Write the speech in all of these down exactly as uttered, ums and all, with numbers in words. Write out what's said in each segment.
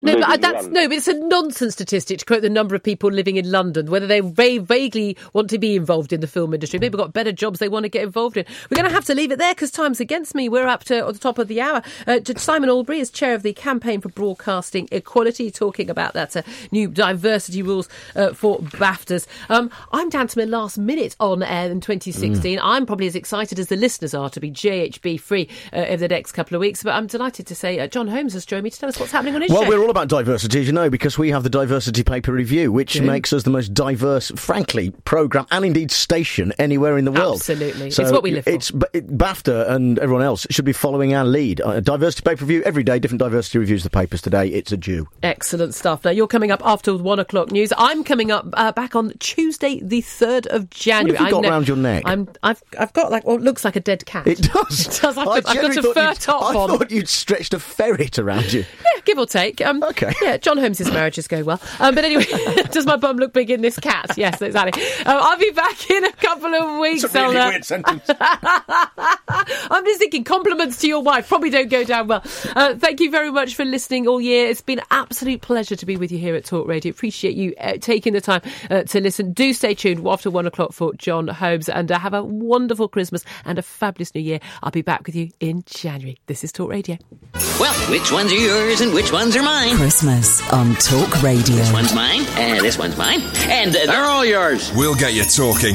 No, but that's no, but it's a nonsense statistic to quote the number of people living in London, whether they va- vaguely want to be involved in the film industry. Maybe got better jobs they want to get involved in. We're going to have to leave it there because time's against me. We're up to at the top of the hour. Uh, Simon Albury is chair of the Campaign for Broadcasting Equality, talking about that uh, new diversity rules uh, for BAFTAs. Um, I'm down to my last minute on air in twenty sixteen. Mm. I'm probably as excited as the listeners are to be J H B free uh, over the next couple of weeks. But I'm delighted to say uh, John Holmes has joined me to tell us what's happening on his well, show. We're all about diversity, as you know, because we have the Diversity Paper Review, which Good. makes us the most diverse, frankly, programme and indeed station anywhere in the world. Absolutely. So it's what we live for. It's, it, BAFTA and everyone else should be following our lead. Uh, Diversity Paper Review, every day, different diversity reviews of the papers today. It's a Jew. Excellent stuff. Now, you're coming up after one o'clock news. I'm coming up uh, back on Tuesday, the third of January. What have you got know, around your neck? I'm, I've, I've got like, well, it looks like a dead cat. It does. It does. I've got, I've got a fur top I on. I thought you'd stretched a ferret around you. Yeah, give or take. Um, okay. Yeah, John Holmes' marriage is going well. Um, but anyway, does my bum look big in this cat? Yes, exactly. Um, I'll be back in a couple of weeks. It's a really I'll, uh, weird sentence. I'm just thinking compliments to your wife probably don't go down well. Uh, thank you very much for listening all year. It's been an absolute pleasure to be with you here at Talk Radio. Appreciate you uh, taking the time uh, to listen. Do stay tuned after one o'clock for John Holmes, and uh, have a wonderful Christmas and a fabulous New Year. I'll be back with you in January. This is Talk Radio. Well, which ones are yours and which ones are mine? Christmas on Talk Radio. This one's mine, and this one's mine, and uh, they're all yours. We'll get you talking.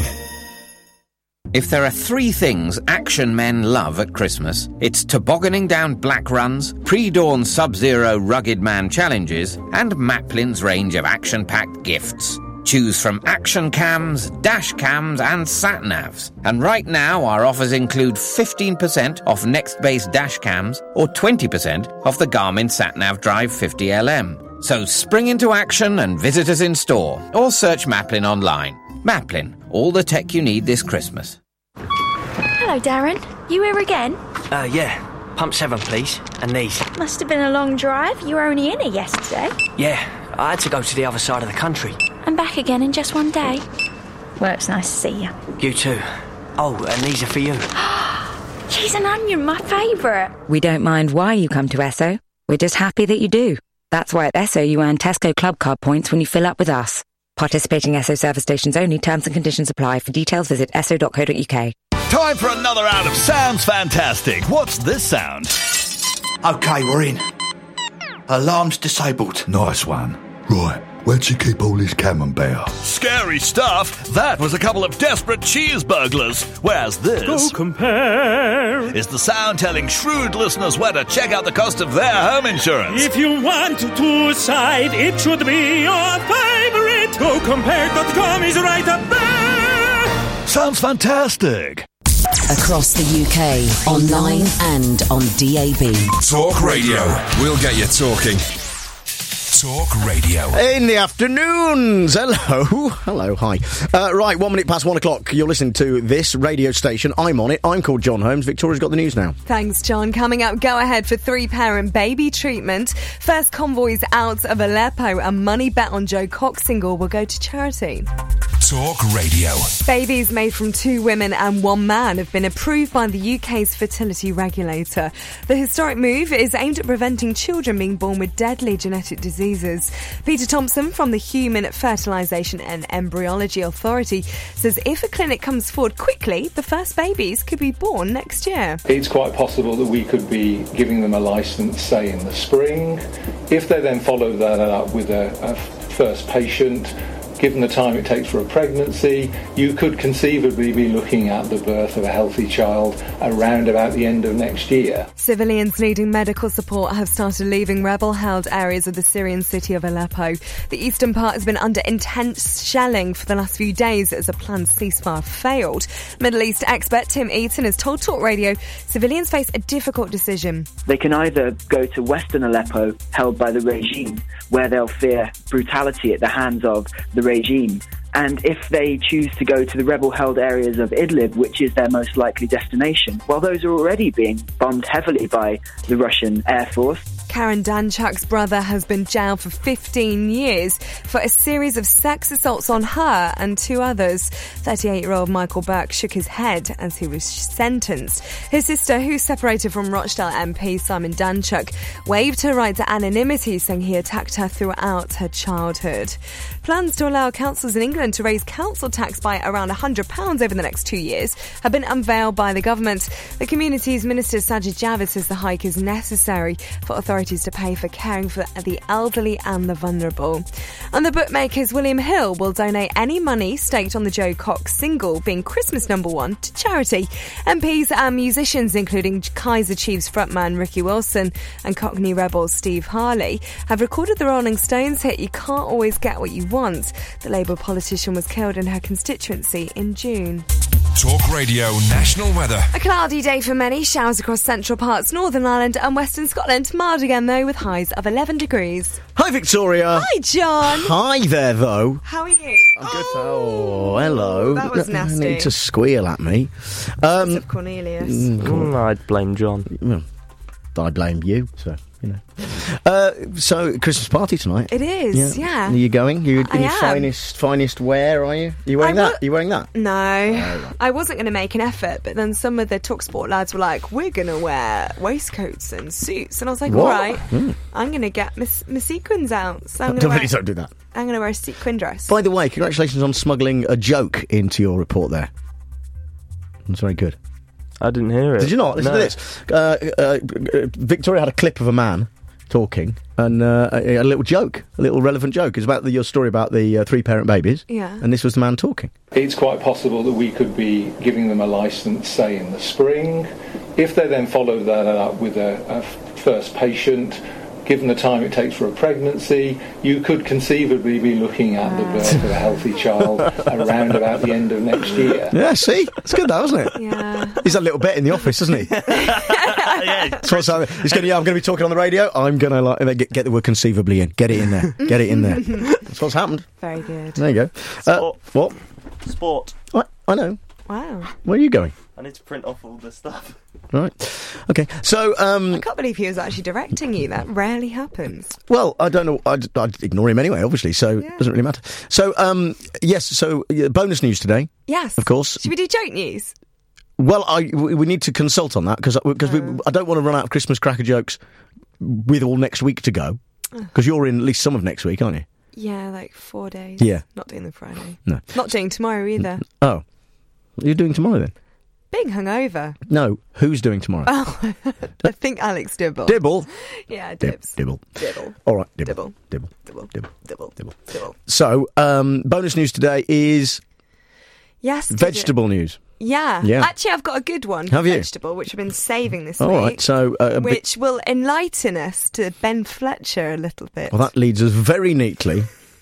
If there are three things action men love at Christmas, it's tobogganing down black runs, pre-dawn Sub-Zero Rugged Man challenges, and Maplin's range of action-packed gifts. Choose from action cams, dash cams, and sat-navs. And right now, our offers include fifteen percent off Next Base dash cams or twenty percent off the Garmin Sat-Nav Drive fifty L M. So spring into action and visit us in store, or search Maplin online. Maplin, all the tech you need this Christmas. Hello, Darren. You here again? Uh, yeah. Pump seven, please. And these. Must have been a long drive. You were only in here yesterday. Yeah, I had to go to the other side of the country. And back again in just one day. Well, it's nice to see you. You too. Oh, and these are for you. Cheese and onion, my favourite. We don't mind why you come to Esso. We're just happy that you do. That's why at Esso you earn Tesco Club Card points when you fill up with us. Participating Esso service stations only. Terms and conditions apply. For details, visit esso dot co dot uk. Time for another round of Sounds Fantastic. What's this sound? OK, we're in. Alarm's disabled. Nice one. Right, where'd you keep all this camembert? Scary stuff. That was a couple of desperate cheese burglars. Whereas this... Go compare. ...is the sound telling shrewd listeners where to check out the cost of their home insurance. If you want to decide, it should be your favourite. Go compare dot com is right up there. Sounds fantastic. Across the U K, online and on D A B. Talk Radio. We'll get you talking. Talk Radio. In the afternoons. Hello. Hello, hi. Uh, right, one minute past one o'clock. You're listening to this radio station. I'm on it. I'm called John Holmes. Victoria's got the news now. Thanks, John. Coming up, go ahead for three-parent baby treatment. First convoys out of Aleppo, and money bet on Joe Cox single will go to charity. Talk Radio. Babies made from two women and one man have been approved by the U K's fertility regulator. The historic move is aimed at preventing children being born with deadly genetic diseases. Peter Thompson from the Human Fertilisation and Embryology Authority says if a clinic comes forward quickly, the first babies could be born next year. It's quite possible that we could be giving them a licence, say, in the spring. If they then follow that up with a, a first patient, given the time it takes for a pregnancy, you could conceivably be looking at the birth of a healthy child around about the end of next year. Civilians needing medical support have started leaving rebel-held areas of the Syrian city of Aleppo. The eastern part has been under intense shelling for the last few days as a planned ceasefire failed. Middle East expert Tim Eaton has told Talk Radio civilians face a difficult decision. They can either go to western Aleppo, held by the regime, where they'll fear brutality at the hands of the regime. And if they choose to go to the rebel-held areas of Idlib, which is their most likely destination, well, those are already being bombed heavily by the Russian Air Force. Karen Danchuk's brother has been jailed for fifteen years for a series of sex assaults on her and two others. thirty-eight-year-old Michael Burke shook his head as he was sentenced. His sister, who separated from Rochdale M P Simon Danchuk, waived her right to anonymity, saying he attacked her throughout her childhood. Plans to allow councils in England to raise council tax by around one hundred pounds over the next two years have been unveiled by the government. The Communities Minister Sajid Javid says the hike is necessary for authorities to pay for caring for the elderly and the vulnerable. And the bookmakers William Hill will donate any money staked on the Joe Cox single being Christmas number one to charity. M Ps and musicians, including Kaiser Chiefs frontman Ricky Wilson and Cockney Rebels Steve Harley, have recorded the Rolling Stones hit You Can't Always Get What You Want. The Labour politician was killed in her constituency in June. Talk Radio National Weather. A cloudy day for many. Showers across central parts, Northern Ireland and Western Scotland. Mild again, though, with highs of eleven degrees. Hi, Victoria. Hi, John. Hi there, though. How are you? I'm good. Oh, hello. That was nasty. You need to squeal at me. Um, of Cornelius. Mm, I'd blame John. Well, I blame you, so... You know. Uh, so, Christmas party tonight. It is, yeah. yeah. Are you going? You in I your am. finest finest wear, are you? Are you wearing I that? wa- Are you wearing that? No. Oh. I wasn't going to make an effort, but then some of the TalkSport lads were like, we're going to wear waistcoats and suits. And I was like, What? all right, Mm. I'm going to get my, my sequins out. So I'm Don't, going to please don't do that. I'm going to wear a sequin dress. By the way, congratulations on smuggling a joke into your report there. That's very good. I didn't hear it. Did you not? Listen No. to this. Uh, uh, Victoria had a clip of a man talking and uh, a, a little joke, a little relevant joke. It's about the, your story about the uh, three-parent babies. Yeah. And this was the man talking. It's quite possible that we could be giving them a licence, say, in the spring. If they then follow that up with a, a first patient, given the time it takes for a pregnancy, you could conceivably be looking at the birth of a healthy child around about the end of next year. Yeah, see? It's good, though, isn't it? Yeah. He's a little bit in the office, isn't he? yeah. So what's that? He's going, yeah, I'm going to be talking on the radio. I'm going to like get, get the word conceivably in. Get it in there. Get it in there. That's what's happened. Very good. There you go. Uh, what? Sport. I, I know. Wow. Where are you going? I need to print off all the stuff. Right. Okay. So, um... I can't believe he was actually directing you. That rarely happens. Well, I don't know. I'd, I'd ignore him anyway, obviously, so Yeah. it doesn't really matter. So, um, yes, so uh, bonus news today. Yes. Of course. Should we do joke news? Well, I, we we need to consult on that because because we I don't want to run out of Christmas cracker jokes with all next week to go because you're in at least some of next week, aren't you? Yeah, like four days. Yeah. Not doing the Friday. No. Not doing tomorrow either. Oh. You're doing tomorrow then? Being hungover. No. Who's doing tomorrow? Oh, I think Alex Dibble. Dibble? Yeah, Dib- Dibs. Dibble. Dibble. All right, Dibble. Dibble. Dibble. Dibble. Dibble. Dibble. Dibble. Dibble. So, um, bonus news today is Yes. did vegetable it? news. Yeah. Yeah. Actually, I've got a good one. Have you? Vegetable, which I've been saving this All week. right, so... Uh, a bit- which will enlighten us to Ben Fletcher a little bit. Well, that leads us very neatly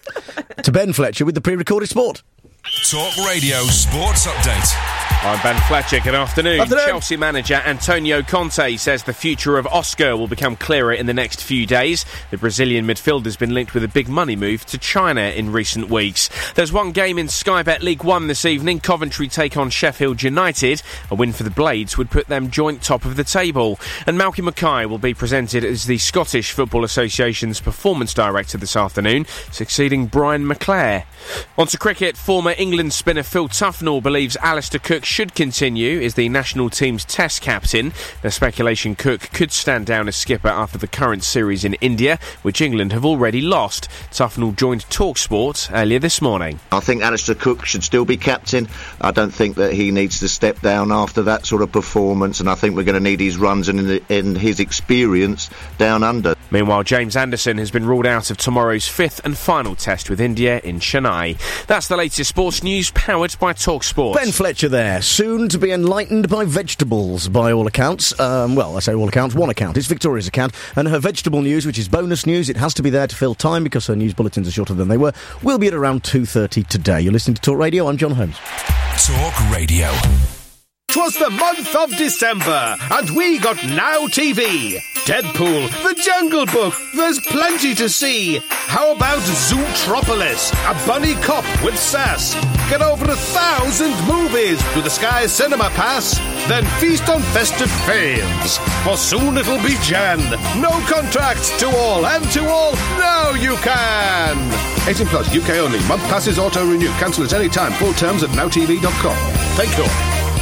to Ben Fletcher with the pre-recorded sport. Talk Radio Sports Update. I'm Ben Fletcher. Good afternoon. Afternoon. Chelsea manager Antonio Conte says the future of Oscar will become clearer in the next few days. The Brazilian midfielder has been linked with a big money move to China in recent weeks. There's one game in Sky Bet League One this evening. Coventry take on Sheffield United. A win for the Blades would put them joint top of the table. And Malky Mackay will be presented as the Scottish Football Association's performance director this afternoon, succeeding Brian McClare. On to cricket. Former England spinner Phil Tufnell believes Alistair Cook should continue as the national team's test captain. There's speculation Cook could stand down as skipper after the current series in India, which England have already lost. Tufnell joined TalkSport earlier this morning. I think Alistair Cook should still be captain. I don't think that he needs to step down after that sort of performance, and I think we're going to need his runs and, and his experience down under. Meanwhile, James Anderson has been ruled out of tomorrow's fifth and final test with India in Chennai. That's the latest sports news powered by TalkSport. Ben Fletcher there, soon to be enlightened by vegetables, by all accounts. Um, well, I say all accounts, one account. It's Victoria's account. And her vegetable news, which is bonus news, it has to be there to fill time because her news bulletins are shorter than they were, will be at around two thirty today. You're listening to Talk Radio. I'm John Holmes. Talk Radio. 'Twas the month of December, and we got Now T V. Deadpool, The Jungle Book, there's plenty to see. How about Zootropolis, a bunny cop with sass? Get over a thousand movies with the Sky Cinema Pass. Then feast on festive fails, for soon it'll be Jan. No contracts to all, and to all, now you can. eighteen plus, U K only. Month passes auto-renew. Cancel at any time. Full terms at now t v dot com. Thank you.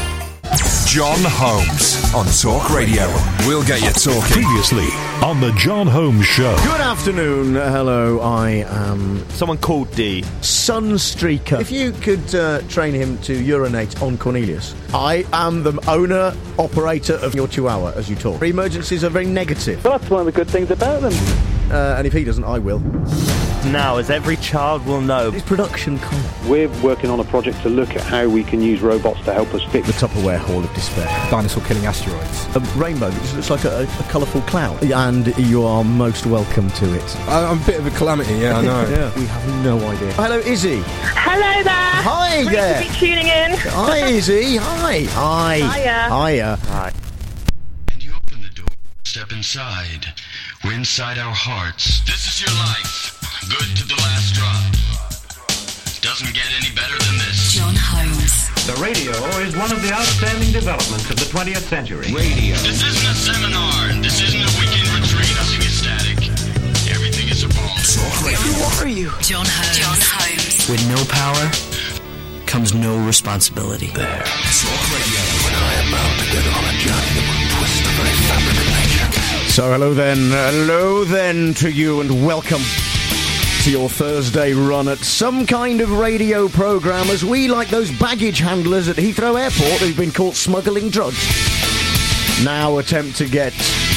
John Holmes on Talk Radio. We'll get you talking. Previously on the John Holmes Show. Good afternoon. Uh, hello, I am... Someone called D. Sunstreaker. If you could uh, train him to urinate on Cornelius. I am the owner, operator of your Chihuahua as you talk. Emergencies are very negative. Well, that's one of the good things about them. Uh, and if he doesn't, I will. Now, as every child will know... It's production comment. We're working on a project to look at how we can use robots to help us fix... The Tupperware Hall of Despair. Dinosaur killing asteroids. A rainbow that just looks like a, a colourful cloud. And you are most welcome to it. I, I'm a bit of a calamity, yeah, I know. Yeah. We have no idea. Hello, Izzy. Hello there. Hi Great there. to be tuning in. Hi, Izzy. Hi. Hi. Hiya. Hiya. Hi. And you open the door. Step inside. We're inside our hearts. This is your life. Good to the last drop. Doesn't get any better than this. John Holmes. The radio is one of the outstanding developments of the twentieth century. Radio. This isn't a seminar. This isn't a weekend retreat. Nothing is static. Everything is evolving. Talk Radio. Who are you? John Holmes. John Holmes. With no power comes no responsibility. There. Talk Radio. When I am bound to get on a journey that will twist the very fabric of nature. So hello then, hello then to you and welcome to your Thursday run at some kind of radio programme as we, like those baggage handlers at Heathrow Airport who've been caught smuggling drugs, now attempt to get,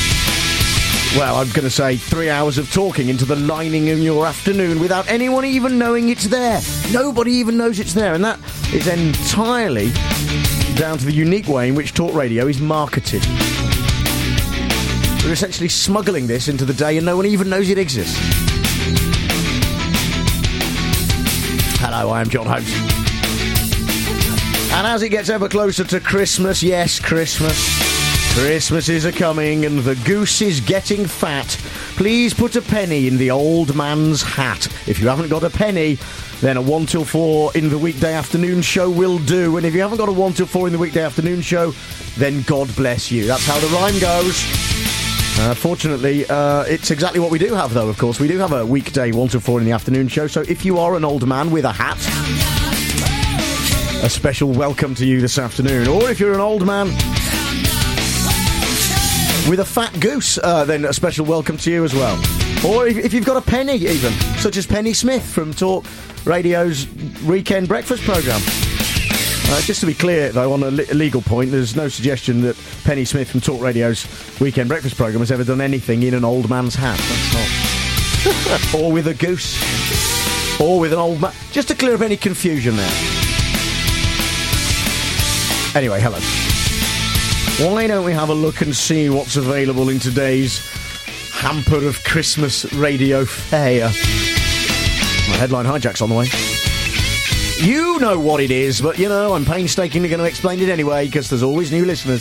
well, I'm going to say three hours of talking into the lining of your afternoon without anyone even knowing it's there. Nobody even knows it's there, and that is entirely down to the unique way in which talk radio is marketed. We're essentially smuggling this into the day and no one even knows it exists. Hello, I am John Holmes. And as it gets ever closer to Christmas, yes, Christmas, Christmas is a-coming and the goose is getting fat. Please put a penny in the old man's hat. If you haven't got a penny, then a one till four in the weekday afternoon show will do. And if you haven't got a one till four in the weekday afternoon show, then God bless you. That's how the rhyme goes. Uh, fortunately, uh, it's exactly what we do have, though, of course. We do have a weekday one to four in the afternoon show, so if you are an old man with a hat, a special welcome to you this afternoon. Or if you're an old man with a fat goose, uh, then a special welcome to you as well. Or if, if you've got a penny, even, such as Penny Smith from Talk Radio's Weekend Breakfast programme. Uh, just to be clear, though, on a le- legal point, there's no suggestion that Penny Smith from Talk Radio's Weekend Breakfast programme has ever done anything in an old man's hat. That's not. Or with a goose. Or with an old man. Just to clear up any confusion there. Anyway, hello. Why don't we have a look and see what's available in today's hamper of Christmas radio fare? My headline hijack's on the way. You know what it is, but, you know, I'm painstakingly going to explain it anyway, because there's always new listeners.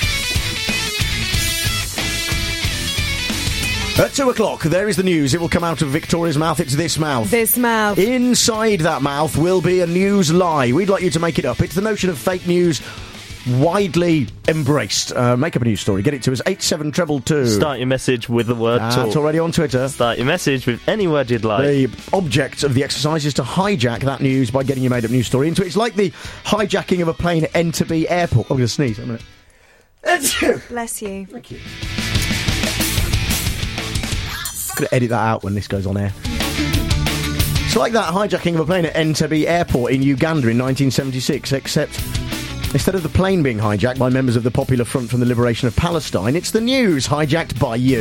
At two o'clock, there is the news. It will come out of Victoria's mouth. It's this mouth. This mouth. Inside that mouth will be a news lie. We'd like you to make it up. It's the notion of fake news widely embraced. Uh, make up a news story. Get it to us. eight seven two two. Start your message with the word uh, talk. It's already on Twitter. Start your message with any word you'd like. The object of the exercise is to hijack that news by getting your made-up news story into it. It's like the hijacking of a plane at Enterby Airport. I'm going to sneeze. I'm going to... Bless you. Thank you. I'm going to edit that out when this goes on air. It's like that hijacking of a plane at Entebbe Airport in Uganda in nineteen seventy-six, except instead of the plane being hijacked by members of the Popular Front from the Liberation of Palestine, it's the news hijacked by you.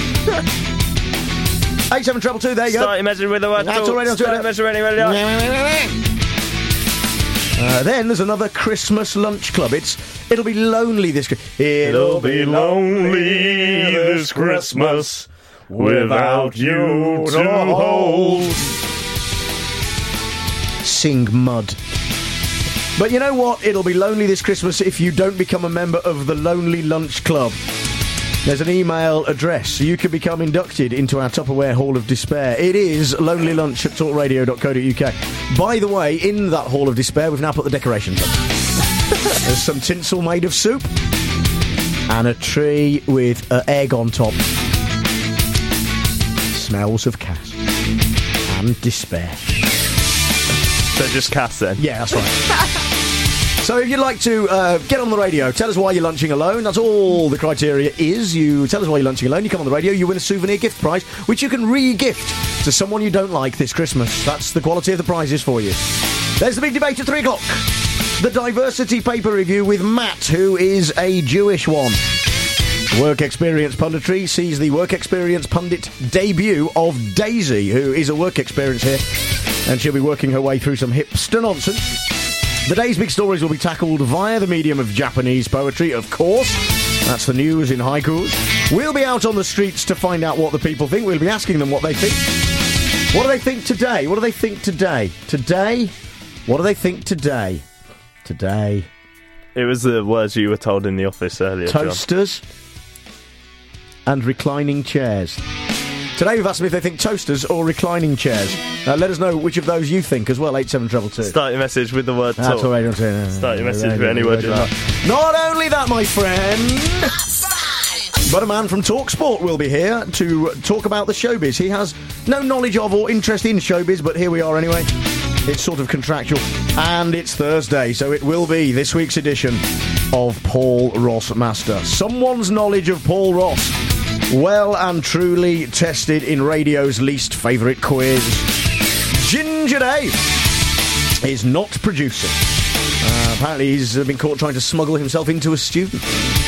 eight seven two two, there you go. Start your message with the word That's talk. already on Twitter. Start your message ready, ready, ready. Uh, then there's another Christmas lunch club. It's It'll be lonely this Christmas. It'll be lonely this Christmas without you to hold. Sing Mud. But you know what? It'll be lonely this Christmas if you don't become a member of the Lonely Lunch Club. There's an email address so you can become inducted into our Tupperware Hall of Despair. It is lonelylunch at talk radio dot co dot uk. By the way, in that Hall of Despair, we've now put the decorations up. There's some tinsel made of soup and a tree with an egg on top. Smells of cass and despair. So just cass then? Yeah, that's right. So if you'd like to uh, get on the radio, tell us why you're lunching alone. That's all the criteria is. You tell us why you're lunching alone, you come on the radio, you win a souvenir gift prize, which you can re-gift to someone you don't like this Christmas. That's the quality of the prizes for you. There's the big debate at three o'clock. The Diversity Paper Review with Matt, who is a Jewish one. Work Experience Punditry sees the Work Experience Pundit debut of Daisy, who is a work experience here, and she'll be working her way through some hipster nonsense. The day's big stories will be tackled via the medium of Japanese poetry, of course. That's the news in haikus. We'll be out on the streets to find out what the people think. We'll be asking them what they think. What do they think today? What do they think today? Today? What do they think today? Today. It was the words you were told in the office earlier, Toasters John. and reclining chairs. Today we've asked them if they think toasters or reclining chairs. Uh, let us know which of those you think as well, eight seven two two. Start your message with the word That's talk. all right, I'm saying. Start your message with any word you like. Not only that, my friend, but a man from TalkSport will be here to talk about the showbiz. He has no knowledge of or interest in showbiz, but here we are anyway. It's sort of contractual. And it's Thursday, so it will be this week's edition of Paul Ross Master. Someone's knowledge of Paul Ross, well and truly tested in radio's least favourite quiz. Ginger Dave is not producing. Uh, apparently he's been caught trying to smuggle himself into a student.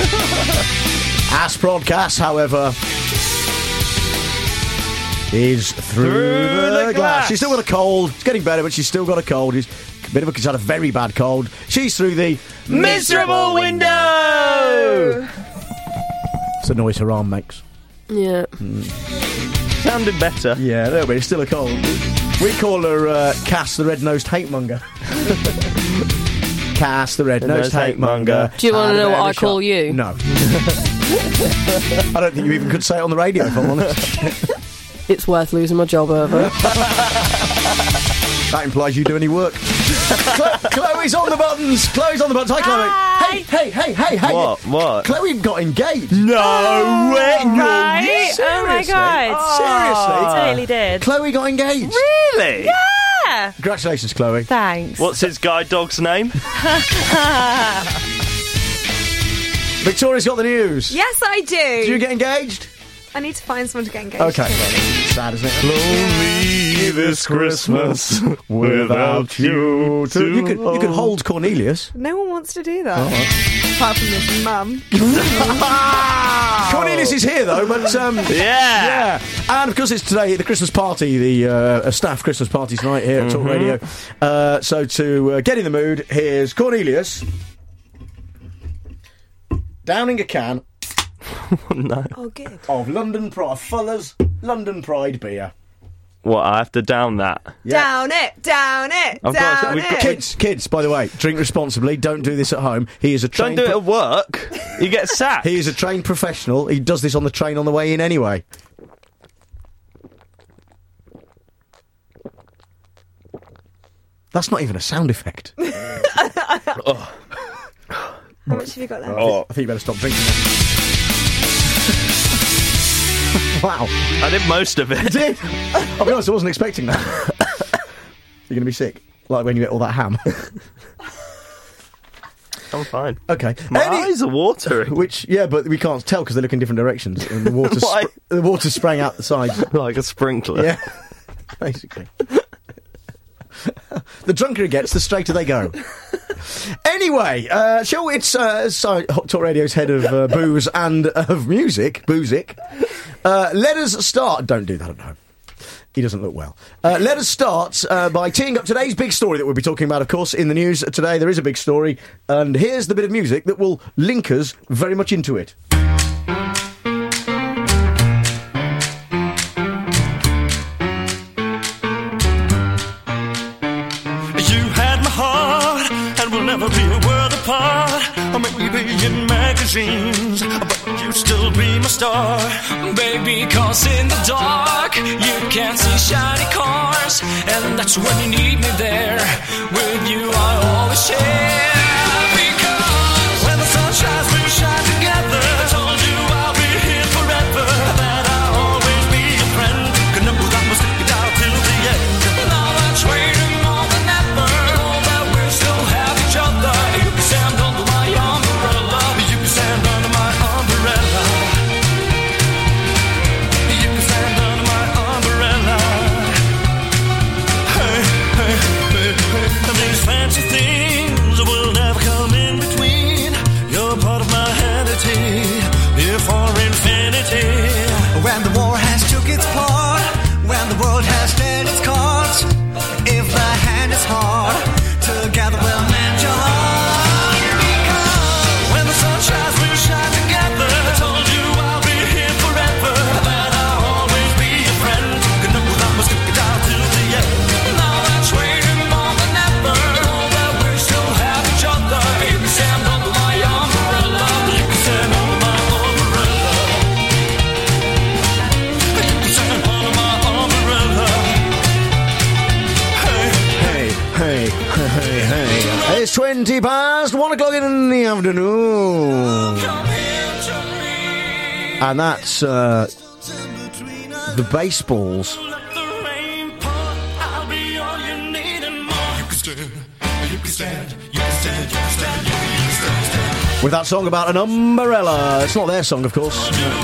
Asprodcast, however, is through, through the, the glass. glass. She's still got a cold. It's getting better, but she's still got a cold. She's a bit of a, she's had a very bad cold. She's through the miserable window. It's the noise her arm makes. Yeah. Mm. Sounded better. Yeah, a little bit. It's still a cold. We call her uh, Cass, the red-nosed hate-monger. Cass, the red-nosed hate-monger. Do you want to know what I call shot. you? No. I don't think you even could say it on the radio, if I'm honest. It's worth losing my job over. That implies you do any work. Chlo- Chloe's on the buttons. Chloe's on the buttons. Hi, Chloe. Hi. Hey, hey, hey, hey. What? What? Chloe got engaged. No way. Right? Seriously? Oh my god. Seriously? I totally did. Chloe got engaged. Really? Yeah. Congratulations, Chloe. Thanks. What's his guide dog's name? Victoria's got the news. Yes, I do. Did you get engaged? I need to find someone to get engaged Okay. to. Well, sad, isn't it? Lonely this Christmas without you. So you could you could hold Cornelius. No one wants to do that. Oh, right. Apart from this mum. Cornelius is here though, but um, Yeah. yeah, and because it's today the Christmas party, the uh, staff Christmas party tonight here at Talk Mhm. Radio. Uh, so to uh, get in the mood, here's Cornelius downing a can No. Oh, good. of London Pride, Fuller's London Pride beer. What? I have to down that. Yeah. Down it, down it, I've got- down we've it. got- Kids, kids, by the way, drink responsibly. Don't do this at home. He is a Don't trained do it at work. You get sacked. He is a trained professional. He does this on the train on the way in anyway. That's not even a sound effect. Oh. How much have you got left? Oh. I think you better stop drinking that. Wow. I did most of You it. did? I'll be honest, I wasn't expecting that. You're going to be sick. Like when you get all that ham. I'm fine. Okay. My Any- eyes are watering. Which, yeah, but we can't tell because they look in different directions. And the water, Why? sp- the water spraying out the sides. Like a sprinkler. Yeah, basically. The drunker it gets, the straighter they go. Anyway, uh, shall it's uh, sorry, Hot Talk Radio's head of uh, booze and of music, Boozic. Uh, let us start. Don't do that at home. He doesn't look well. Uh, let us start uh, by teeing up today's big story that we'll be talking about, of course, in the news today. There is a big story, and here's the bit of music that will link us very much into it. You had my heart and will never be a world apart, or maybe in magazines, but you still be my star. Baby, cause in the dark you can't see shiny cars, and that's when you need me there. With you I always share. Because when the sun shines, we'll shine together. I told you I'll be here forever, that I'll always be your friend. Cause no, I must stick it out till the end. Now that's waiting more than ever, know that we'll still have each other. You can stand under my umbrella. You can stand under my umbrella. You can stand under my umbrella. Hey, hey, hey, hey. These fancy things will never come in between. You're part of my vanity, here for infinity. When the war has took its part, when the world has dealt its cards, if the hand is hard, together we'll mend your heart. Because when the sun shines, we'll shine together. I told you I'll be here forever, that I'll always be your friend. Cause no, I must stick it out till the end. Now that's waiting more than ever, know that we still have each other. You can stand under my umbrella. You can stand under my umbrella. You can stand under my umbrella. Hey, hey, hey, hey. It's twenty past one o'clock in the afternoon. And that's uh, the Baseballs. I'll be all you need and more. You can stand, you can stand, you can stand, you can stand, you can stand, stand. With that song about an umbrella. It's not their song, of course.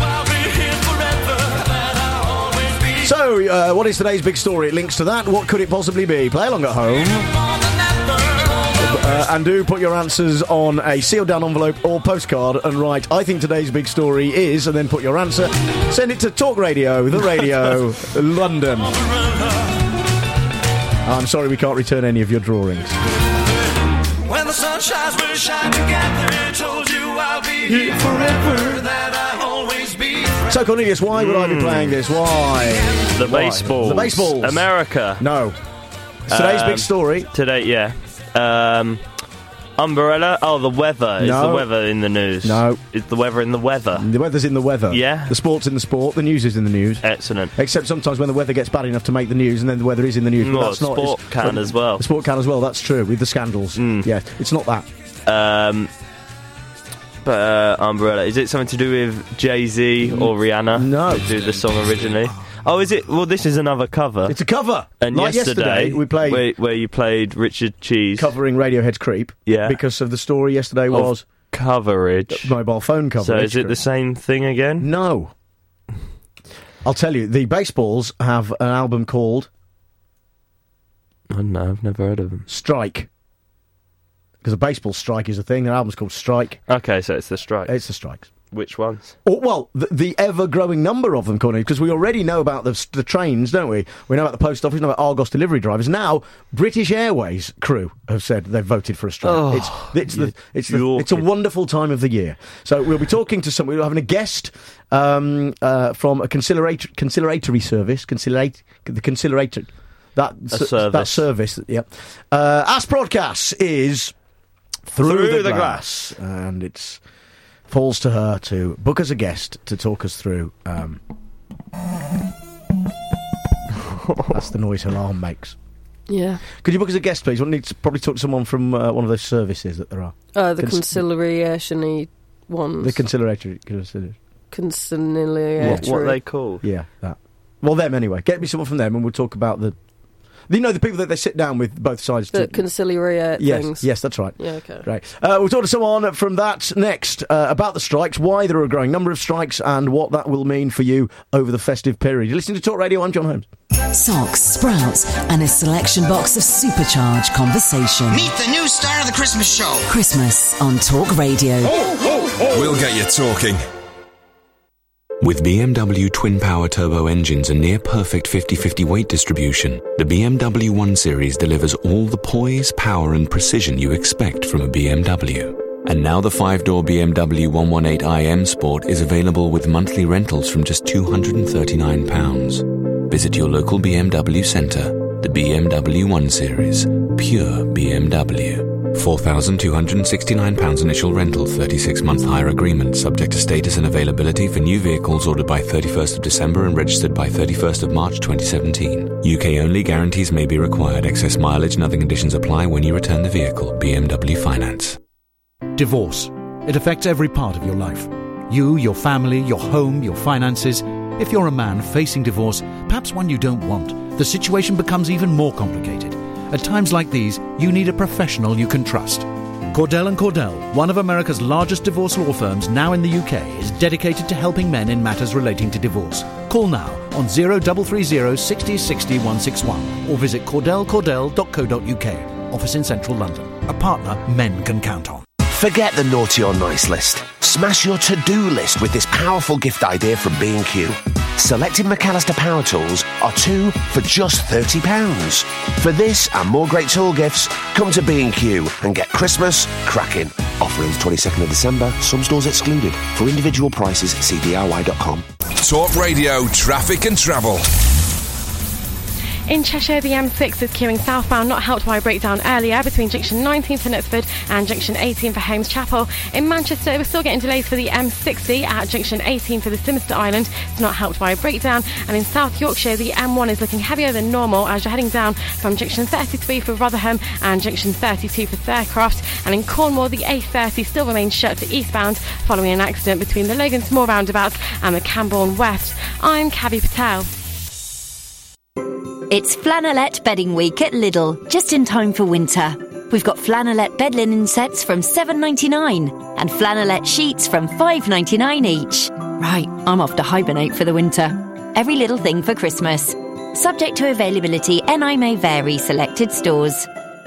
So, uh, what is today's big story? It links to that. What could it possibly be? Play along at home. Uh, and do put your answers on a sealed down envelope or postcard and write, I think today's big story is, and then put your answer. Send it to Talk Radio, the radio, London. I'm sorry we can't return any of your drawings. When the sun shines, we'll shine together. I told you I'll be here forever, that I'll always be. So, Cornelius, why would I be playing this? Why? The Why? Baseballs. The Baseballs. America. No. It's today's Um, big story. Today, yeah. Um, umbrella. Oh, the weather. Is No. the weather in the news? No. Is the weather in the weather? The weather's in the weather. Yeah. The sport's in the sport. The news is in the news. Excellent. Except sometimes when the weather gets bad enough to make the news, and then the weather is in the news. But Well, that's not. sport it's- can but- as well. The sport can as well. That's true with the scandals. Yeah, it's not that. Um, but uh, umbrella. Is it something to do with Jay-Z or Rihanna? No. Who do the song originally? Oh, is it? Well, this is another cover. It's a cover. And Like yesterday, we played- where, where you played Richard Cheese Covering Radiohead's Creep. Yeah. Because of the story yesterday Of was coverage. mobile phone coverage. So is it the same thing again? No. I'll tell you, the Baseballs have an album called I don't know. I've never heard of them. Strike. Because a baseball strike is a thing. Their album's called Strike. Okay, so it's the Strike. It's the Strikes. Which ones? Or, well, the, the ever-growing number of them, Corny, because we already know about the, the trains, don't we? We know about the post office, we know about Argos delivery drivers. Now, British Airways crew have said they've voted for a strike. Oh, it's it's, the, it's, the, it's a wonderful time of the year. So we'll be talking to some, we're having a guest um, uh, from a conciliatory, conciliatory service, conciliate, the conciliatory, that, A s- service. that service, yep. Uh, Ask Broadcast is Through, Through the, the glass. And it's falls to her to book us a guest to talk us through. Um, that's the noise her arm makes. Yeah. Could you book us a guest, please? We need to probably talk to someone from uh, one of those services that there are. Uh, the Cons- conciliation-y ones. The conciliatory. conciliatory. Conciliatory. What are they called? Yeah, that. Well, them anyway. Get me someone from them, and we'll talk about the. You know, the people that they sit down with both sides. The to, conciliatory yes, things. yes, that's right. Yeah, okay. Right. Uh, we'll talk to someone from that next uh, about the strikes, why there are a growing number of strikes, and what that will mean for you over the festive period. You're listening to Talk Radio. I'm John Holmes. Socks, sprouts, and a selection box of supercharged conversation. Meet the new star of the Christmas show. Christmas on Talk Radio. We'll get you talking. With B M W twin-power turbo engines and near-perfect fifty-fifty weight distribution, the B M W one Series delivers all the poise, power and precision you expect from a B M W. And now the five-door B M W one eighteen i M Sport is available with monthly rentals from just two hundred thirty-nine pounds. Visit your local B M W centre. The B M W one Series. Pure B M W. four thousand two hundred sixty-nine pounds initial rental, thirty-six month hire agreement, subject to status and availability for new vehicles ordered by thirty-first of December and registered by thirty-first of March twenty seventeen. U K only guarantees may be required. Excess mileage and other conditions apply when you return the vehicle. B M W Finance. Divorce. It affects every part of your life. You, your family, your home, your finances. If you're a man facing divorce, perhaps one you don't want, the situation becomes even more complicated. At times like these, you need a professional you can trust. Cordell and Cordell, one of America's largest divorce law firms now in the U K, is dedicated to helping men in matters relating to divorce. Call now on zero three three zero six zero six zero one six one or visit cordell cordell dot co dot uk. Office in central London. A partner men can count on. Forget the naughty or nice list. Smash your to-do list with this powerful gift idea from B and Q. Selected McAllister power tools are two for just thirty pounds. For this and more great tool gifts, come to B and Q and get Christmas cracking. Offer ends twenty-second of December, some stores excluded. For individual prices, see D I Y dot com. Talk Radio, traffic and travel. In Cheshire, the M six is queuing southbound, not helped by a breakdown earlier between junction nineteen for Knutsford and junction eighteen for Holmes Chapel. In Manchester, we're still getting delays for the M sixty at junction eighteen for the Simister Island. It's not helped by a breakdown. And in South Yorkshire, the M one is looking heavier than normal as you're heading down from junction thirty-three for Rotherham and junction thirty-two for Faircroft. And in Cornwall, the A thirty still remains shut to eastbound following an accident between the Logan Small roundabouts and the Camborne West. I'm Kavi Patel. It's Flannelette Bedding Week at Lidl, just in time for winter. We've got Flannelette bed linen sets from seven ninety-nine and Flannelette sheets from five ninety-nine each. Right, I'm off to hibernate for the winter. Every little thing for Christmas. Subject to availability, N I may vary selected stores.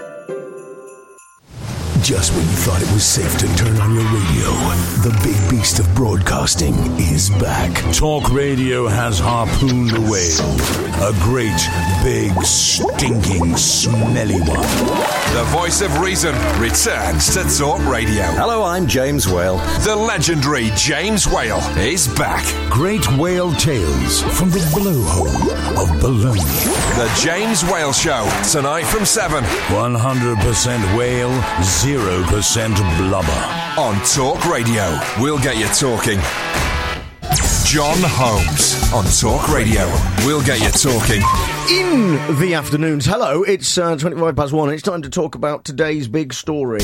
Just when you thought it was safe to turn on your radio, the big beast of broadcasting is back. Talk Radio has harpooned a whale. A great, big, stinking, smelly one. The voice of reason returns to Talk Radio. Hello, I'm James Whale. The legendary James Whale is back. Great whale tales from the blowhole of Bologna. The James Whale Show, tonight from seven. one hundred percent whale, zero percent blubber. On Talk Radio, we'll get you talking. John Holmes on Talk Radio. We'll get you talking. In the afternoons, hello, it's uh, twenty-five past one. It's time to talk about today's big story.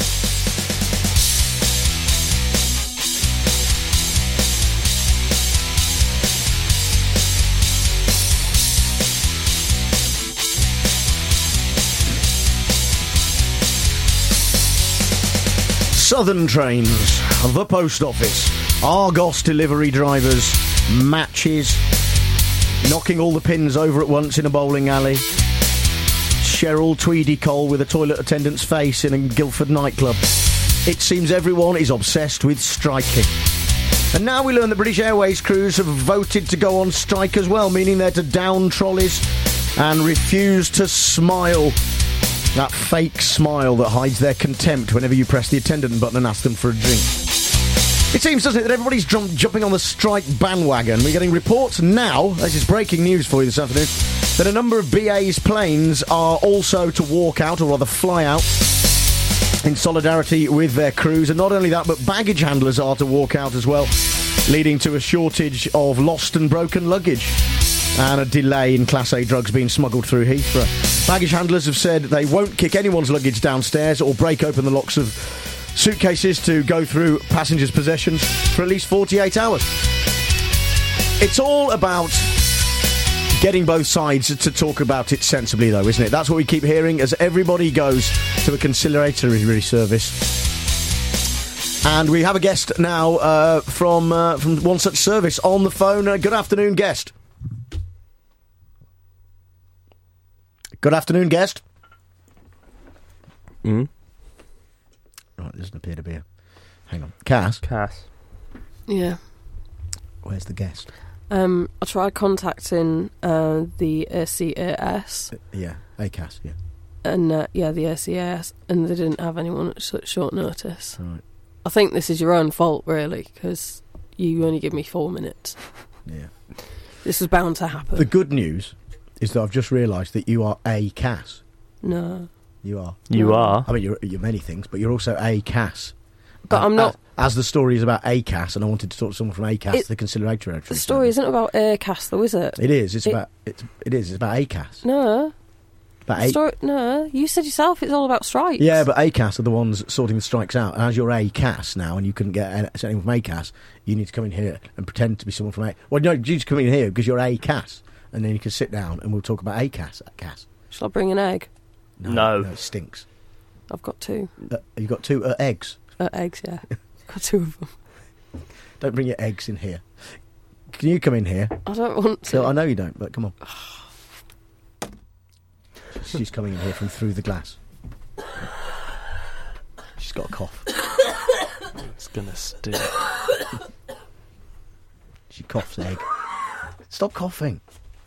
Southern Trains, the Post Office, Argos delivery drivers, matches, knocking all the pins over at once in a bowling alley, Cheryl Tweedy Cole with a toilet attendant's face in a Guildford nightclub. It seems everyone is obsessed with striking. And now we learn that British Airways crews have voted to go on strike as well, meaning they're to down trolleys and refuse to smile. That fake smile that hides their contempt whenever you press the attendant button and ask them for a drink. It seems, doesn't it, that everybody's jump, jumping on the strike bandwagon. We're getting reports now, this is breaking news for you this afternoon, that a number of B A's planes are also to walk out, or rather fly out, in solidarity with their crews. And not only that, but baggage handlers are to walk out as well, leading to a shortage of lost and broken luggage and a delay in Class A drugs being smuggled through Heathrow. Baggage handlers have said they won't kick anyone's luggage downstairs or break open the locks of suitcases to go through passengers' possessions for at least forty-eight hours. It's all about getting both sides to talk about it sensibly, though, isn't it? That's what we keep hearing as everybody goes to a conciliatory service. And we have a guest now uh, from uh, from one such service on the phone. Uh, good afternoon, guest. Good afternoon, guest. Mm. Right, there doesn't appear to be a... Hang on. Cass? Cass. Yeah. Where's the guest? Um, I tried contacting uh, the A C A S. Uh, yeah, A C A S, yeah. And, uh, yeah, the A C A S, and they didn't have anyone at such short notice. Right. I think this is your own fault, really, because you only give me four minutes. Yeah. This was bound to happen. The good news is that I've just realised that you are a Cass. No. You are. You are? I mean, you're, you're many things, but you're also a Cass. But Uh, I'm not- As, as the story is about A C A S, and I wanted to talk to someone from A C A S, It- the conciliatory. The story isn't about Aircast, though, is it? It is. It's It- about. It's, it is. It's about A C A S. No. About The A- story, no, you said yourself it's all about strikes. Yeah, but A C A S are the ones sorting the strikes out. And as you're A C A S now, and you couldn't get any- anyone from A C A S, you need to come in here and pretend to be someone from A. Well, no, you just come in here because you're A C A S, and then you can sit down and we'll talk about A C A S. A C A S. Shall I bring an egg? No, No. no, it stinks. I've got two. Uh, you got two uh, eggs. Uh, eggs, yeah. got two of them. Don't bring your eggs in here. Can you come in here? I don't want to. No, I know you don't, but come on. She's coming in here from through the glass. She's got a cough. It's gonna stink. She coughs egg. Stop coughing.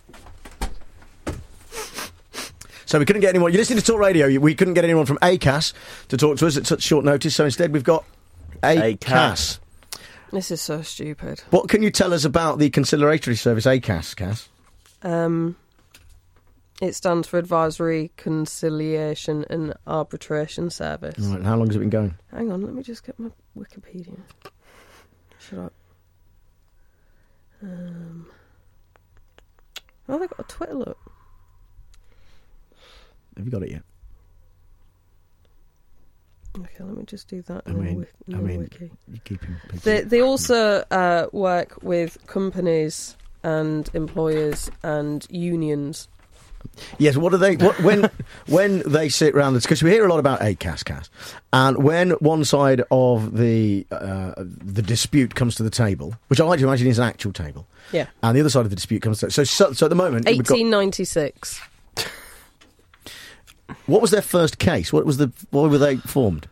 So we couldn't get anyone. You're listening to Talk Radio. We couldn't get anyone from A C A S to talk to us at such short notice. So instead, we've got A C A S. This is so stupid. What can you tell us about the conciliatory service A C A S, Cass? Um, it stands for Advisory, Conciliation and Arbitration Service. Right, and how long has it been going? Hang on, let me just get my Wikipedia. Should I? Um, oh, they got a Twitter look. Have you got it yet? Okay, let me just do that. I in the mean, wiki, in I the mean, wiki. you're keeping. people- They they also uh, work with companies and employers and unions. Yes. What do they? What when when they sit around this? Because we hear a lot about A C A S, Cass, and when one side of the uh, the dispute comes to the table, which I like to imagine is an actual table, Yeah. and the other side of the dispute comes to so so, so at the moment we've got- eighteen ninety-six. what was their first case? What was the why were they formed?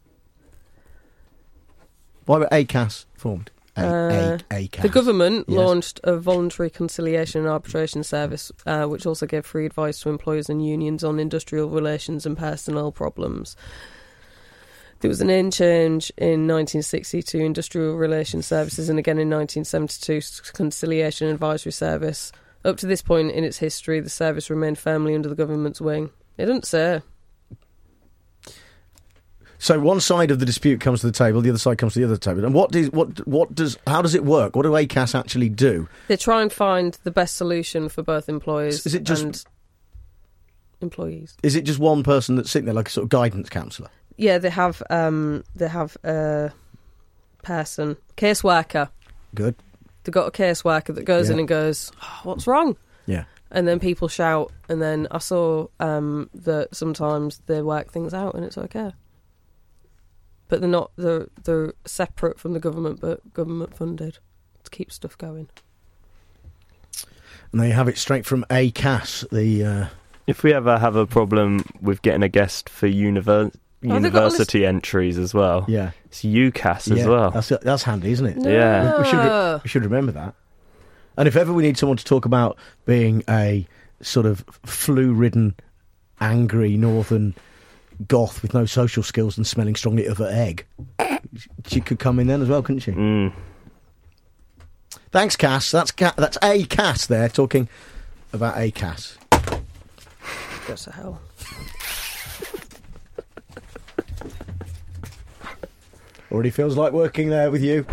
Why were A C A S formed? A, Uh, A, A C A S. The government Yes. launched a voluntary conciliation and arbitration service, uh, which also gave free advice to employers and unions on industrial relations and personnel problems. There was a name change in nineteen sixty to Industrial Relations Services, and again in nineteen seventy-two to Conciliation and Advisory Service. Up to this point in its history, the service remained firmly under the government's wing. It doesn't say. So one side of the dispute comes to the table, the other side comes to the other table. And what does what what does how does it work? What do A C A S actually do? They try and find the best solution for both employers Is it just- and employees. Is it just one person that's sitting there like a sort of guidance counsellor? Yeah, they have um, they have a person, caseworker. Good. They've got a caseworker that goes Yeah. in and goes, oh, "What's wrong?" Yeah. And then people shout, and then I saw um, that sometimes they work things out, and it's okay. But they're not they're they're separate from the government, but government funded to keep stuff going. And they have it straight from A C A S. The uh, If we ever have a problem with getting a guest for univer- Oh, they've got a university entries as well, Yeah. it's U C A S as yeah, well. That's that's handy, isn't it? No. Yeah. We should re- we should remember that. And if ever we need someone to talk about being a sort of flu-ridden, angry northern goth with no social skills and smelling strongly of an egg, she could come in then as well, couldn't she? Mm. Thanks, Cass. That's Ca- that's A C A S there talking about A C A S. Go to hell. Already feels like working there with you.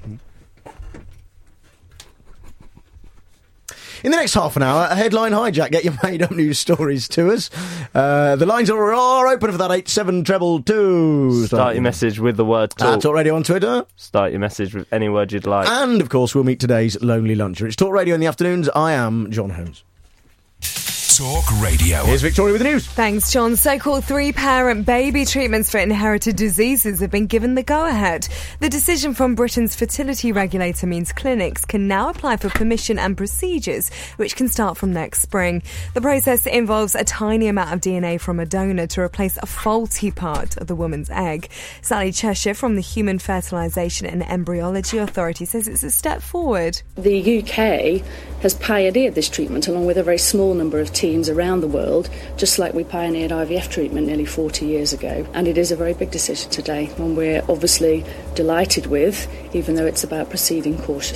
In the next half an hour, a headline hijack. Get your made-up news stories to us. Uh, the lines are, are open for that eight seven treble two. Start your message with the word Uh, talk. Talk Radio on Twitter. Start your message with any word you'd like. And, of course, we'll meet today's Lonely Luncher. It's Talk Radio in the afternoons. I am John Holmes. Talk Radio. Here's Victoria with the news. Thanks, John. So-called three-parent baby treatments for inherited diseases have been given the go-ahead. The decision from Britain's fertility regulator means clinics can now apply for permission and procedures, which can start from next spring. The process involves a tiny amount of D N A from a donor to replace a faulty part of the woman's egg. Sally Cheshire from the Human Fertilisation and Embryology Authority says it's a step forward. The U K has pioneered this treatment along with a very small number of teams around the world, just like we pioneered I V F treatment nearly forty years ago. And it is a very big decision today, one we're obviously delighted with, even though it's about proceeding cautiously.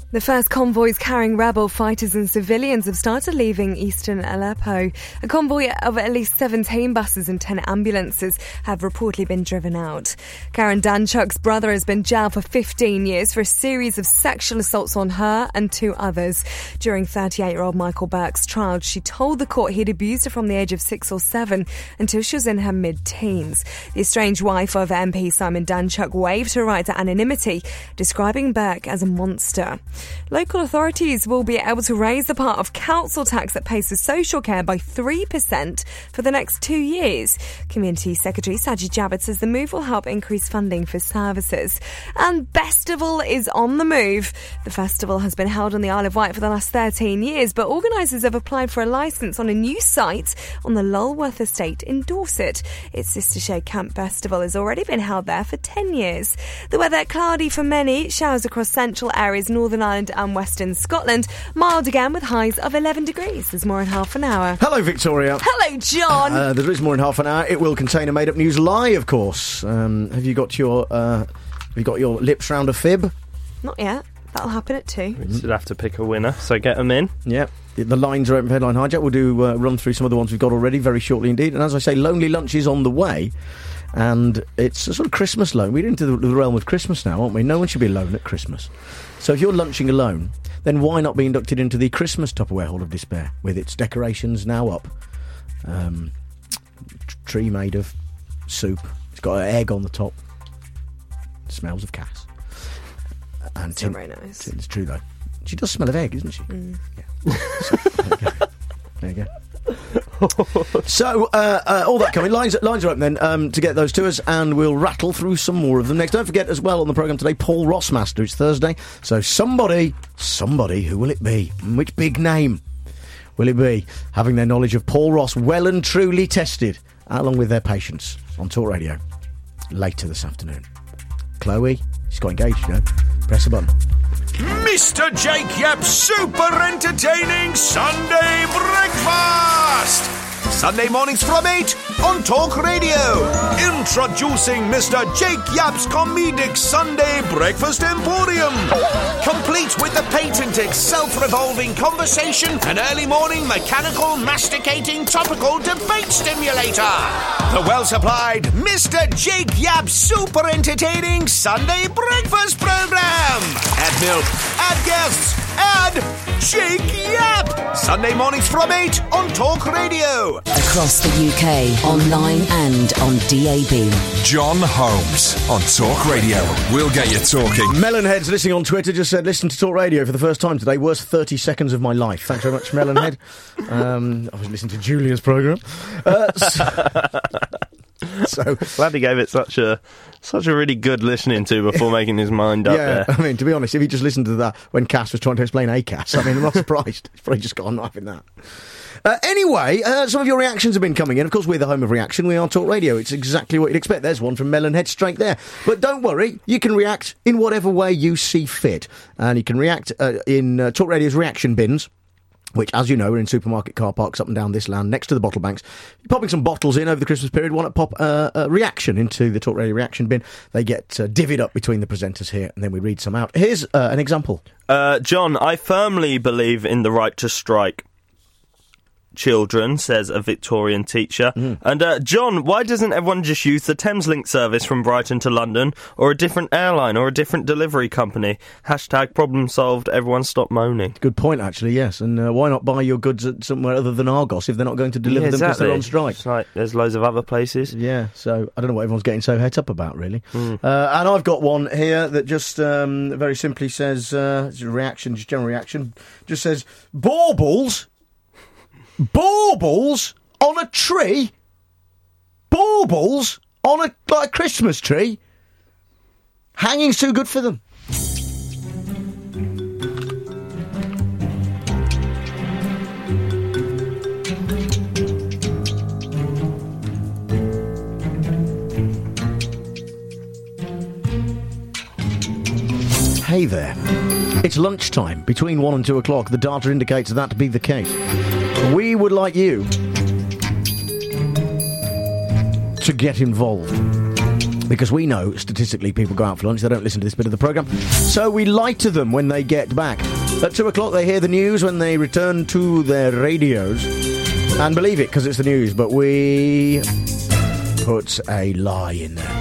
The first convoys carrying rebel fighters and civilians have started leaving eastern Aleppo. A convoy of at least seventeen buses and ten ambulances have reportedly been driven out. Karen Danchuk's brother has been jailed for fifteen years for a series of sexual assaults on her and two others. During thirty-eight-year-old Michael Burke's trial, she told the court he'd abused her from the age of six or seven until she was in her mid-teens. The estranged wife of M P Simon Danchuk waived her right to anonymity, describing Burke as a monster. Local authorities will be able to raise the part of council tax that pays for social care by three percent for the next two years. Community Secretary Sajid Javid says the move will help increase funding for services. And Bestival is on the move. The festival has been held on the Isle of Wight for the last thirteen years, but organisers have applied for a licence on a new site on the Lulworth estate in Dorset. Its sister show Camp Bestival has already been held there for ten years. The weather cloudy for many, showers across central areas, Northern Ireland and western Scotland. Mild again with highs of eleven degrees. There's more in half an hour. Hello, Victoria. Hello, John. Uh, there is more in half an hour. It will contain a made-up news lie, of course. Um, have you got your uh, have you got your lips round a fib? Not yet. That'll happen at two. We still have to pick a winner, so get them in. Yeah. The lines are open for Headline Hijack. We'll do uh, run through some of the ones we've got already very shortly indeed. And as I say, Lonely Lunch is on the way. And it's a sort of Christmas loan. We're into the, the realm of Christmas now, aren't we? No one should be alone at Christmas. So if you're lunching alone, then why not be inducted into the Christmas Tupperware Hall of Despair with its decorations now up? Um, t- tree made of soup. It's got an egg on the top. Smells of Cass. And It's not very nice. It's true though. She does smell of egg, isn't she? Mm. Yeah. So, there you go. There you go. So, uh, uh, all that coming. Lines, lines are open then um, to get those to us, and we'll rattle through some more of them next. Don't forget as well on the programme today, Paul Rossmaster. It's Thursday, so somebody, somebody, who will it be? Which big name will it be? Having their knowledge of Paul Ross well and truly tested, along with their patience, on Talk Radio later this afternoon. Chloe, she's got engaged, you know. Press a button. Mister Jake Yapp's super entertaining Sunday breakfast. Sunday mornings from eight on Talk Radio. Introducing Mister Jake Yapp's comedic Sunday breakfast emporium. Complete with the patented self-revolving conversation and early morning mechanical masticating topical debate stimulator. The well-supplied Mister Jake Yapp's super entertaining Sunday breakfast program. Add milk, add guests, add Jake Yapp. Sunday mornings from eight on Talk Radio. Across the U K, online and on D A B. John Holmes on Talk Radio. We'll get you talking. Melonhead's listening on Twitter just said, listen to Talk Radio for the first time today. Worst thirty seconds of my life. Thanks very much, Melonhead. um, I was listening to Julia's programme. Uh, so, so glad he gave it such a such a really good listening to before making his mind up yeah, there. I mean, to be honest, if he just listened to that when Cass was trying to explain A C A S, I mean, I'm not surprised. He's probably just got on laughing that. Uh, anyway, uh, some of your reactions have been coming in. Of course, we're the home of reaction. We are Talk Radio. It's exactly what you'd expect. There's one from Melonhead straight there. But don't worry, you can react in whatever way you see fit. And you can react uh, in uh, Talk Radio's reaction bins, which, as you know, are in supermarket car parks up and down this land, next to the bottle banks. You're popping some bottles in over the Christmas period. Why not pop uh, a reaction into the Talk Radio reaction bin? They get uh, divvied up between the presenters here, and then we read some out. Here's uh, an example. Uh, John, I firmly believe in the right to strike children, says a Victorian teacher. Mm. And uh, John, why doesn't everyone just use the Thameslink service from Brighton to London, or a different airline, or a different delivery company? Hashtag problem solved, everyone stop moaning. Good point, actually, yes. And uh, why not buy your goods at somewhere other than Argos if they're not going to deliver yeah, them because exactly. they're on strike? It's like, there's loads of other places. Yeah, so I don't know what everyone's getting so het up about, really. Mm. Uh, and I've got one here that just um, very simply says, uh, it's a reaction, just general reaction, just says, baubles... Baubles on a tree? Baubles on a, like a Christmas tree? Hanging's too good for them. Hey there. It's lunchtime, between one and two o'clock. The data indicates that to be the case. We would like you to get involved. Because we know, statistically, people go out for lunch, they don't listen to this bit of the programme. So we lie to them when they get back. At two o'clock, they hear the news when they return to their radios. And believe it, because it's the news, but we put a lie in there.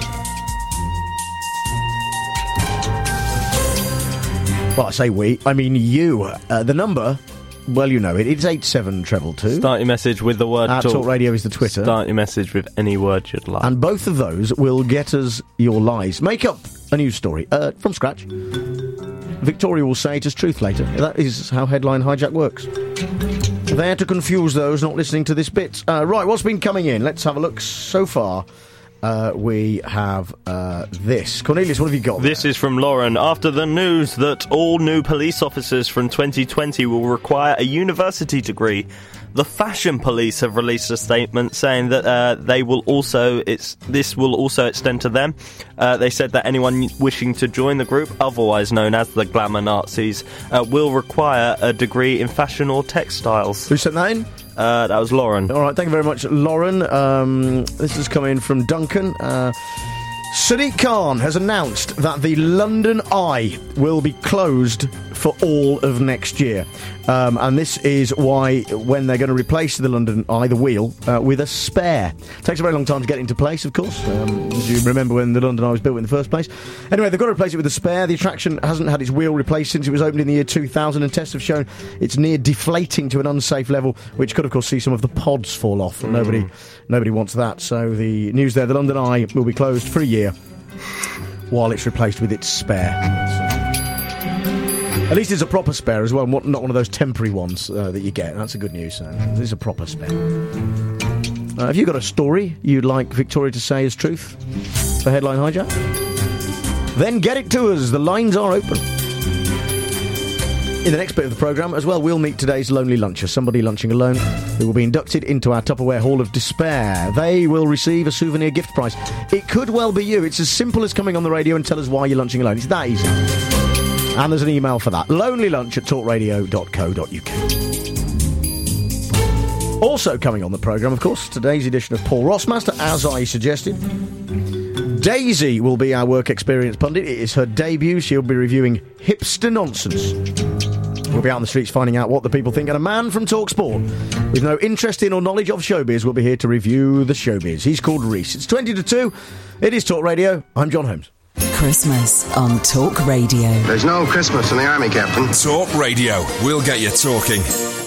Well, I say we, I mean you. Uh, the number, well, you know it, it's eight seven treble two. Start your message with the word At talk. Talk Radio is the Twitter. Start your message with any word you'd like. And both of those will get us your lies. Make up a news story uh, from scratch. Victoria will say it as truth later. That is how Headline Hijack works. There to confuse those not listening to this bit. Uh, right, what's been coming in? Let's have a look. So far, uh, we have uh, this. Cornelius, what have you got? This is from Lauren. After the news that all new police officers from twenty twenty will require a university degree, the Fashion Police have released a statement saying that uh, they will also it's this will also extend to them. Uh, they said that anyone wishing to join the group, otherwise known as the Glamour Nazis, uh, will require a degree in fashion or textiles. Who sent that in? Uh, that was Lauren. All right, thank you very much, Lauren. Um, this is coming from Duncan. Uh, Sadiq Khan has announced that the London Eye will be closed for all of next year. Um, and this is why, when they're going to replace the London Eye, the wheel, uh, with a spare. Takes a very long time to get into place, of course. Um, as you remember when the London Eye was built in the first place. Anyway, they've got to replace it with a spare. The attraction hasn't had its wheel replaced since it was opened in the year two thousand, and tests have shown it's near deflating to an unsafe level, which could, of course, see some of the pods fall off. Mm. Nobody, nobody wants that. So the news there, the London Eye will be closed for a year while it's replaced with its spare. At least it's a proper spare as well, not one of those temporary ones uh, that you get. That's a good news. Uh, this is a proper spare. Uh, have you got a story you'd like Victoria to say as truth for Headline Hijack? Then get it to us. The lines are open. In the next bit of the programme as well, we'll meet today's Lonely Luncher, somebody lunching alone, who will be inducted into our Tupperware Hall of Despair. They will receive a souvenir gift prize. It could well be you. It's as simple as coming on the radio and tell us why you're lunching alone. It's that easy. And there's an email for that. lonelylunch at talkradio dot co dot uk. Also coming on the programme, of course, today's edition of Paul Rossmaster, as I suggested. Daisy will be our work experience pundit. It is her debut. She'll be reviewing Hipster Nonsense. We'll be out on the streets finding out what the people think. And a man from TalkSport with no interest in or knowledge of showbiz will be here to review the showbiz. He's called Reese. It's twenty to two. It is Talk Radio. I'm John Holmes. Christmas on Talk Radio. There's no Christmas in the army, Captain. Talk Radio. We'll get you talking.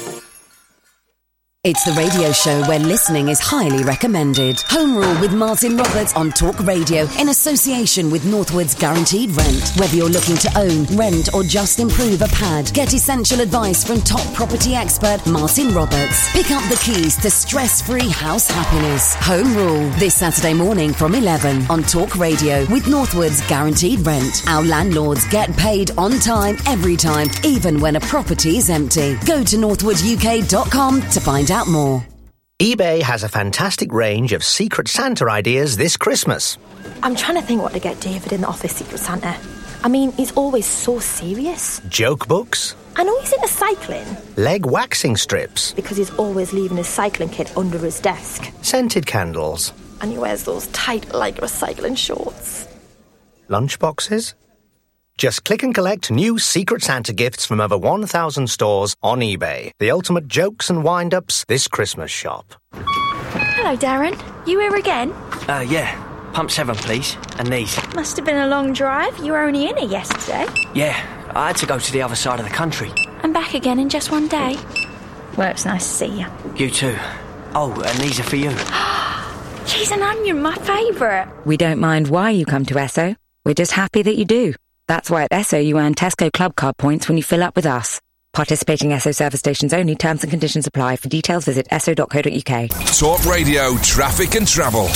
It's the radio show where listening is highly recommended. Home Rule with Martin Roberts on Talk Radio in association with Northwood's Guaranteed Rent. Whether you're looking to own, rent or just improve a pad, get essential advice from top property expert Martin Roberts. Pick up the keys to stress-free house happiness. Home Rule this Saturday morning from eleven on Talk Radio with Northwood's Guaranteed Rent. Our landlords get paid on time, every time, even when a property is empty. Go to northwood u k dot com to find out more. eBay has a fantastic range of Secret Santa ideas this Christmas. I'm trying to think what to get David in the office Secret Santa. I mean, he's always so serious. Joke books. I know he's into cycling. Leg waxing strips. Because he's always leaving his cycling kit under his desk. Scented candles. And he wears those tight Lycra cycling shorts. Lunchboxes. Just click and collect new Secret Santa gifts from over one thousand stores on eBay. The ultimate jokes and wind-ups this Christmas shop. Hello, Darren. You here again? Uh, yeah. Pump seven, please. And these. Must have been a long drive. You were only in here yesterday. Yeah, I had to go to the other side of the country. And back again in just one day. Well, it's nice to see you. You too. Oh, and these are for you. Cheese and onion, my favourite. We don't mind why you come to Esso. We're just happy that you do. That's why at Esso you earn Tesco Club Card points when you fill up with us. Participating Esso service stations only. Terms and conditions apply. For details, visit esso dot co dot uk. Talk Radio, traffic and travel.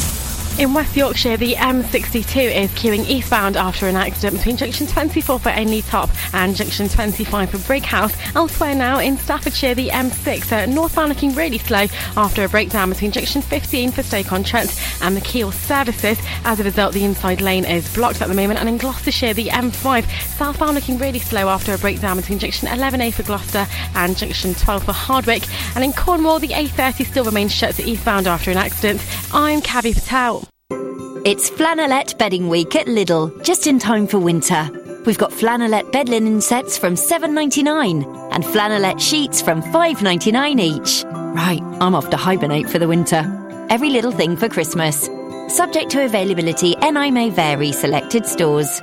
In West Yorkshire, the M sixty-two is queuing eastbound after an accident between junction twenty-four for Ainley Top and junction twenty-five for Brighouse. Elsewhere now, in Staffordshire, the M six uh, northbound looking really slow after a breakdown between junction fifteen for Stoke-on-Trent and the Keel services. As a result, the inside lane is blocked at the moment. And in Gloucestershire, the M five southbound looking really slow after a breakdown between junction eleven A for Gloucester and junction twelve for Hardwick. And in Cornwall, the A thirty still remains shut to eastbound after an accident. I'm Kavi Patel. It's Flannelette Bedding Week at Lidl, just in time for winter. We've got Flannelette bed linen sets from seven ninety-nine and Flannelette sheets from five ninety-nine each. Right, I'm off to hibernate for the winter. Every little thing for Christmas. Subject to availability, and I may vary selected stores.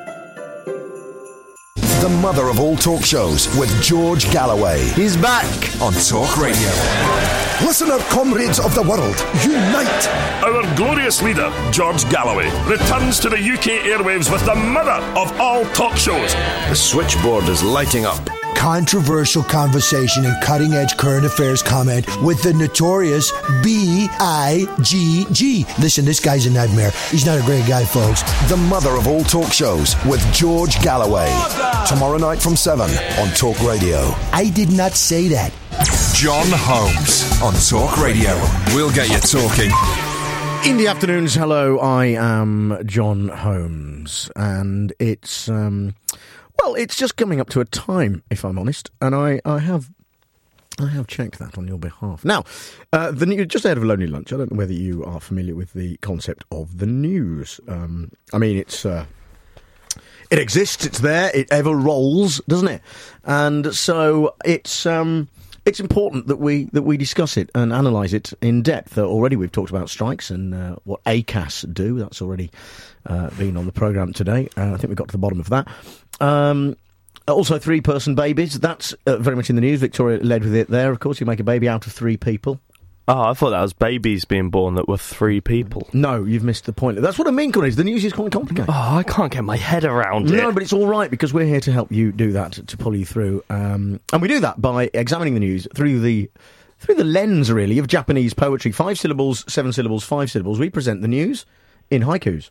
The mother of all talk shows with George Galloway. He's back on Talk Radio. Listen up, comrades of the world. Unite! Our glorious leader, George Galloway, returns to the U K airwaves with the mother of all talk shows. The switchboard is lighting up. Controversial conversation and cutting-edge current affairs comment with the notorious B I G G. Listen, this guy's a nightmare. He's not a great guy, folks. The mother of all talk shows with George Galloway. Tomorrow night from seven on Talk Radio. I did not say that. John Holmes on Talk Radio. We'll get you talking. In the afternoons, hello, I am John Holmes, and it's, um, well, it's just coming up to a time, if I'm honest, and I, I have I have checked that on your behalf. Now, uh, the new, just ahead of a Lonely Lunch, I don't know whether you are familiar with the concept of the news. Um, I mean, it's... Uh, It exists, it's there, it ever rolls, doesn't it? And so it's um, it's important that we that we discuss it and analyse it in depth. Uh, already we've talked about strikes and uh, what A C A S do. That's already uh, been on the programme today. Uh, I think we got to the bottom of that. Um, also, three-person babies. That's uh, very much in the news. Victoria led with it there, of course. You make a baby out of three people. Oh, I thought that was babies being born that were three people. No, you've missed the point. That's what I mean, Corey. The news is quite complicated. Oh, I can't get my head around it. No, but it's all right, because we're here to help you do that, to pull you through. Um, and we do that by examining the news through the through the lens, really, of Japanese poetry. Five syllables, seven syllables, five syllables. We present the news in haikus.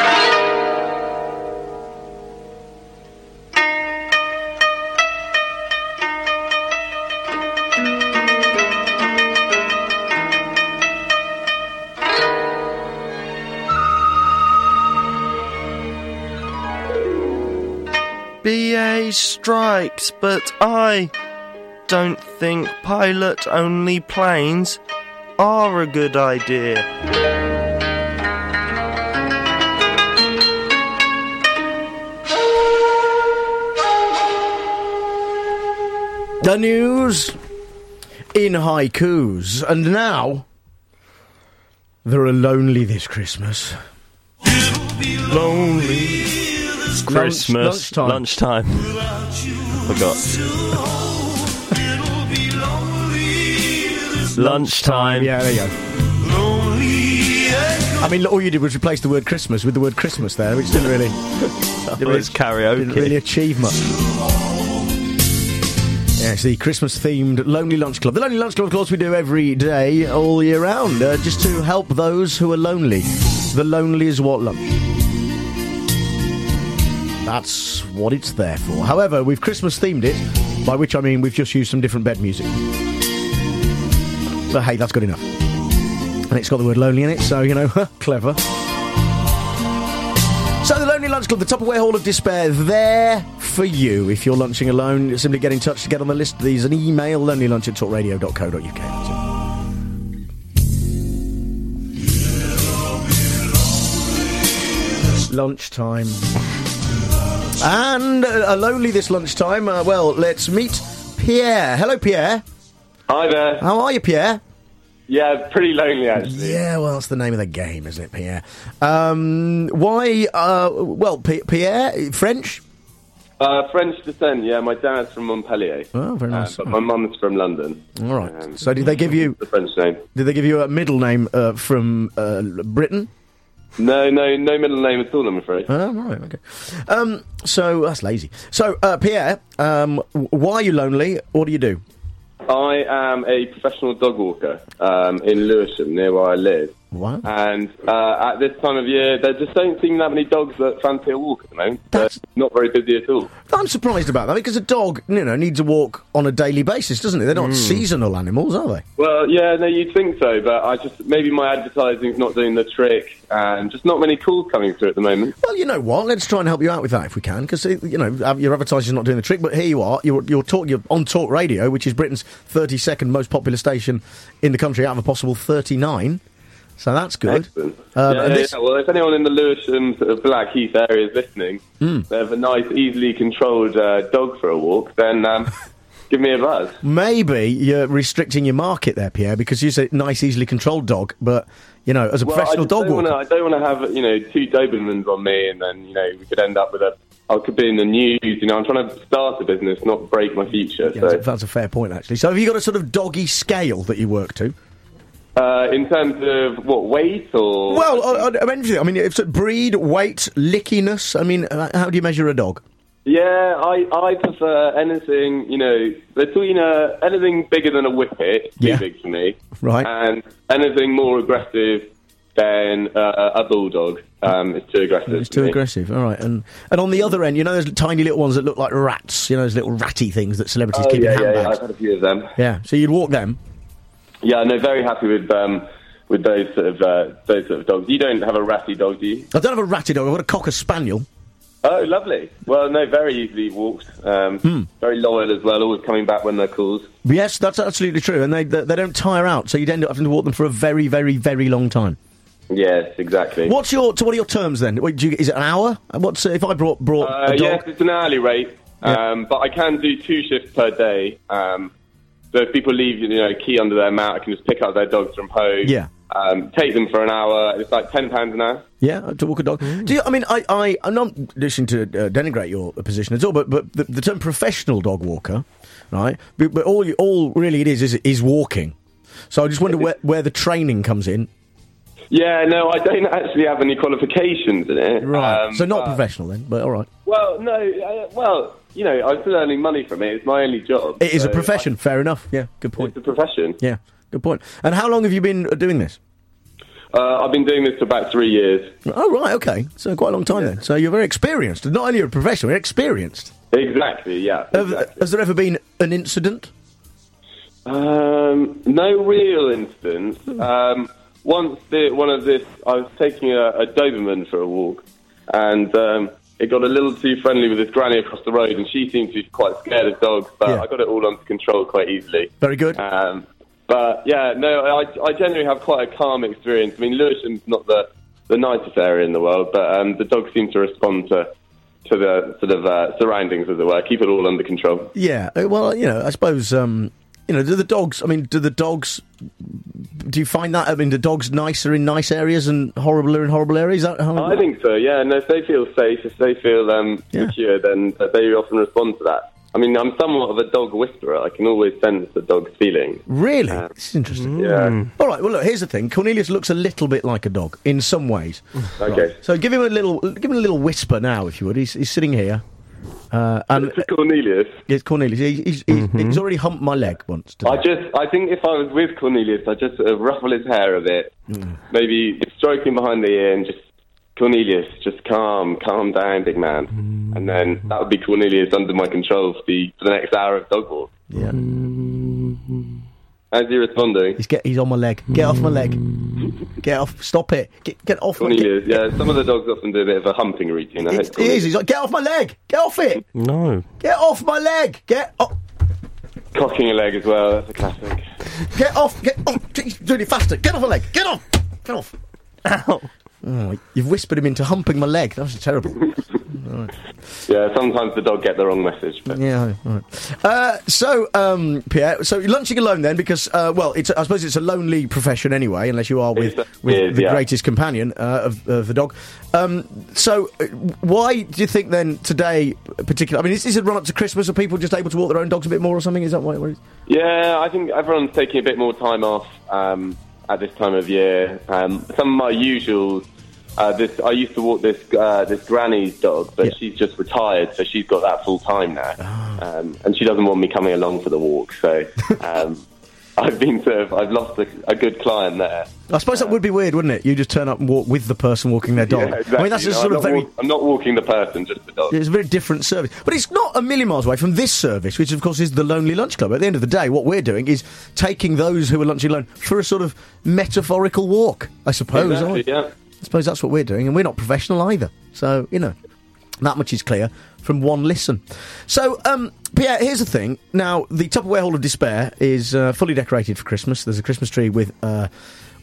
B A strikes, but I don't think pilot-only planes are a good idea. The news in haikus. And now, there are lonely this Christmas. Lonely. Christmas, Lunch, lunchtime. Forgot. Lunchtime. Yeah, there you go. I mean, all you did was replace the word Christmas with the word Christmas there, which didn't really... That was karaoke. Didn't really achieve much. Yeah, it's the Christmas-themed Lonely Lunch Club. The Lonely Lunch Club, of course, we do every day, all year round, uh, just to help those who are lonely. The lonely is what lunch. That's what it's there for. However, we've Christmas-themed it, by which I mean we've just used some different bed music. But hey, that's good enough. And it's got the word lonely in it, so, you know, clever. So the Lonely Lunch Club, the Tupperware Hall of Despair, there for you. If you're lunching alone, simply get in touch to get on the list. There's an email, lonelylunch at talkradio dot co dot uk. That's it. Lunchtime. And uh, uh, lonely this lunchtime. Uh, well, let's meet Pierre. Hello, Pierre. Hi there. How are you, Pierre? Yeah, pretty lonely, actually. Yeah, well, that's the name of the game, isn't it, Pierre? Um, why, uh, well, P- Pierre, French? Uh, French descent, yeah. My dad's from Montpellier. Oh, very nice. Uh, but my mum's from London. All right. Um, so did they give you... the French name. Did they give you a middle name uh, from uh, Britain? No, no, no middle name at all, I'm afraid. Oh, right, okay. Um, so, that's lazy. So, uh, Pierre, um, why are you lonely? What do you do? I am a professional dog walker um, in Lewisham, near where I live. Wow. And uh, at this time of year, there just don't seem that many dogs that fancy a walk at the moment. That's not very busy at all. I'm surprised about that, because a dog, you know, needs a walk on a daily basis, doesn't it? They're not Mm. seasonal animals, are they? Well, yeah, no, you'd think so, but I just maybe my advertising's not doing the trick, and just not many calls coming through at the moment. Well, you know what? Let's try and help you out with that if we can, because you know your advertising's not doing the trick. But here you are, you're you're, talk, you're on Talk Radio, which is Britain's thirty-second most popular station in the country out of a possible thirty-nine. So that's good. Excellent. Um, yeah, and yeah, this- yeah. Well, if anyone in the Lewisham sort of Blackheath area is listening, Mm. they have a nice, easily controlled uh, dog for a walk, then um, give me a buzz. Maybe you're restricting your market there, Pierre, because you say nice, easily controlled dog, but, you know, as a Well, professional I just dog don't walker... wanna, I don't want to have, you know, two Dobermans on me, and then, you know, we could end up with a... I could be in the news, you know, I'm trying to start a business, not break my future, Yeah, so... that's, a, that's a fair point, actually. So have you got a sort of doggy scale that you work to? Uh, in terms of, what, weight, or... Well, I, I, I mean, I mean, if it's breed, weight, lickiness, I mean, uh, how do you measure a dog? Yeah, I, I prefer anything, you know, between uh, anything bigger than a whippet, too Yeah. big for me, Right. and anything more aggressive than uh, a bulldog. Um, it's too aggressive. It's for too me. aggressive, all right. And and on the other end, you know those tiny little ones that look like rats, you know, those little ratty things that celebrities Oh, keep yeah, in yeah, yeah, handbags. I've had a few of them. Yeah, so you'd walk them? Yeah, no, very happy with um, with those sort of uh, those sort of dogs. You don't have a ratty dog, do you? I don't have a ratty dog, I've got a cocker spaniel. Oh, lovely. Well, no, very easily walked. Um, Hmm. Very loyal as well, always coming back when they're called. Yes, that's absolutely true, and they, they they don't tire out, so you'd end up having to walk them for a very, very, very long time. Yes, exactly. What's your so what are your terms then? Wait, do you, is it an hour? What's if I brought brought Uh, a dog? yes, it's an hourly rate, um, but I can do two shifts per day. Um, so if people leave, you know, a key under their mat, I can just pick up their dogs from home. Yeah. Um, take them for an hour. It's like ten pounds an hour. Yeah, to walk a dog. Do you, I mean, I, I, I'm not wishing to uh, denigrate your position at all, but, but the, the term professional dog walker, right? But, but all you, all really it is is is walking. So I just wonder where, where the training comes in. Yeah, no, I don't actually have any qualifications in it. Right. Um, so not but- professional then, but all right. Well, no, uh, well, you know, I'm still earning money from it. It's my only job. It is so a profession. Fair enough. Yeah, good point. It's a profession. Yeah, good point. And how long have you been uh, doing this? Uh, I've been doing this for about three years. Oh, right, okay. So quite a long time then. So you're very experienced. Not only a professional, you're experienced. Exactly, yeah. Have, has there ever been an incident? Um, no real instance. Um, once the, one of this, I was taking a, a Doberman for a walk, and um, it got a little too friendly with this granny across the road, and she seemed to be quite scared of dogs, but Yeah. I got it all under control quite easily. Very good. Um, but yeah, no, I, I generally have quite a calm experience. I mean, Lewisham's not the, the nicest area in the world, but um, the dogs seem to respond to to the sort of uh, surroundings, as it were. Keep it all under control. Yeah, uh, well, you know, I suppose, um, you know, do the dogs, I mean, do the dogs, do you find that, I mean, do dogs nicer in nice areas and horribler in horrible areas? Is that how I think so, yeah. And if they feel safe, if they feel um, secure, then uh, they often respond to that. I mean, I'm somewhat of a dog whisperer. I can always sense the dog's feelings. Really? It's interesting. Yeah. All right, well, look, here's the thing. Cornelius looks a little bit like a dog, in some ways. Okay. Right. So give him a little give him a little whisper now, if you would. He's, he's sitting here. Uh, and It's Cornelius. It's Cornelius. He, he's, he's, he's already humped my leg once today. I just, I think if I was with Cornelius, I'd just sort of ruffle his hair a bit, maybe stroke him behind the ear and just, Cornelius, just calm, calm down, big man. And then that would be Cornelius under my control for the, for the next hour of dog walk. Yeah. How's he responding? He's, get, he's on my leg. Get off my leg. Get off. Stop it. Get, get off my leg. Cornelius, yeah, some of the dogs often do a bit of a humping routine. I It's, hope he is. He's like, get off my leg. Get off it. No. Get off my leg. Get off. Cocking a leg as well, that's a classic. Get off. Get off. He's doing it faster. Get off my leg. Get off. Get off. Ow. Oh, you've whispered him into humping my leg. That was terrible. Right. Yeah, sometimes the dog get the wrong message. But. Yeah, all right. Uh, so, um, Pierre, so you're lunching alone then, because, uh, well, it's, I suppose it's a lonely profession anyway, unless you are with, It's- with it is, the yeah. greatest companion uh, of, of the dog. Um, so, uh, why do you think then today, particularly? I mean, is, is it run up to Christmas? Are people just able to walk their own dogs a bit more or something? Is that why? What is? Yeah, I think everyone's taking a bit more time off um, at this time of year. Um, some of my usuals. Uh, this I used to walk this uh, this granny's dog, but Yeah. she's just retired, so she's got that full time now, Ah. um, and she doesn't want me coming along for the walk. So um, I've been sort of I've lost a, a good client there. I suppose that would be weird, wouldn't it? You just turn up and walk with the person walking their dog. Yeah, exactly. I mean, that's You a know, sort I'm of not very. walk- I'm not walking the person, just the dog. It's a very different service. But it's not a million miles away from this service, which, of course, is the Lonely Lunch Club. At the end of the day, what we're doing is taking those who are lunching alone for a sort of metaphorical walk, I suppose. Exactly, I, yeah. I suppose that's what we're doing, and we're not professional either. So, you know, that much is clear from one listen. So, um, Pierre, here's the thing. Now, the Tupperware Hall of Despair is uh, fully decorated for Christmas. There's a Christmas tree with... Uh,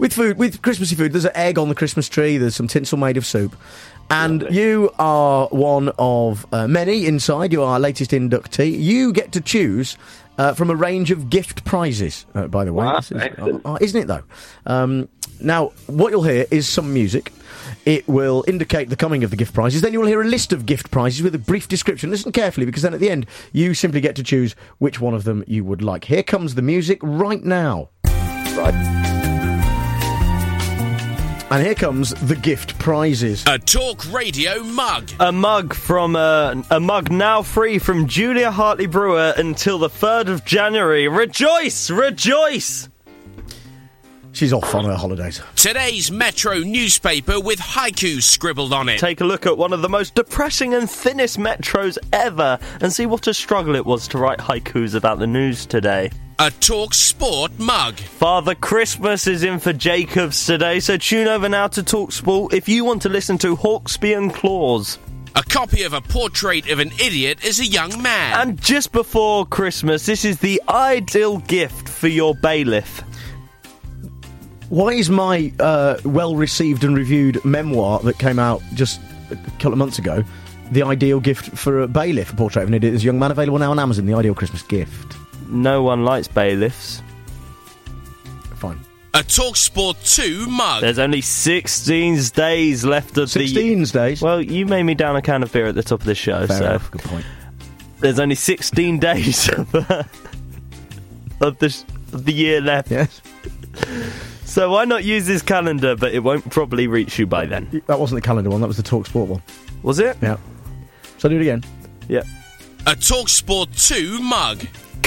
with food, with Christmassy food, there's an egg on the Christmas tree, there's some tinsel made of soup. And you are one of uh, many inside. You are our latest inductee. You get to choose uh, from a range of gift prizes, uh, by the way. Wow, This is, excellent. oh, isn't it, though? Um, now, what you'll hear is some music. It will indicate the coming of the gift prizes. Then you will hear a list of gift prizes with a brief description. Listen carefully, because then at the end, you simply get to choose which one of them you would like. Here comes the music right now. Right. And here comes the gift prizes. A Talk Radio mug. A mug from uh, a mug now free from Julia Hartley Brewer until the third of January. Rejoice, rejoice. She's off on her holidays. Today's Metro newspaper with haiku scribbled on it. Take a look at one of the most depressing and thinnest Metros ever and see what a struggle it was to write haikus about the news today. A Talk Sport mug. Father Christmas is in for Jacobs today, so tune over now to Talk Sport if you want to listen to Hawksby and Claus. A copy of a portrait of an idiot as a young man. And just before Christmas, this is the ideal gift for your bailiff. Why is my uh, well-received and reviewed memoir that came out just a couple of months ago the ideal gift for a bailiff, a portrait of an idiot as a young man, available now on Amazon, the ideal Christmas gift? No one likes bailiffs. Fine. A Talk Sport two mug. There's only sixteen days left of the... sixteen days? Well, you made me down a can of beer at the top of the show, Fair so... enough, good point. There's only sixteen days of, uh, of, the, sh- of the year left. Yes. So why not use this calendar, but it won't probably reach you by then. That wasn't the calendar one, that was the Talk Sport one. Was it? Yeah. So do it again. Yeah. A Talk Sport two mug.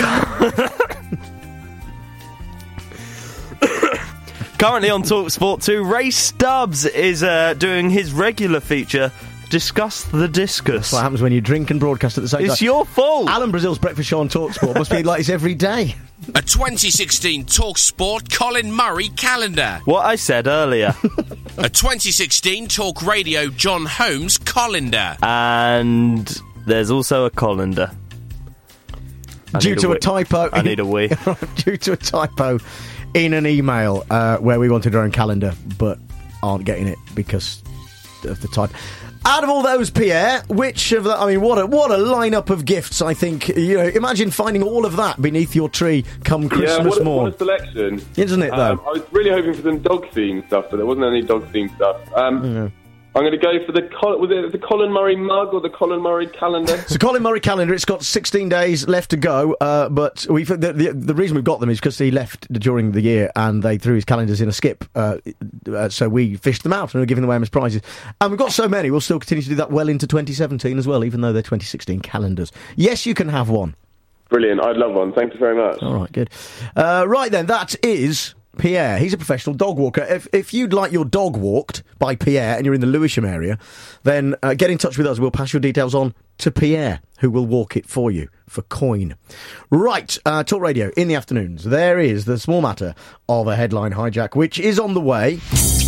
Currently on Talk Sport two, Ray Stubbs is uh, doing his regular feature, Discuss the Discus. That's what happens when you drink and broadcast at the same time. It's your fault. Alan Brazil's breakfast show on Talk Sport must be like this every day. A twenty sixteen Talk Sport Colin Murray calendar. What I said earlier. A twenty sixteen Talk Radio John Holmes colander. And there's also a colander. I Due to a, a typo. I need a wee. Due to a typo in an email uh, where we wanted our own calendar, but aren't getting it because of the type. Out of all those, Pierre, which of the... I mean, what a what a lineup of gifts, I think. You know, imagine finding all of that beneath your tree come Christmas yeah, what a, morn. what a selection. Isn't it, though? Um, I was really hoping for some dog-themed stuff, but there wasn't any dog-themed stuff. Um, yeah. I'm going to go for the... Col- was it the Colin Murray mug or the Colin Murray calendar? So Colin Murray calendar, it's got sixteen days left to go, uh, but we've, the, the, the reason we've got them is because he left during the year and they threw his calendars in a skip, uh, uh, so we fished them out and we're giving them away as prizes. And we've got so many, we'll still continue to do that well into twenty seventeen as well, even though they're twenty sixteen calendars. Yes, you can have one. Brilliant, I'd love one. Thank you very much. All right, good. Uh, right then, that is... Pierre, he's a professional dog walker. If if you'd like your dog walked by Pierre and you're in the Lewisham area, then uh, get in touch with us. We'll pass your details on to Pierre, who will walk it for you for coin. Right, uh, Talk Radio in the afternoons. There is the small matter of a headline hijack, which is on the way.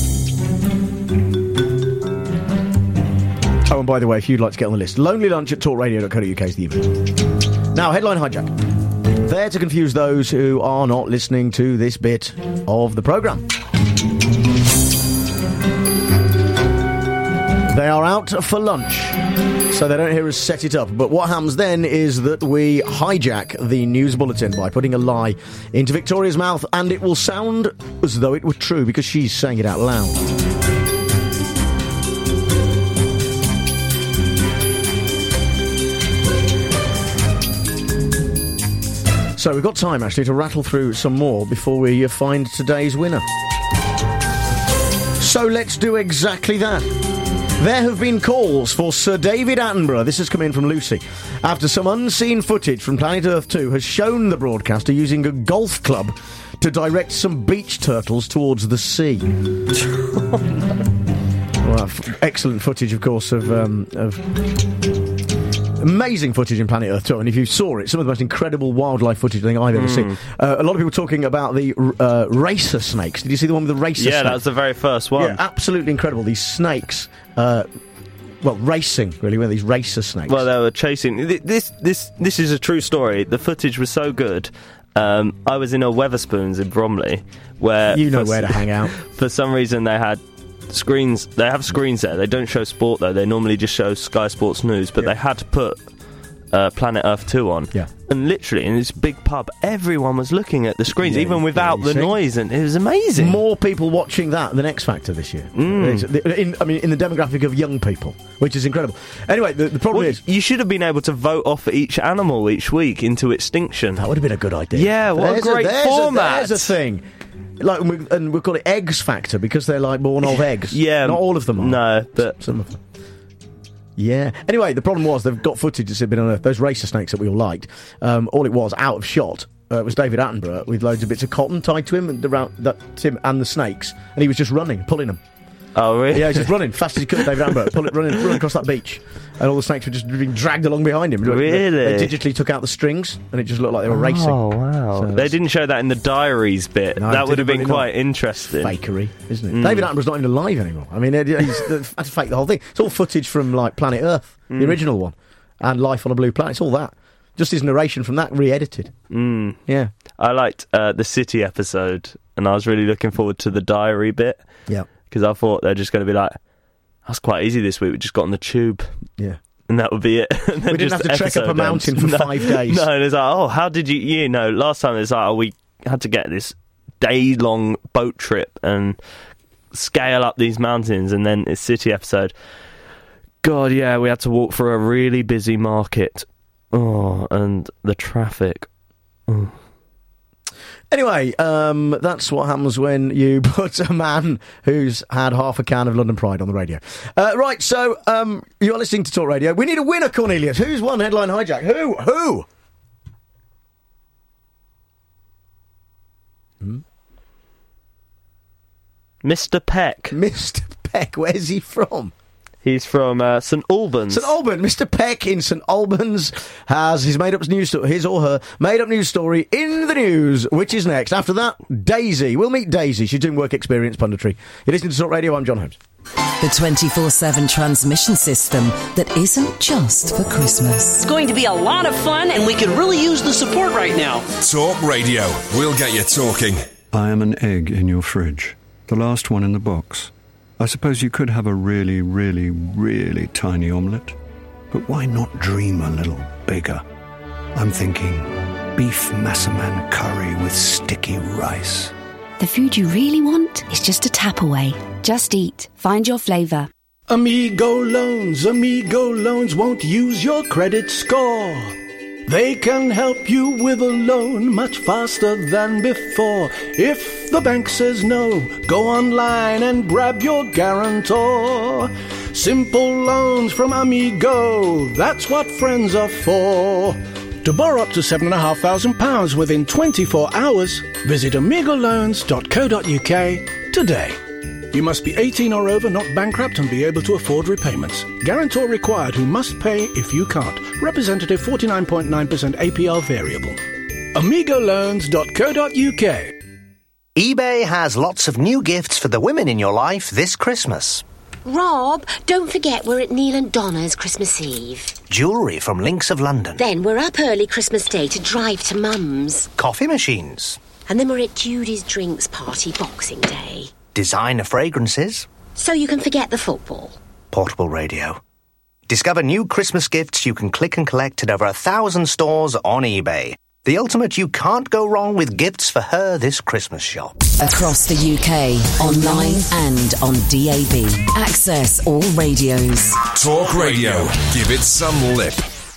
Oh, and by the way, if you'd like to get on the list, lonely lunch at talk radio dot co dot uk is the email. Now, headline hijack. There to confuse those who are not listening to this bit of the programme. They are out for lunch, so they don't hear us set it up. But what happens then is that we hijack the news bulletin by putting a lie into Victoria's mouth, and it will sound as though it were true because she's saying it out loud. So we've got time, actually, to rattle through some more before we uh, find today's winner. So let's do exactly that. There have been calls for Sir David Attenborough, this has come in from Lucy, after some unseen footage from Planet Earth two has shown the broadcaster using a golf club to direct some beach turtles towards the sea. Oh, no. Well, f- excellent footage, of course, of... Um, of amazing footage in Planet Earth two, and if you saw it, some of the most incredible wildlife footage I think I've ever mm. seen. Uh, a lot of people talking about the uh, racer snakes. Did you see the one with the racer yeah, snakes? Yeah, that's the very first one. Yeah, absolutely incredible. These snakes, uh, well, racing, really, were these racer snakes. Well, they were chasing... This, this, this is a true story. The footage was so good... Um, I was in a Weatherspoons in Bromley, where you know for, where to hang out. For some reason, they had screens. They have screens there. They don't show sport though. They normally just show Sky Sports News, but yeah. they had to put uh, Planet Earth two on. Yeah. And literally in this big pub, everyone was looking at the screens, yeah, even without the noise, and it was amazing. More people watching that than X Factor this year. Mm. In, I mean, in the demographic of young people, which is incredible. Anyway, the, the problem well, is, you should have been able to vote off each animal each week into extinction. That would have been a good idea. Yeah, what there's a great a, there's format. A, there's a thing. Like, and we, and we call it Eggs Factor because they're like born of eggs. Yeah, not all of them are. No, but some of them. Yeah. Anyway, the problem was they've got footage that's been unearthed. Those racer snakes that we all liked. Um, all it was out of shot. Uh, was David Attenborough with loads of bits of cotton tied to him and around that him and the snakes, and he was just running, pulling them. Oh really? Yeah, he was just running fast as he could. David Attenborough, pull it, running, running across that beach, and all the snakes were just being dragged along behind him. Really? They, they digitally took out the strings, and it just looked like they were racing. Oh wow! So they didn't show that in the diaries bit. No, that would have been really quite not. interesting. Fakery, isn't it? Mm. David Attenborough's not even alive anymore. I mean, he's had to fake the whole thing. It's all footage from like Planet Earth, mm. the original one, and Life on a Blue Planet. It's all that. Just his narration from that re-edited. Mm. Yeah. I liked uh, the City episode, and I was really looking forward to the diary bit. Yeah. Because I thought they're just going to be like, that's quite easy this week, we just got on the tube. Yeah. And that would be it. And then we didn't have to trek up a mountain ends. for no, five days. No, and it's like, oh, how did you, you know, last time it's like, oh, we had to get this day-long boat trip and scale up these mountains, and then it's City episode. God, yeah, we had to walk through a really busy market. Oh, and the traffic. Oh. Anyway, um, that's what happens when you put a man who's had half a can of London Pride on the radio. Uh, right, so um, you're listening to Talk Radio. We need a winner, Cornelius. Who's won Headline Hijack? Who? Who? Hmm? Mister Peck. Mister Peck, where's he from? He's from uh, St Albans. St Albans. Mister Peck in St Albans has his made-up news story, his or her made-up news story in the news, which is next. After that, Daisy. We'll meet Daisy. She's doing work experience punditry. You're listening to Talk Radio. I'm John Holmes. The twenty-four seven transmission system that isn't just for Christmas. It's going to be a lot of fun, and we could really use the support right now. Talk Radio. We'll get you talking. I am an egg in your fridge. The last one in the box. I suppose you could have a really, really, really tiny omelette. But why not dream a little bigger? I'm thinking beef massaman curry with sticky rice. The food you really want is just a tap away. Just eat. Find your flavour. Amigo Loans. Amigo Loans won't use your credit score. They can help you with a loan much faster than before. If the bank says no, go online and grab your guarantor. Simple loans from Amigo, that's what friends are for. To borrow up to seven thousand five hundred pounds within twenty-four hours, visit amigo loans dot co dot uk today. You must be eighteen or over, not bankrupt, and be able to afford repayments. Guarantor required who must pay if you can't. Representative forty-nine point nine percent A P R variable. amigo loans dot co dot uk. eBay has lots of new gifts for the women in your life this Christmas. Rob, don't forget we're at Neil and Donna's Christmas Eve. Jewellery from Links of London. Then we're up early Christmas Day to drive to Mum's. Coffee machines. And then we're at Judy's Drinks Party Boxing Day. Designer fragrances. So you can forget the football. Portable radio. Discover new Christmas gifts you can click and collect at over a thousand stores on eBay. The ultimate you can't go wrong with gifts for her this Christmas shop. Across the U K, online and on D A B. Access all radios. Talk Radio. Give it some lip.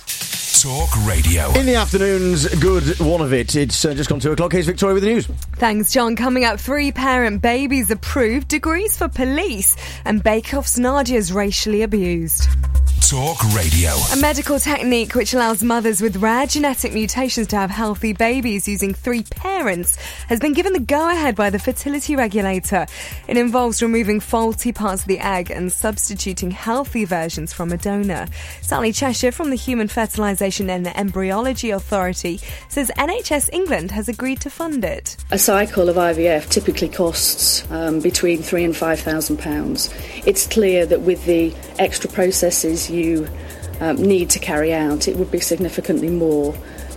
Talk Radio. In the afternoon's good one of it, it's uh, just gone two o'clock. Here's Victoria with the news. Thanks, John. Coming up, three-parent babies approved, degrees for police, and Bake Off's Nadia's racially abused. Talk Radio. A medical technique which allows mothers with rare genetic mutations to have healthy babies using three parents has been given the go-ahead by the fertility regulator. It involves removing faulty parts of the egg and substituting healthy versions from a donor. Sally Cheshire from the Human Fertilisation and Embryology Authority says N H S England has agreed to fund it. A cycle of I V F typically costs um, between three and five thousand pounds. It's clear that with the extra processes you um, need to carry out, it would be significantly more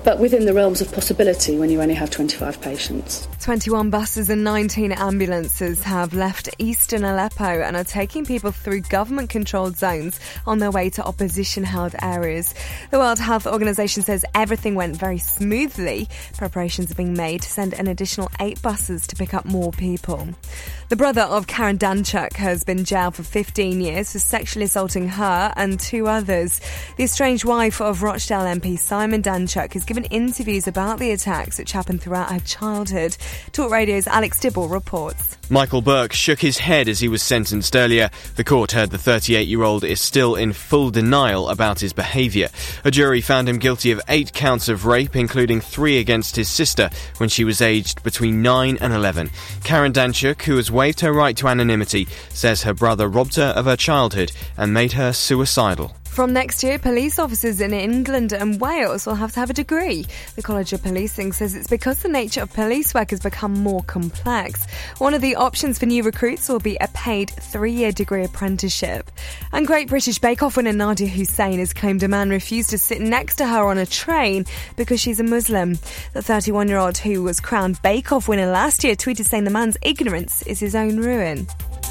but within the realms of possibility when you only have twenty-five patients. twenty-one buses and nineteen ambulances have left eastern Aleppo and are taking people through government-controlled zones on their way to opposition-held areas. The World Health Organization says everything went very smoothly. Preparations are being made to send an additional eight buses to pick up more people. The brother of Karen Danchuk has been jailed for fifteen years for sexually assaulting her and two others. The estranged wife of Rochdale M P Simon Danchuk has given interviews about the attacks which happened throughout her childhood. Talk Radio's Alex Dibble reports. Michael Burke shook his head as he was sentenced earlier. The court heard the thirty-eight-year-old is still in full denial about his behaviour. A jury found him guilty of eight counts of rape, including three against his sister when she was aged between nine and eleven. Karen Danchuk, who has waived her right to anonymity, says her brother robbed her of her childhood and made her suicidal. From next year, police officers in England and Wales will have to have a degree. The College of Policing says it's because the nature of police work has become more complex. One of the options for new recruits will be a paid three-year degree apprenticeship. And Great British Bake Off winner Nadia Hussain has claimed a man refused to sit next to her on a train because she's a Muslim. The thirty-one-year-old who was crowned Bake Off winner last year tweeted saying the man's ignorance is his own ruin.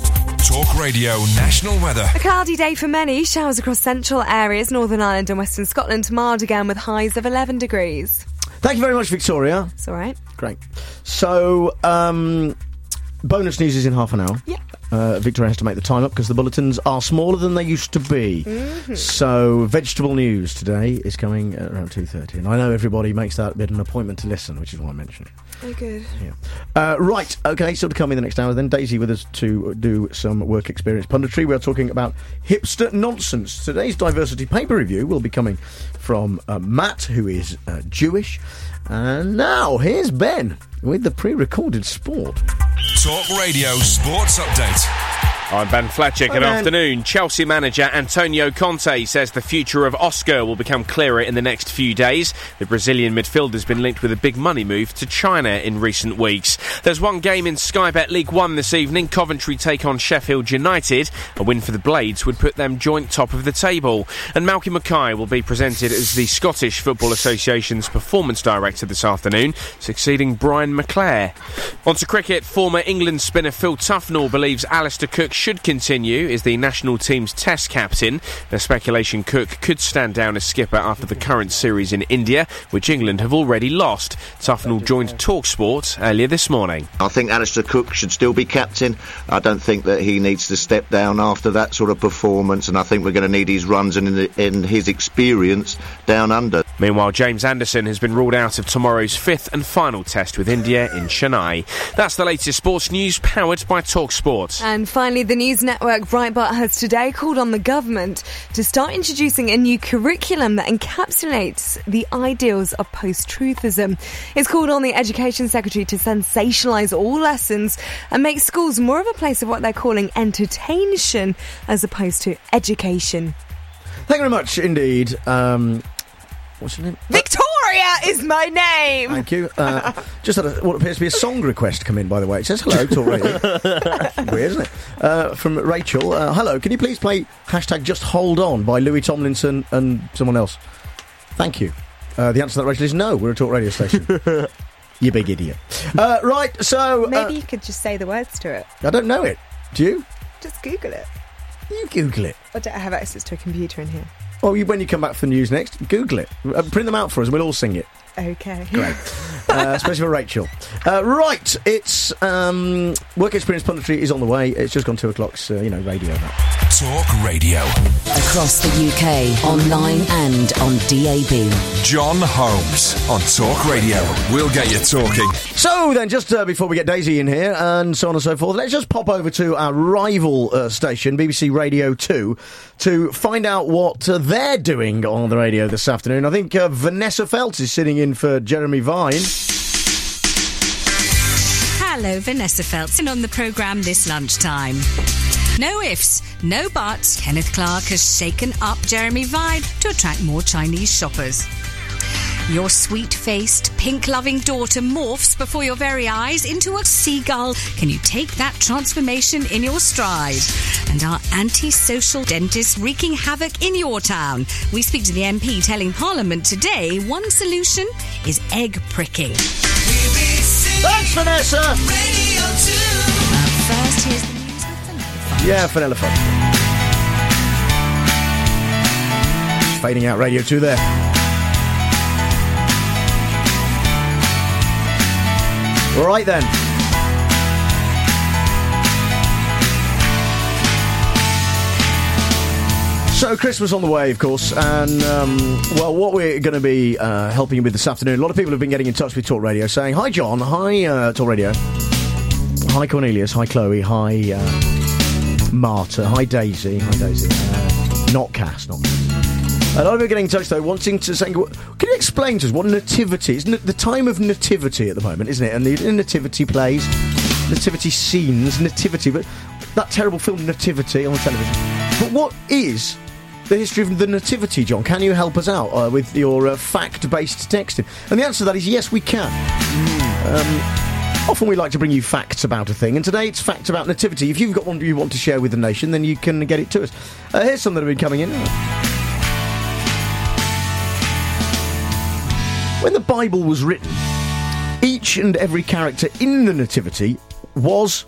Talk Radio National Weather. A cloudy day for many. Showers across central areas, Northern Ireland and Western Scotland. Mild again with highs of eleven degrees. Thank you very much, Victoria. It's all right. Great. So, um, bonus news is in half an hour. Yeah. Uh, Victoria has to make the time up because the bulletins are smaller than they used to be. Mm-hmm. So, vegetable news today is coming at around two thirty. And I know everybody makes that a bit an appointment to listen, which is why I mention it. Oh, good. Yeah. Uh, right, okay, so to come in the next hour then, Daisy with us to do some work experience punditry. We are talking about hipster nonsense. Today's diversity paper review will be coming from uh, Matt, who is uh, Jewish. And now, here's Ben with the pre-recorded sport. Talk Radio Sports Update. I'm Ben Fletcher. Good Hi, afternoon. Chelsea manager Antonio Conte says the future of Oscar will become clearer in the next few days. The Brazilian midfielder has been linked with a big money move to China in recent weeks. There's one game in Sky Bet League One this evening. Coventry take on Sheffield United. A win for the Blades would put them joint top of the table. And Malky Mackay will be presented as the Scottish Football Association's performance director this afternoon, succeeding Brian McClare. On to cricket. Former England spinner Phil Tufnell believes Alistair Cook should continue as the national team's test captain. There's speculation Cook could stand down as skipper after the current series in India, which England have already lost. Tufnell joined TalkSport earlier this morning. I think Alistair Cook should still be captain. I don't think that he needs to step down after that sort of performance, and I think we're going to need his runs and in, the, in his experience down under. Meanwhile, James Anderson has been ruled out of tomorrow's fifth and final test with India in Chennai. That's the latest sports news powered by TalkSport. And finally, the news network Breitbart has today called on the government to start introducing a new curriculum that encapsulates the ideals of post-truthism. It's called on the Education Secretary to sensationalise all lessons and make schools more of a place of what they're calling entertainment as opposed to education. Thank you very much indeed. Um, what's your name? Victoria is my name! Thank you. Uh, just had a, what appears to be a song request come in, by the way. It says hello, Talk Radio. Weird, isn't it? Uh, from Rachel. Uh, hello, can you please play hashtag Just Hold On by Louis Tomlinson and someone else? Thank you. Uh, the answer to that, Rachel, is no. We're a Talk Radio station. You big idiot. Uh, right, so... Maybe uh, you could just say the words to it. I don't know it. Do you? Just Google it. You Google it. I don't have access to a computer in here. Well, you, when you come back for the news next, Google it. Uh, print them out for us and we'll all sing it. Okay. Great. Uh, especially for Rachel. Uh, right, it's... Um, Work Experience Punditry is on the way. It's just gone two o'clock, so, you know, radio. That. Talk Radio. Across the U K, online and on D A B. John Holmes on Talk Radio. We'll get you talking. So then, just uh, before we get Daisy in here and so on and so forth, let's just pop over to our rival uh, station, B B C Radio two, to find out what uh, they're doing on the radio this afternoon. I think uh, Vanessa Feltz is sitting in for Jeremy Vine. Hello, Vanessa Feltz, and on the programme this lunchtime. No ifs, no buts. Kenneth Clark has shaken up Jeremy Vine to attract more Chinese shoppers. Your sweet-faced, pink-loving daughter morphs before your very eyes into a seagull. Can you take that transformation in your stride? And our anti-social dentist wreaking havoc in your town. We speak to the M P telling Parliament today one solution is egg pricking. Thanks, Vanessa! Radio two. But first, here's the news with Vanilla. Yeah, Vanilla Fudge. Fading out Radio two there. Right then. So Christmas on the way, of course, and um, well, what we're going to be uh, helping you with this afternoon. A lot of people have been getting in touch with Talk Radio, saying, "Hi, John. Hi, uh, Talk Radio. Hi, Cornelius. Hi, Chloe. Hi, uh, Marta. Hi, Daisy. Hi, Daisy. Uh, not Cass. Not." A lot of people are getting in touch, though, wanting to say, can you explain to us what nativity is? The time of nativity at the moment, isn't it? And the nativity plays, nativity scenes, nativity, but that terrible film Nativity on television. But what is the history of the nativity, John? Can you help us out uh, with your uh, fact-based texting? And the answer to that is yes, we can. Mm. Um, often we like to bring you facts about a thing, and today it's facts about nativity. If you've got one you want to share with the nation, then you can get it to us. Uh, here's some that have been coming in. When the Bible was written, each and every character in the Nativity was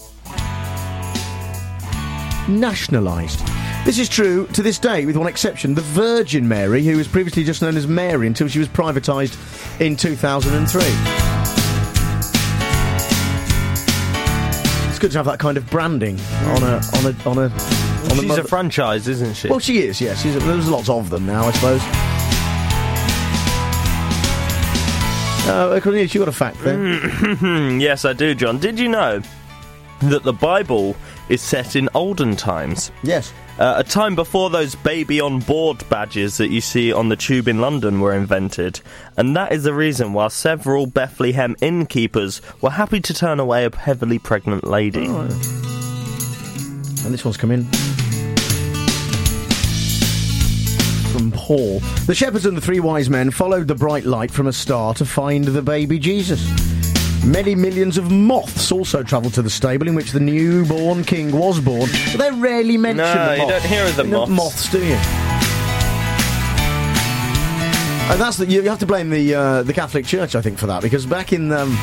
nationalised. This is true to this day, with one exception, the Virgin Mary, who was previously just known as Mary until she was privatised in two thousand three. It's good to have that kind of branding on a on a on a. On She's a, mother- a franchise, isn't she? Well, she is. Yes, she's a, there's lots of them now, I suppose. Uh, Cornelius, you got a fact there? Yes, I do, John. Did you know that the Bible is set in olden times? Yes. Uh, a time before those baby on board badges that you see on the tube in London were invented. And that is the reason why several Bethlehem innkeepers were happy to turn away a heavily pregnant lady. Oh. And this one's come in from Paul. The shepherds and the three wise men followed the bright light from a star to find the baby Jesus. Many millions of moths also travelled to the stable in which the newborn king was born, but they rarely mention No, the you moths. don't hear of the You know, moths. moths, do you? And that's the, you have to blame the uh, the Catholic Church, I think, for that, because back in um,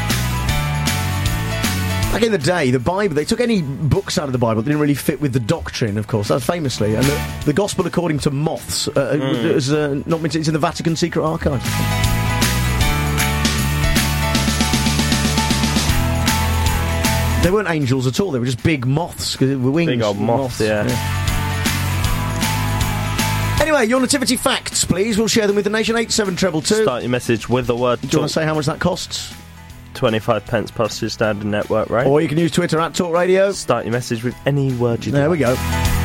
back in the day, the Bible, they took any books out of the Bible that didn't really fit with the doctrine, of course, that's famously, and the, the Gospel according to moths uh, Mm. is uh, not it's in the Vatican Secret Archives. They weren't angels at all, they were just big moths, because they were wings. Big old moths, yeah. Anyway, your nativity facts, please. We'll share them with the nation. eight seven two two two. Start your message with the word Do you want to say how much that costs? twenty-five pence plus your standard network rate. Or you can use Twitter at Talk Radio. Start your message with any word you There like. we go.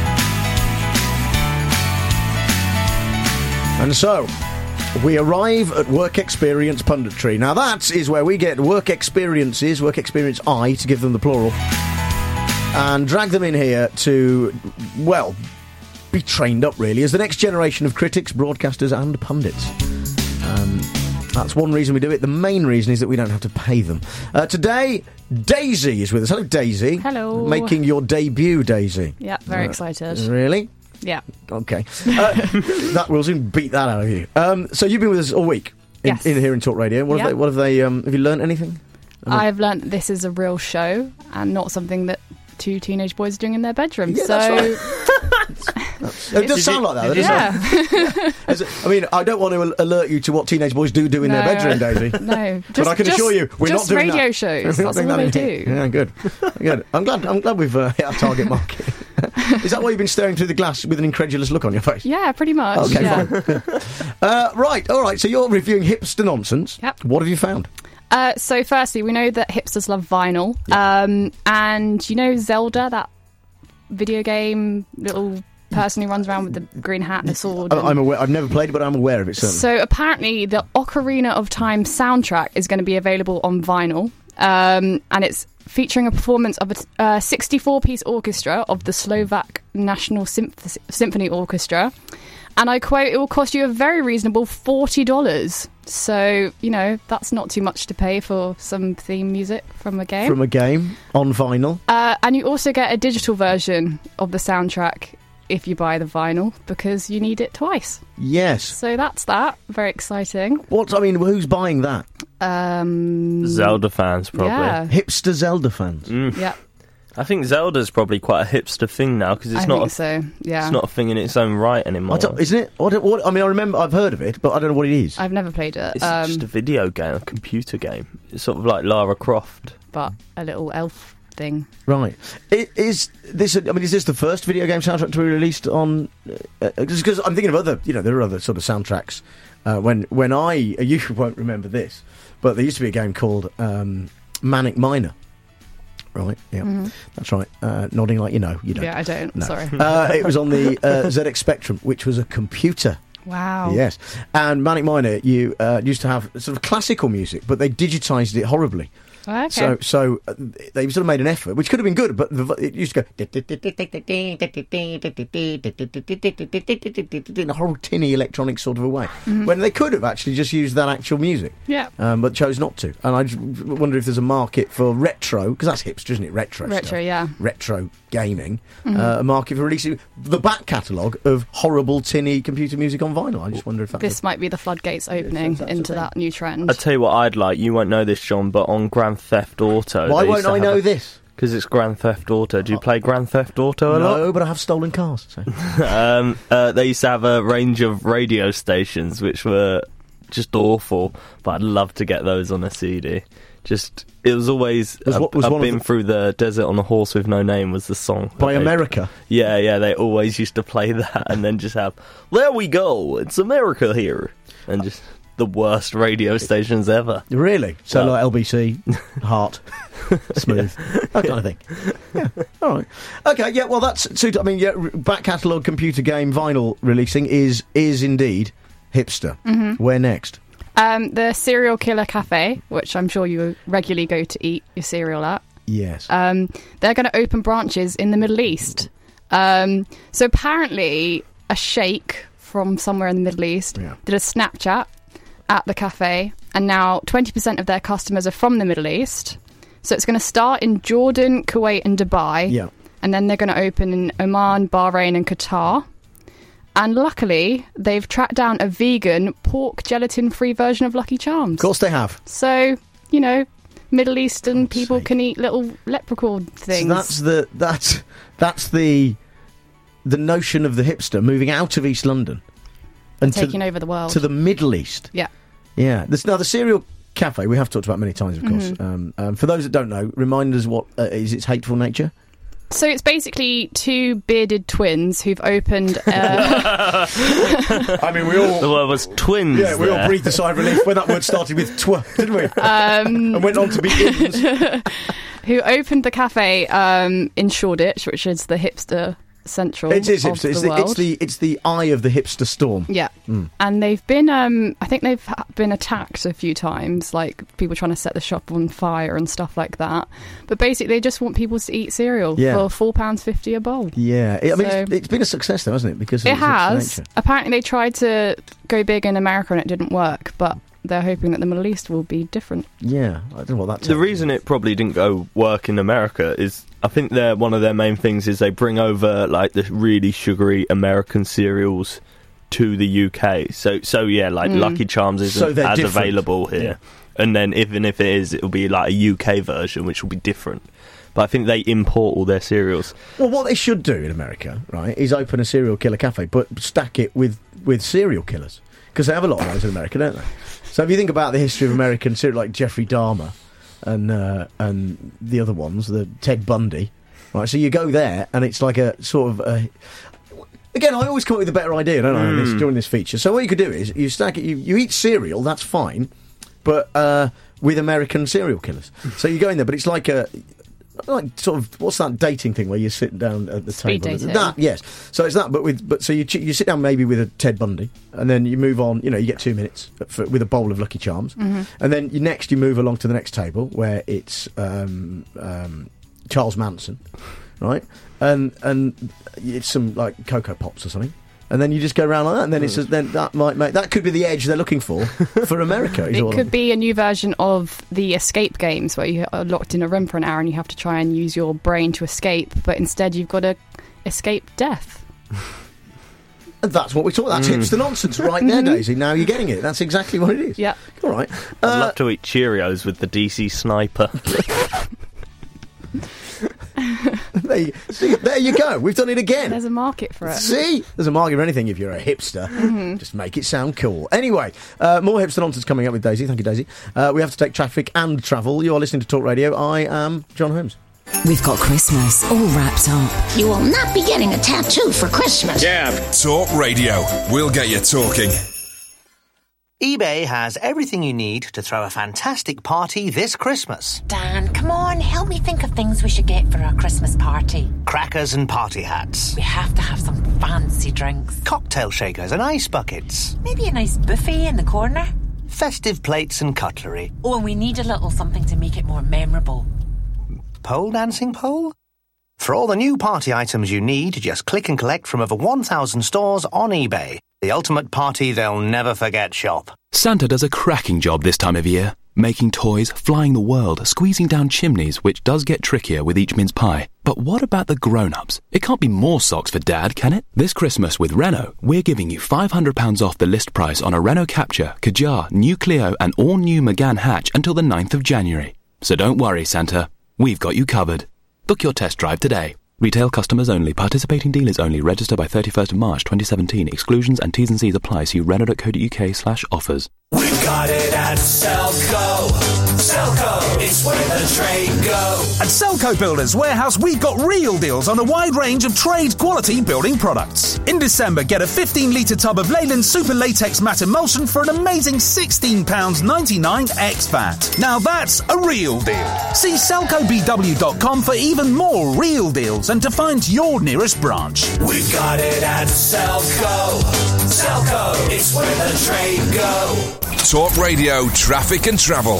And so, we arrive at Work Experience Punditry. Now that is where we get work experiences, work experience I, to give them the plural, and drag them in here to, well, be trained up really as the next generation of critics, broadcasters and pundits. Um, that's one reason we do it. The main reason is that we don't have to pay them. Uh, today, Daisy is with us. Hello, Daisy. Hello. Making your debut, Daisy. Yeah, very Uh, excited. Really? Yeah. Okay. Uh, that will soon beat that out of you. Um, so you've been with us all week in, Yes. in here in Talk Radio. What Yeah. have they? What have they? Um, have you learnt anything? I mean- I've learnt that this is a real show and not something that two teenage boys are doing in their bedroom. Yeah, so that's It does sound like that, doesn't yeah. it? As a- I mean, I don't want to al- alert you to what teenage boys do do in No. their bedroom, Daisy. No, but just- I can just- assure you, we're just not doing radio that. shows. We're not That's doing all that they in do. here. Yeah, good. Good. I'm glad. I'm glad we've uh, hit our target market. Is that why you've been staring through the glass with an incredulous look on your face? Yeah, pretty much. Okay, yeah. fine. uh, right, all right. So you're reviewing hipster nonsense. Yep. What have you found? Uh, so firstly, we know that hipsters love vinyl. Um, and you know Zelda, that video game little person who runs around with the green hat and a sword. I- and- I'm aware. I've never played it, but I'm aware of it. Certainly. So apparently the Ocarina of Time soundtrack is going to be available on vinyl. Um, and it's featuring a performance of a uh, sixty-four piece orchestra of the Slovak National Symph- Symphony Orchestra. And I quote, it will cost you a very reasonable forty dollars. So, you know, that's not too much to pay for some theme music from a game. From a game on vinyl. Uh, and you also get a digital version of the soundtrack if you buy the vinyl, because you need it twice. Yes. So that's that. Very exciting. What, I mean, who's buying that? Um, Zelda fans, probably. Yeah. Hipster Zelda fans. Mm. Yeah. I think Zelda's probably quite a hipster thing now, because it's I not think a, so, yeah. it's not a thing in its own right anymore. I don't, isn't it? What, what, I mean, I remember, I've heard of it, but I don't know what it is. I've never played it. It's um, just a video game, a computer game. It's sort of like Lara Croft. But a little elf thing. Right. I- Is this, I mean, is this the first video game soundtrack to be released on... Uh, because I'm thinking of other, you know, there are other sort of soundtracks. Uh, when, when I, you won't remember this, but there used to be a game called um, Manic Miner. Right, yeah, Mhm. that's right. Uh, nodding like you know, you don't. Yeah, I don't, No. sorry. Uh, it was on the uh, Z X Spectrum, which was a computer. Wow. Yes. And Manic Miner, you uh, used to have sort of classical music, but they digitised it horribly. Okay. So, so uh, they sort of made an effort, which could have been good, but the, vo- it used to go in a horrible tinny electronic sort of a way, Mhm. when they could have actually just used that actual music. Yeah. Um, but chose not to. And I just w- wonder if there's a market for retro, because that's hipster, isn't it? Retro. Retro, stuff. yeah. Retro gaming. Mhm. Uh, a market for releasing the back catalogue of horrible tinny computer music on vinyl. I just wonder if that. This might be the floodgates opening into that new trend. I'll tell you what I'd like. You won't know this, John, but on Grand Theft Auto... Why they won't used to I have know a- this? Because it's Grand Theft Auto. Do you play Grand Theft Auto a lot? No, but I have stolen cars. So. um, uh, they used to have a range of radio stations which were just awful, but I'd love to get those on a C D. Just, it was always... Was uh, what- was I've one of been the- through the desert on a horse with no name was the song. By that they- America? Yeah, yeah, they always used to play that and then just have, there we go, it's America here. And just the worst radio stations ever. Really? So Well- like L B C, Heart, Smooth, that kind of thing. Yeah, all right. Okay, yeah, well that's... suit- I mean, yeah, r- back catalogue computer game vinyl releasing is is indeed hipster. Mhm. Where next? Um, the Serial Killer Cafe, which I'm sure you regularly go to eat your cereal at. Yes. Um, they're going to open branches in the Middle East. Um, so apparently, a sheikh from somewhere in the Middle East did a Snapchat at the cafe, and now twenty percent of their customers are from the Middle East. So it's going to start in Jordan, Kuwait, and Dubai. Yeah. And then they're going to open in Oman, Bahrain, and Qatar. And luckily, they've tracked down a vegan, pork gelatin-free version of Lucky Charms. Of course they have. So, you know, Middle Eastern people can eat little leprechaun things. So that's the that's that's the the notion of the hipster moving out of East London and Taking to, over the world. to the Middle East. Yeah. Yeah. There's, now the Serial Cafe we have talked about many times, of course. Mhm. Um, um, for those that don't know, remind us what uh, is its hateful nature. So it's basically two bearded twins who've opened. Uh, I mean, we all the word was twins. Yeah, we all there. breathed a sigh of relief when that word started with tw, didn't we? Um, and went on to be ins. who opened the cafe um, in Shoreditch, which is the hipster central It is of hipster. the It's the, world. it's the it's the eye of the hipster storm. Yeah. Mm. And they've been, um, I think they've ha- been attacked a few times, like people trying to set the shop on fire and stuff like that. But basically, they just want people to eat cereal Yeah. for four pounds fifty a bowl. Yeah, I mean, So- it's, it's been a success though, hasn't it? Because of It its hipster has. nature. Apparently, they tried to go big in America and it didn't work, but they're hoping that the Middle East will be different. Yeah, I don't know what that. The reason it probably didn't go work in America is I think they're one of their main things is they bring over like the really sugary American cereals to the U K. So so yeah, like Mm. Lucky Charms isn't So they're as different. available here. Yeah. And then even if it is, it'll be like a U K version, which will be different. But I think they import all their cereals. Well, what they should do in America, right, is open a serial killer cafe, but stack it with with serial killers because they have a lot of those in America, don't they? So if you think about the history of American serial, like Jeffrey Dahmer and uh, and the other ones, the Ted Bundy, right? So you go there, and it's like a sort of a. Again, I always come up with a better idea, don't I, on this, Mm. during this feature. So what you could do is you stack it. You, you eat cereal, that's fine, but uh, with American serial killers. So you go in there, but it's like a. Like sort of what's that dating thing where you sit down at the Speed table? dating. That yes. So it's that, but with but so you ch- you sit down maybe with a Ted Bundy, and then you move on. You know, you get two minutes for, with a bowl of Lucky Charms, Mhm. and then you next you move along to the next table where it's um, um, Charles Manson, right? And and it's some like Cocoa Pops or something, And then you just go around like that, and then it's a, then that might make that could be the edge they're looking for for America. is It all could I'm- be a new version of the escape games where you are locked in a room for an hour and you have to try and use your brain to escape, but instead you've got to escape death. And that's what we talk. That's Mm. hipster nonsense right there, Daisy. Now you're getting it. That's exactly what it is. Yeah. All right. I'd Uh, love to eat Cheerios with the D C sniper. there, you, see, there you go. We've done it again. There's a market for it. See? There's a market for anything if you're a hipster. Mhm. Just make it sound cool. Anyway, uh, more hipster nonsense coming up with Daisy. Thank you, Daisy. Uh, we have to take traffic and travel. You are listening to Talk Radio. I am John Holmes. We've got Christmas all wrapped up. You will not be getting a tattoo for Christmas. Yeah. Talk Radio. We'll get you talking. eBay has everything you need to throw a fantastic party this Christmas. Dan, come on, help me think of things we should get for our Christmas party. Crackers and party hats. We have to have some fancy drinks. Cocktail shakers and ice buckets. Maybe a nice buffet in the corner. Festive plates and cutlery. Oh, and we need a little something to make it more memorable. Pole dancing pole? For all the new party items you need, just click and collect from over one thousand stores on eBay. The ultimate party they'll never forget shop. Santa does a cracking job this time of year, making toys, flying the world, squeezing down chimneys, which does get trickier with each mince pie. But what about the grown-ups? It can't be more socks for Dad, can it? This Christmas with Renault, we're giving you five hundred pounds off the list price on a Renault Captur, Kadjar, New Clio and all new Megane Hatch until the ninth of January. So don't worry, Santa. We've got you covered. Book your test drive today. Retail customers only. Participating dealers only. Register by thirty-first of March twenty seventeen. Exclusions and T's and C's apply. See Renault.co.uk slash offers. We've got it at Selco. Selco, it's where the trade go. At Selco Builders Warehouse, we've got real deals on a wide range of trade-quality building products. In December, get a fifteen litre tub of Leyland Super Latex Matte Emulsion for an amazing sixteen pounds ninety-nine ex V A T. Now that's a real deal. See selco b w dot com for even more real deals and to find your nearest branch. We've got it at Selco. Selco, it's where the trade go. Talk Radio, traffic and travel.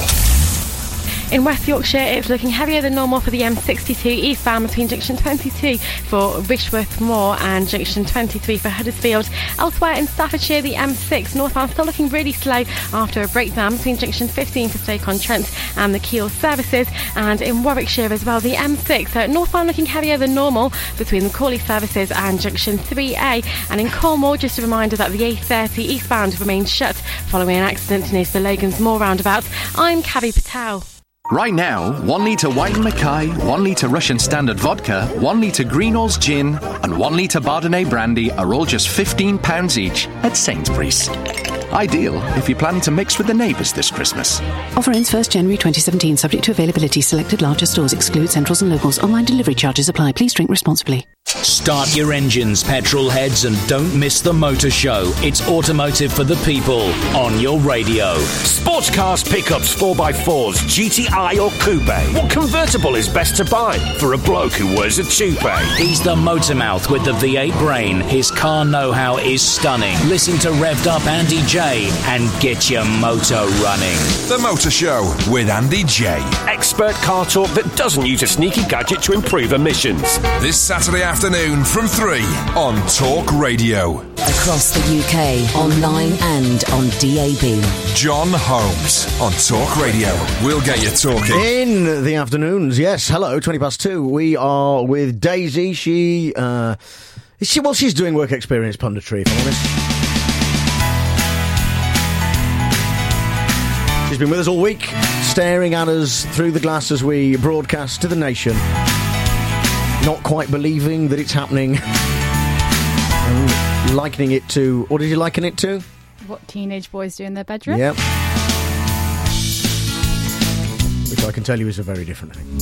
In West Yorkshire, it's looking heavier than normal for the M sixty-two eastbound between junction twenty-two for Richworth Moor and junction twenty-three for Huddersfield. Elsewhere in Staffordshire, the M six northbound still looking really slow after a breakdown between junction fifteen for Stoke-on-Trent and the Keel services. And in Warwickshire as well, the M six uh, northbound looking heavier than normal between the Cawley services and junction three A. And in Cornwall, just a reminder that the A thirty eastbound remains shut following an accident near the Logan's Moor roundabout. I'm Kavi Patel. Right now, one litre White and Mackay, one litre Russian Standard Vodka, one litre Greenall's Gin, and one litre Bardonnay Brandy are all just fifteen pounds each at Sainsbury's. Ideal if you're planning to mix with the neighbours this Christmas. Offer ends first January twenty seventeen, subject to availability. Selected larger stores exclude centrals and locals. Online delivery charges apply. Please drink responsibly. Start your engines, petrol heads, and don't miss the motor show. It's automotive for the people on your radio. Sports cars, pickups, four by fours, G T I or coupe. What convertible is best to buy for a bloke who wears a toupee? He's the motor mouth with the V eight brain. His car know-how is stunning. Listen to Revved Up Andy J and get your motor running. The Motor Show with Andy J. Expert car talk that doesn't use a sneaky gadget to improve emissions. This Saturday afternoon from three on Talk Radio. Across the U K, online and on D A B. John Holmes on Talk Radio. We'll get you talking. In the afternoons, yes. Hello, twenty past two. We are with Daisy. She, uh, she, well, she's doing work experience punditry, if I'm honest. She's been with us all week, staring at us through the glass as we broadcast to the nation. Not quite believing that it's happening. And likening it to... What did you liken it to? What teenage boys do in their bedroom? Yep. Which I can tell you is a very different thing.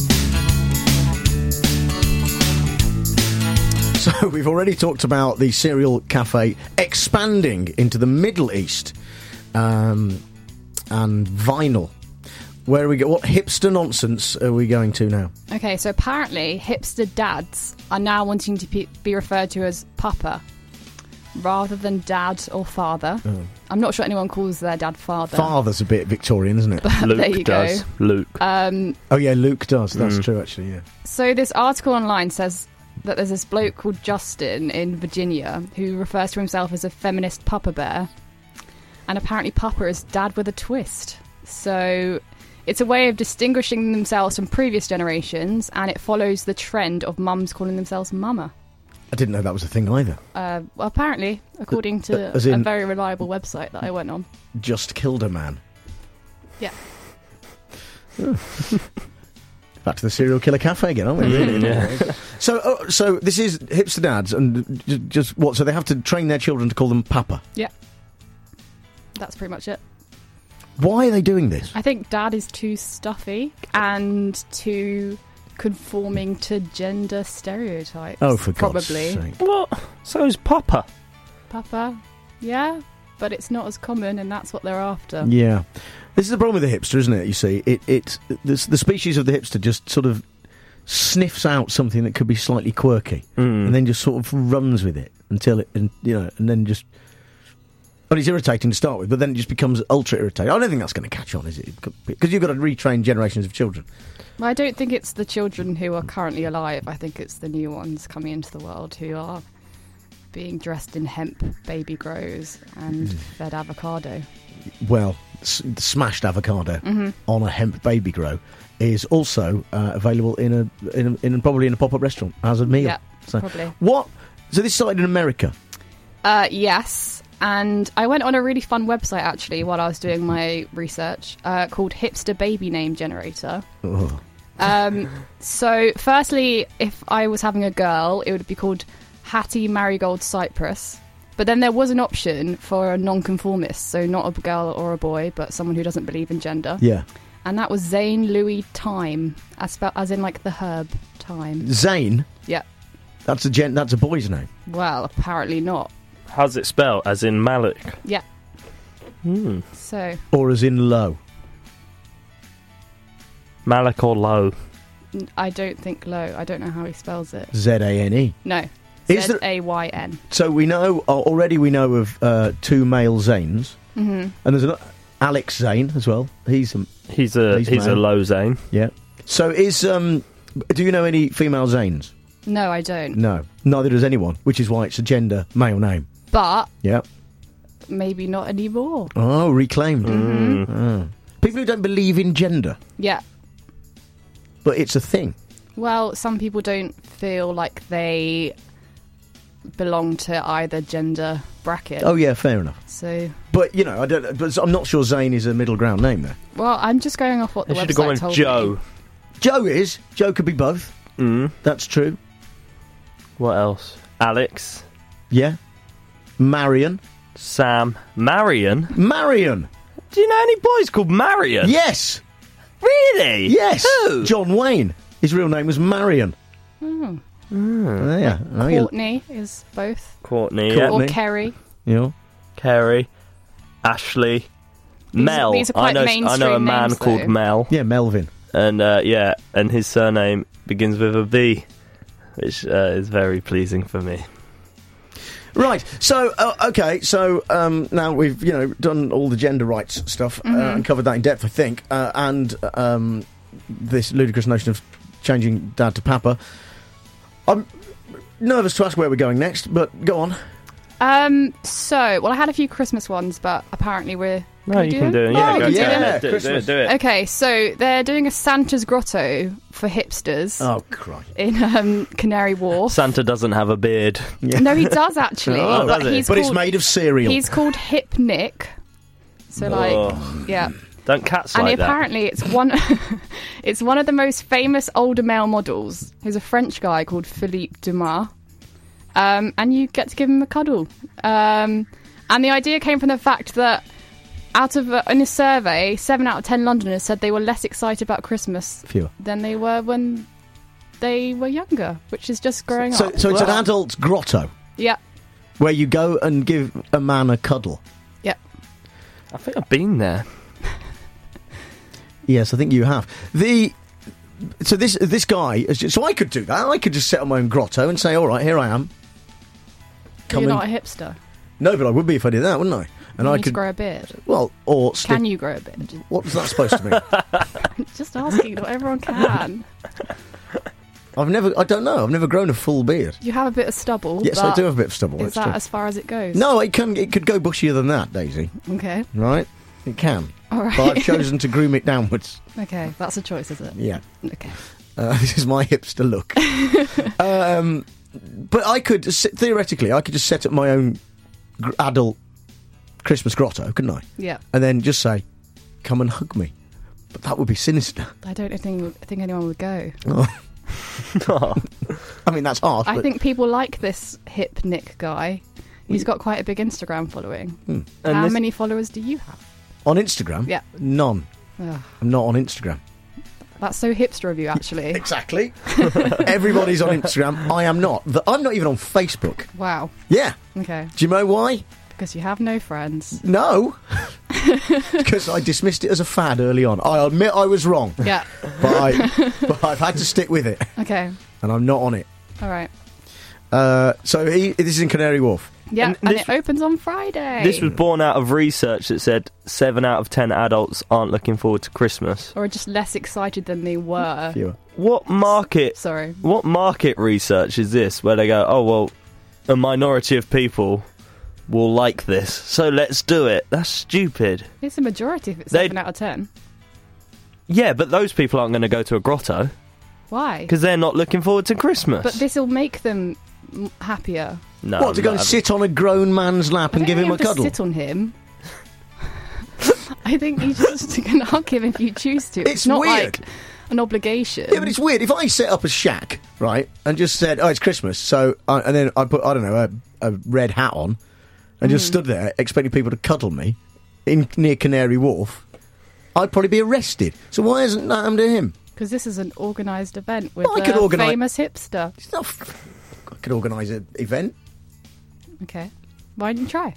So we've already talked about the Cereal Cafe expanding into the Middle East um, and vinyl. Where are we go? What hipster nonsense are we going to now? Okay, so apparently hipster dads are now wanting to be, be referred to as papa rather than dad or father. Oh. I'm not sure anyone calls their dad father. Father's a bit Victorian, isn't it? But Luke there you does. go. Luke. Um, oh, yeah, Luke does. That's mm. true, actually, yeah. So this article online says that there's this bloke called Justin in Virginia who refers to himself as a feminist papa bear. And apparently papa is dad with a twist. So it's a way of distinguishing themselves from previous generations, and it follows the trend of mums calling themselves mama. I didn't know that was a thing either. Uh, well, apparently, according to As in- a very reliable website that I went on. Just killed a man. Yeah. Back to the serial killer cafe again, aren't we? Really? Yeah. So, uh, so this is hipster dads, and j- just what? So they have to train their children to call them papa. Yeah. That's pretty much it. Why are they doing this? I think dad is too stuffy and too conforming to gender stereotypes. Oh, for probably. God's sake. What? So is papa. Papa, yeah, but it's not as common, and that's what they're after. Yeah, this is the problem with the hipster, isn't it? You see, it it the, the species of the hipster just sort of sniffs out something that could be slightly quirky, Mm. and then just sort of runs with it until it, and you know, and then just. Well, it's irritating to start with, but then it just becomes ultra irritating. I don't think that's going to catch on, is it? Because you've got to retrain generations of children. Well, I don't think it's the children who are currently alive. I think it's the new ones coming into the world who are being dressed in hemp baby grows and Mm. fed avocado. Well, s- smashed avocado Mhm. on a hemp baby grow is also uh, available in a, in a in probably in a pop up restaurant as a meal. Yeah, so, probably. What? So this started in America. Uh, yes, and I went on a really fun website actually while I was doing my research uh, called Hipster Baby Name Generator. Oh. Um, so, firstly, if I was having a girl, it would be called Hattie Marigold Cypress. But then there was an option for a non-conformist, so not a girl or a boy, but someone who doesn't believe in gender. Yeah. And that was Zane Louis Thyme, as, spelled, as in like the herb thyme. Zane. Yeah. That's a gen- That's a boy's name. Well, apparently not. How's it spelled? As in Malik? Yeah. Hmm. So, Or as in low. Malik or Low? n- I don't think low. I don't know how he spells it. Z A N E. No. Is Z there- A Y N. So we know uh, already. We know of uh, two male Zanes, Mhm. and there's an Alex Zane as well. He's a He's a he's, a male. low Zane. Yeah. So is um, do you know any female Zanes? No, I don't. No, neither does anyone. Which is why it's a gender male name. But Yeah. maybe not anymore. Oh, reclaimed. Mhm. Oh. People who don't believe in gender, Yeah. but it's a thing. Well, some people don't feel like they belong to either gender bracket. Oh yeah, fair enough. So, But you know, I don't. But I'm not sure Zane is a middle ground name there. well, I'm just going off what the They should website have gone with told Joe. me. Joe is. Joe could be both. Mm. That's true. What else? Alex. Yeah. Marion. Sam. Marion? Marion. Do you know any boys called Marion? Yes. Really? Yes. Who? John Wayne. His real name was Marion. Oh. Oh, yeah. Oh, you- Courtney is both. Courtney, yeah. Or Kerry. You know. Kerry. Ashley. Mel. these are I quite know, I know a mainstream man names, called though. Mel. Yeah, Melvin. And, uh, yeah, and his surname begins with a V, which uh, is very pleasing for me. Right. So, uh, okay. So um, now we've you know done all the gender rights stuff uh, Mhm. and covered that in depth, I think, uh, and um, this ludicrous notion of changing dad to papa. I'm nervous to ask where we're going next, but go on. Um. So, well, I had a few Christmas ones, but apparently we're. No, you can do it. Yeah, Oh, go, yeah, go ahead. Do, do, Christmas. do it. Okay, so they're doing a Santa's Grotto for hipsters Oh, Christ. in um, Canary Wharf. Santa doesn't have a beard. No, he does actually. Oh, but does he? he's But it's called- made of cereal. He's called Hip Nick. So, like, Oh. yeah. Don't cats And like that. apparently, it's one. It's one of the most famous older male models. He's a French guy called Philippe Dumas, um, and you get to give him a cuddle. Um, and the idea came from the fact that, out of a, in a survey, seven out of ten Londoners said they were less excited about Christmas Fewer. than they were when they were younger, which is just growing So, up. so it's an Wow. adult grotto Yeah, where you go and give a man a cuddle. yeah. I think I've been there. Yes, I think you have. The so this this guy. is just- So I could do that. I could just set up my own grotto and say, "All right, here I am." You're in- not a hipster. No, but I would be if I did that, wouldn't I? And you I need could to grow a beard. well, or stick, Can you grow a beard? What was that supposed to mean? Just asking. Not everyone can. I've never, I don't know, I've never grown a full beard. You have a bit of stubble. Yes, I do have a bit of stubble. Is that's that true. as far as it goes? No, it can. It could go bushier than that, Daisy. Okay. Right? It can. All right. But I've chosen to groom it downwards. Okay, that's a choice, is it? Yeah. Okay. Uh, this is my hipster look. um, but I could, theoretically, I could just set up my own gr- adult Christmas grotto, couldn't I? Yeah. And then just say, come and hug me. But that would be sinister. I don't think think anyone would go. Oh. I mean, that's harsh. I but think people like this hip Nick guy. He's got quite a big Instagram following. Hmm. How And this- many followers do you have? On Instagram? Yeah. None. Ugh. I'm not on Instagram. That's so hipster of you, actually. Exactly. Everybody's on Instagram. I am not. The- I'm not even on Facebook. Wow. Yeah. Okay. Do you know why? Because you have no friends. No. Because I dismissed it as a fad early on. I admit I was wrong. Yeah. But, I, but I've had to stick with it. Okay. And I'm not on it. All right. Uh, so he, this is in Canary Wharf. Yeah, And and, this- it opens on Friday. This was born out of research that said seven out of ten adults aren't looking forward to Christmas. Or just less excited than they were. Fewer. What market? Sorry. What market research is this? Where they go, oh well, a minority of people will like this, so let's do it. That's stupid. It's a majority if it's They'd- seven out of ten. Yeah, but those people aren't going to go to a grotto Why? because they're not looking forward to Christmas. But this will make them m- happier. no, what, to go and no. sit on a grown man's lap I and don't give think him you a have to cuddle? sit on him. I think you just can hug him if you choose to. It's, It's not weird. like an obligation. Yeah, but it's weird. If I set up a shack, right, and just said, oh, it's Christmas, so, uh, and then I put, I don't know, a, a red hat on, and just Mm. stood there expecting people to cuddle me in near Canary Wharf, I'd probably be arrested. So why isn't that happened to him? Because this is an organised event with Well, I could a organise- famous hipster. I could organise an event. Okay. Why didn't you try?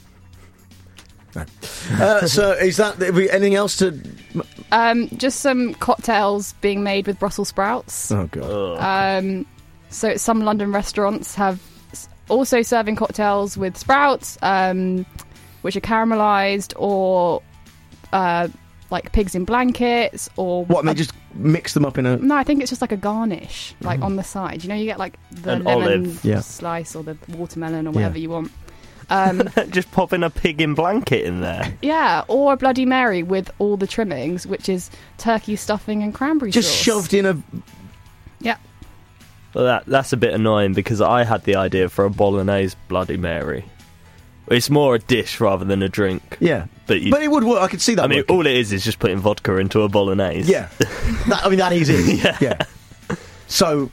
Uh, so is that, have we- anything else to... Um, just some cocktails being made with Brussels sprouts. Oh, God. Um, so some London restaurants have s- also serving cocktails with sprouts, um, which are caramelised, or uh, like pigs in blankets, or What, and they a- just mix them up in a... No, I think it's just like a garnish, like Mm. on the side. You know, you get like the An lemon olive. Yeah. slice or the watermelon or Yeah. whatever you want. Um, Just popping a pig in blanket in there. yeah, or a Bloody Mary with all the trimmings, which is turkey stuffing and cranberry Just sauce. shoved in a... Yeah. Well, that that's a bit annoying because I had the idea for a bolognese Bloody Mary. It's more a dish rather than a drink. Yeah. But, you, But it would work. I could see that I mean, working. all it is is just putting vodka into a bolognese. Yeah. That, I mean, that is it. Yeah. yeah. So...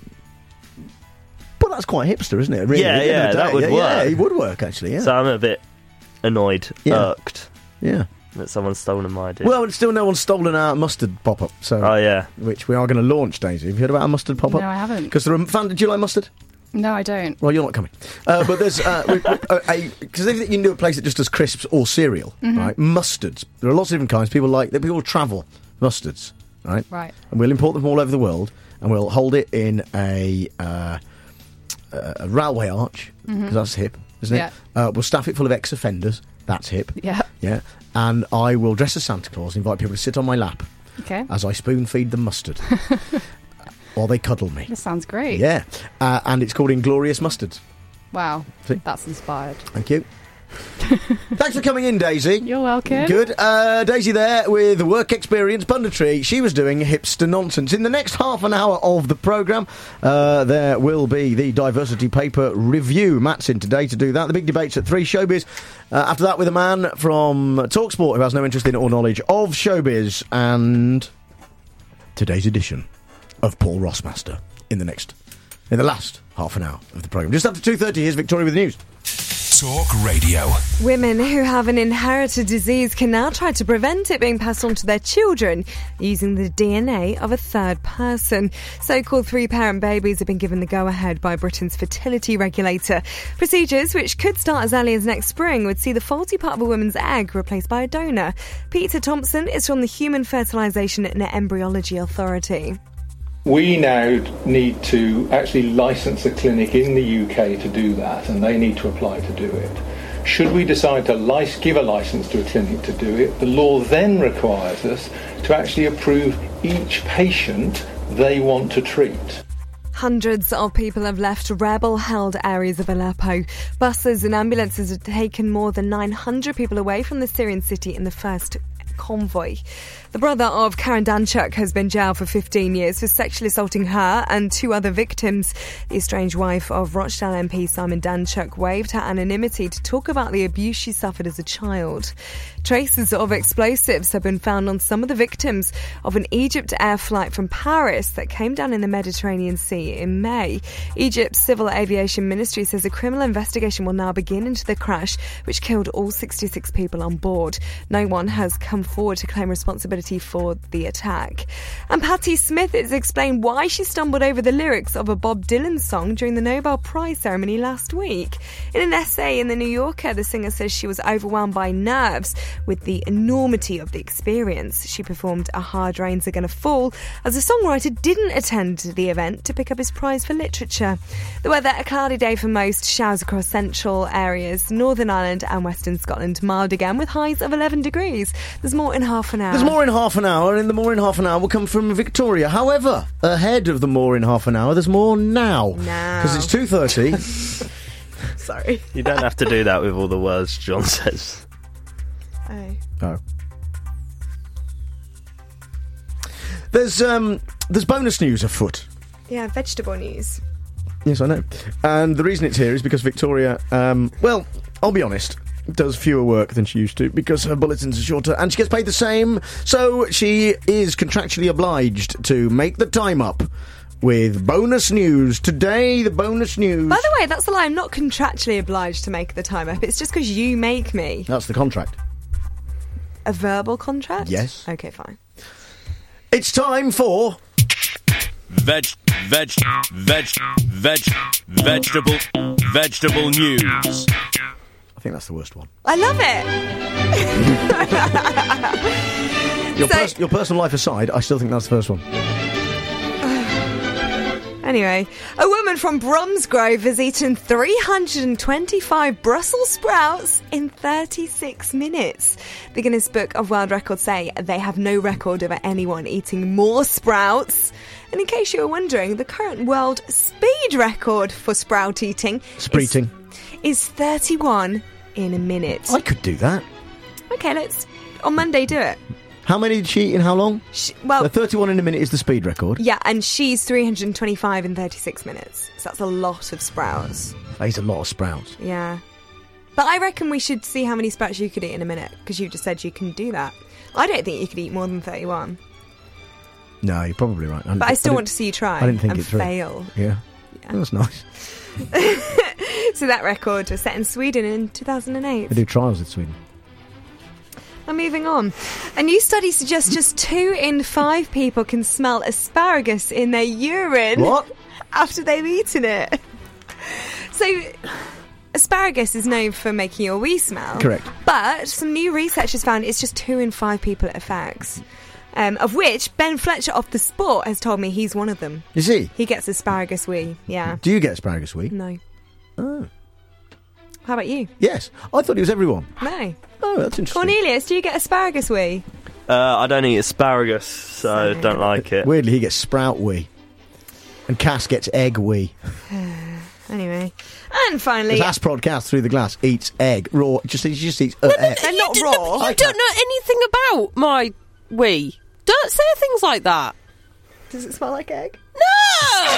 But that's quite hipster, isn't it? Really, Yeah, at the end yeah, of the that day. would yeah, Yeah, work. it would work, actually, yeah. So I'm a bit annoyed, Yeah. irked Yeah. that someone's stolen my idea. Well, it's still no one's stolen our mustard pop-up, so... Oh, yeah. Which we are going to launch, Daisy. Have you heard about our mustard pop-up? No, I haven't. Because there are... Fan, do you like mustard? No, I don't. Well, you're not coming. Uh, but there's... Because uh, we- we- uh, because if you can do a place that just does crisps or cereal, Mhm. right? Mustards. There are lots of different kinds. People like... that. People travel mustards, right? Right. And we'll import them all over the world, and we'll hold it in a... Uh, a railway arch, because Mhm. that's hip, isn't Yeah. it? Uh, we'll staff it full of ex-offenders. That's hip. Yeah. Yeah. And I will dress as Santa Claus and invite people to sit on my lap Okay. as I spoon-feed them mustard while they cuddle me. This sounds great. Yeah. Uh, and it's called Inglorious Mustards. Wow. See? That's inspired. Thank you. Thanks for coming in, Daisy. You're welcome. Good. Uh, Daisy there with work experience punditry. She was doing hipster nonsense. In the next half an hour of the programme, uh, there will be the Diversity Paper review. Matt's in today to do that. The big debates at three, showbiz. Uh, after that, with a man from TalkSport who has no interest in or knowledge of showbiz. And today's edition of Paul Rossmaster in the next, in the last half an hour of the programme. Just after two thirty, here's Victoria with the news. Talk Radio. Women who have an inherited disease can now try to prevent it being passed on to their children using the D N A of a third person. So-called three-parent babies have been given the go-ahead by Britain's fertility regulator. Procedures, which could start as early as next spring, would see the faulty part of a woman's egg replaced by a donor. Peter Thompson is from the Human Fertilisation and Embryology Authority. We now need to actually license a clinic in the U K to do that, and they need to apply to do it. Should we decide to lic- give a licence to a clinic to do it, the law then requires us to actually approve each patient they want to treat. Hundreds of people have left rebel-held areas of Aleppo. Buses and ambulances have taken more than nine hundred people away from the Syrian city in the first convoy. The brother of Karen Danchuk has been jailed for fifteen years for sexually assaulting her and two other victims. The estranged wife of Rochdale M P Simon Danchuk waived her anonymity to talk about the abuse she suffered as a child. Traces of explosives have been found on some of the victims of an Egypt Air flight from Paris that came down in the Mediterranean Sea in May. Egypt's Civil Aviation Ministry says a criminal investigation will now begin into the crash, which killed all sixty-six people on board. No one has come forward to claim responsibility for the attack. And Patti Smith has explained why she stumbled over the lyrics of a Bob Dylan song during the Nobel Prize ceremony last week. In an essay in The New Yorker, the singer says she was overwhelmed by nerves with the enormity of the experience. She performed A Hard Rains Are Gonna Fall as the songwriter didn't attend the event to pick up his prize for literature. The weather, a cloudy day for most, showers across central areas, Northern Ireland and Western Scotland. Mild again with highs of eleven degrees. There's more in half an hour. There's more in half an hour, and in the more in half an hour will come from Victoria. However, ahead of the more in half an hour, there's more now. Now. Because it's two thirty. Sorry. You don't have to do that with all the words John says. Oh. Oh. There's, um, there's bonus news afoot. Yeah, vegetable news. Yes, I know. And the reason it's here is because Victoria, um, well, I'll be honest, does fewer work than she used to because her bulletins are shorter and she gets paid the same, so she is contractually obliged to make the time up with bonus news. Today, the bonus news... By the way, that's a lie. I'm not contractually obliged to make the time up. It's just because you make me. That's the contract. A verbal contract? Yes. Okay, fine. It's time for... Veg, veg, veg, veg, vegetable, vegetable news. I think that's the worst one. I love it. Your, So- pers- your personal life aside, I still think that's the first one. Anyway, a woman from Bromsgrove has eaten three hundred twenty-five Brussels sprouts in thirty-six minutes. The Guinness Book of World Records say they have no record of anyone eating more sprouts. And in case you were wondering, the current world speed record for sprout eating Spreeting. is, is thirty-one in a minute. I could do that. Okay, let's, on Monday, do it. How many did she eat in how long? She, well, so thirty-one in a minute is the speed record. Yeah, and she's three hundred twenty-five in thirty-six minutes. So that's a lot of sprouts. That is a lot of sprouts. Yeah. But I reckon we should see how many sprouts you could eat in a minute, because you just said you can do that. I don't think you could eat more than thirty-one. No, you're probably right. I But I still didn't- want to see you try I didn't think and it through. fail. Yeah. That's nice. So that record was set in Sweden in two thousand eight. They do trials in Sweden. And moving on. A new study suggests just two in five people can smell asparagus in their urine. What? After they've eaten it. So, asparagus is known for making your wee smell. Correct. But some new research has found it's just two in five people it affects. Um, of which Ben Fletcher off The Sport has told me he's one of them. Is he? He gets asparagus wee, yeah. Do you get asparagus wee? No. Oh. How about you? Yes. I thought it was everyone. No. Oh, that's interesting. Cornelius, do you get asparagus wee? Uh, I don't eat asparagus, so I don't like it. Weirdly, he gets sprout wee. And Cass gets egg wee. Anyway. And finally... As Asprod Cass through the glass eats egg. Raw. Just, he just eats uh, egg. They're not You raw. don't- You don't know anything about my wee. Don't say things like that. Does it smell like egg? No!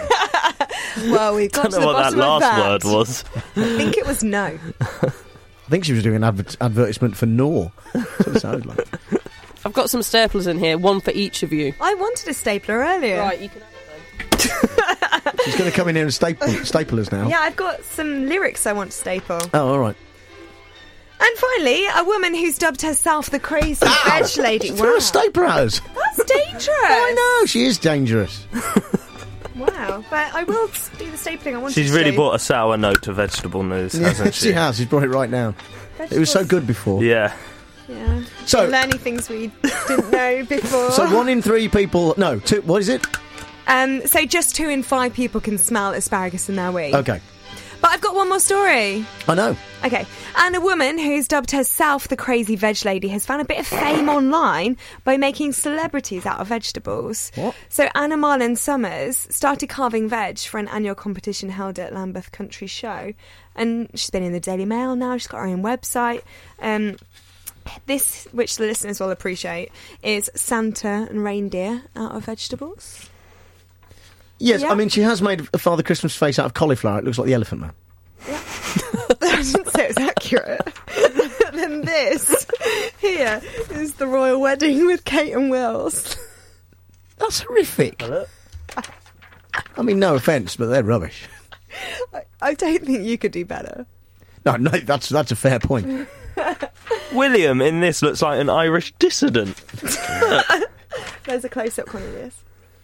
Well, we've got I don't to know the what that bottom of last that. word was. I think it was no. I think she was doing an adver- advertisement for Knorr. That's what it sounded like. I've got some staplers in here, one for each of you. I wanted a stapler earlier. Right, you can have them. She's going to come in here and staple, staple us now. Yeah, I've got some lyrics I want to staple. Oh, all right. And finally, a woman who's dubbed herself the crazy veg lady. She threw Wow. a stapler at us. That's dangerous. I know, she is dangerous. Wow, but I will do the stapling I wanted She's to really do. brought a sour note to vegetable news, hasn't she? She has. She's brought it right down. It was so good before. Yeah. Yeah. So- We're learning things we didn't know before. So one in three people... No, two... What is it? Um, so just two in five people can smell asparagus in their wee. Okay. But I've got one more story. I know. Okay, and a woman who's dubbed herself the Crazy Veg Lady has found a bit of fame online by making celebrities out of vegetables. What? So Anna Marlon Summers started carving veg for an annual competition held at Lambeth Country Show, and she's been in the Daily Mail now. She's got her own website. Um, this, which the listeners will appreciate, is Santa and reindeer out of vegetables. Yes, Yeah. I mean, she has made a Father Christmas face out of cauliflower. It looks like the Elephant Man. I didn't say it's accurate. Then this here is the royal wedding with Kate and Wills. That's horrific. I mean, no offence, but they're rubbish. I, I don't think you could do better. No, no, that's that's a fair point. William in this looks like an Irish dissident. There's a close-up Cornelius.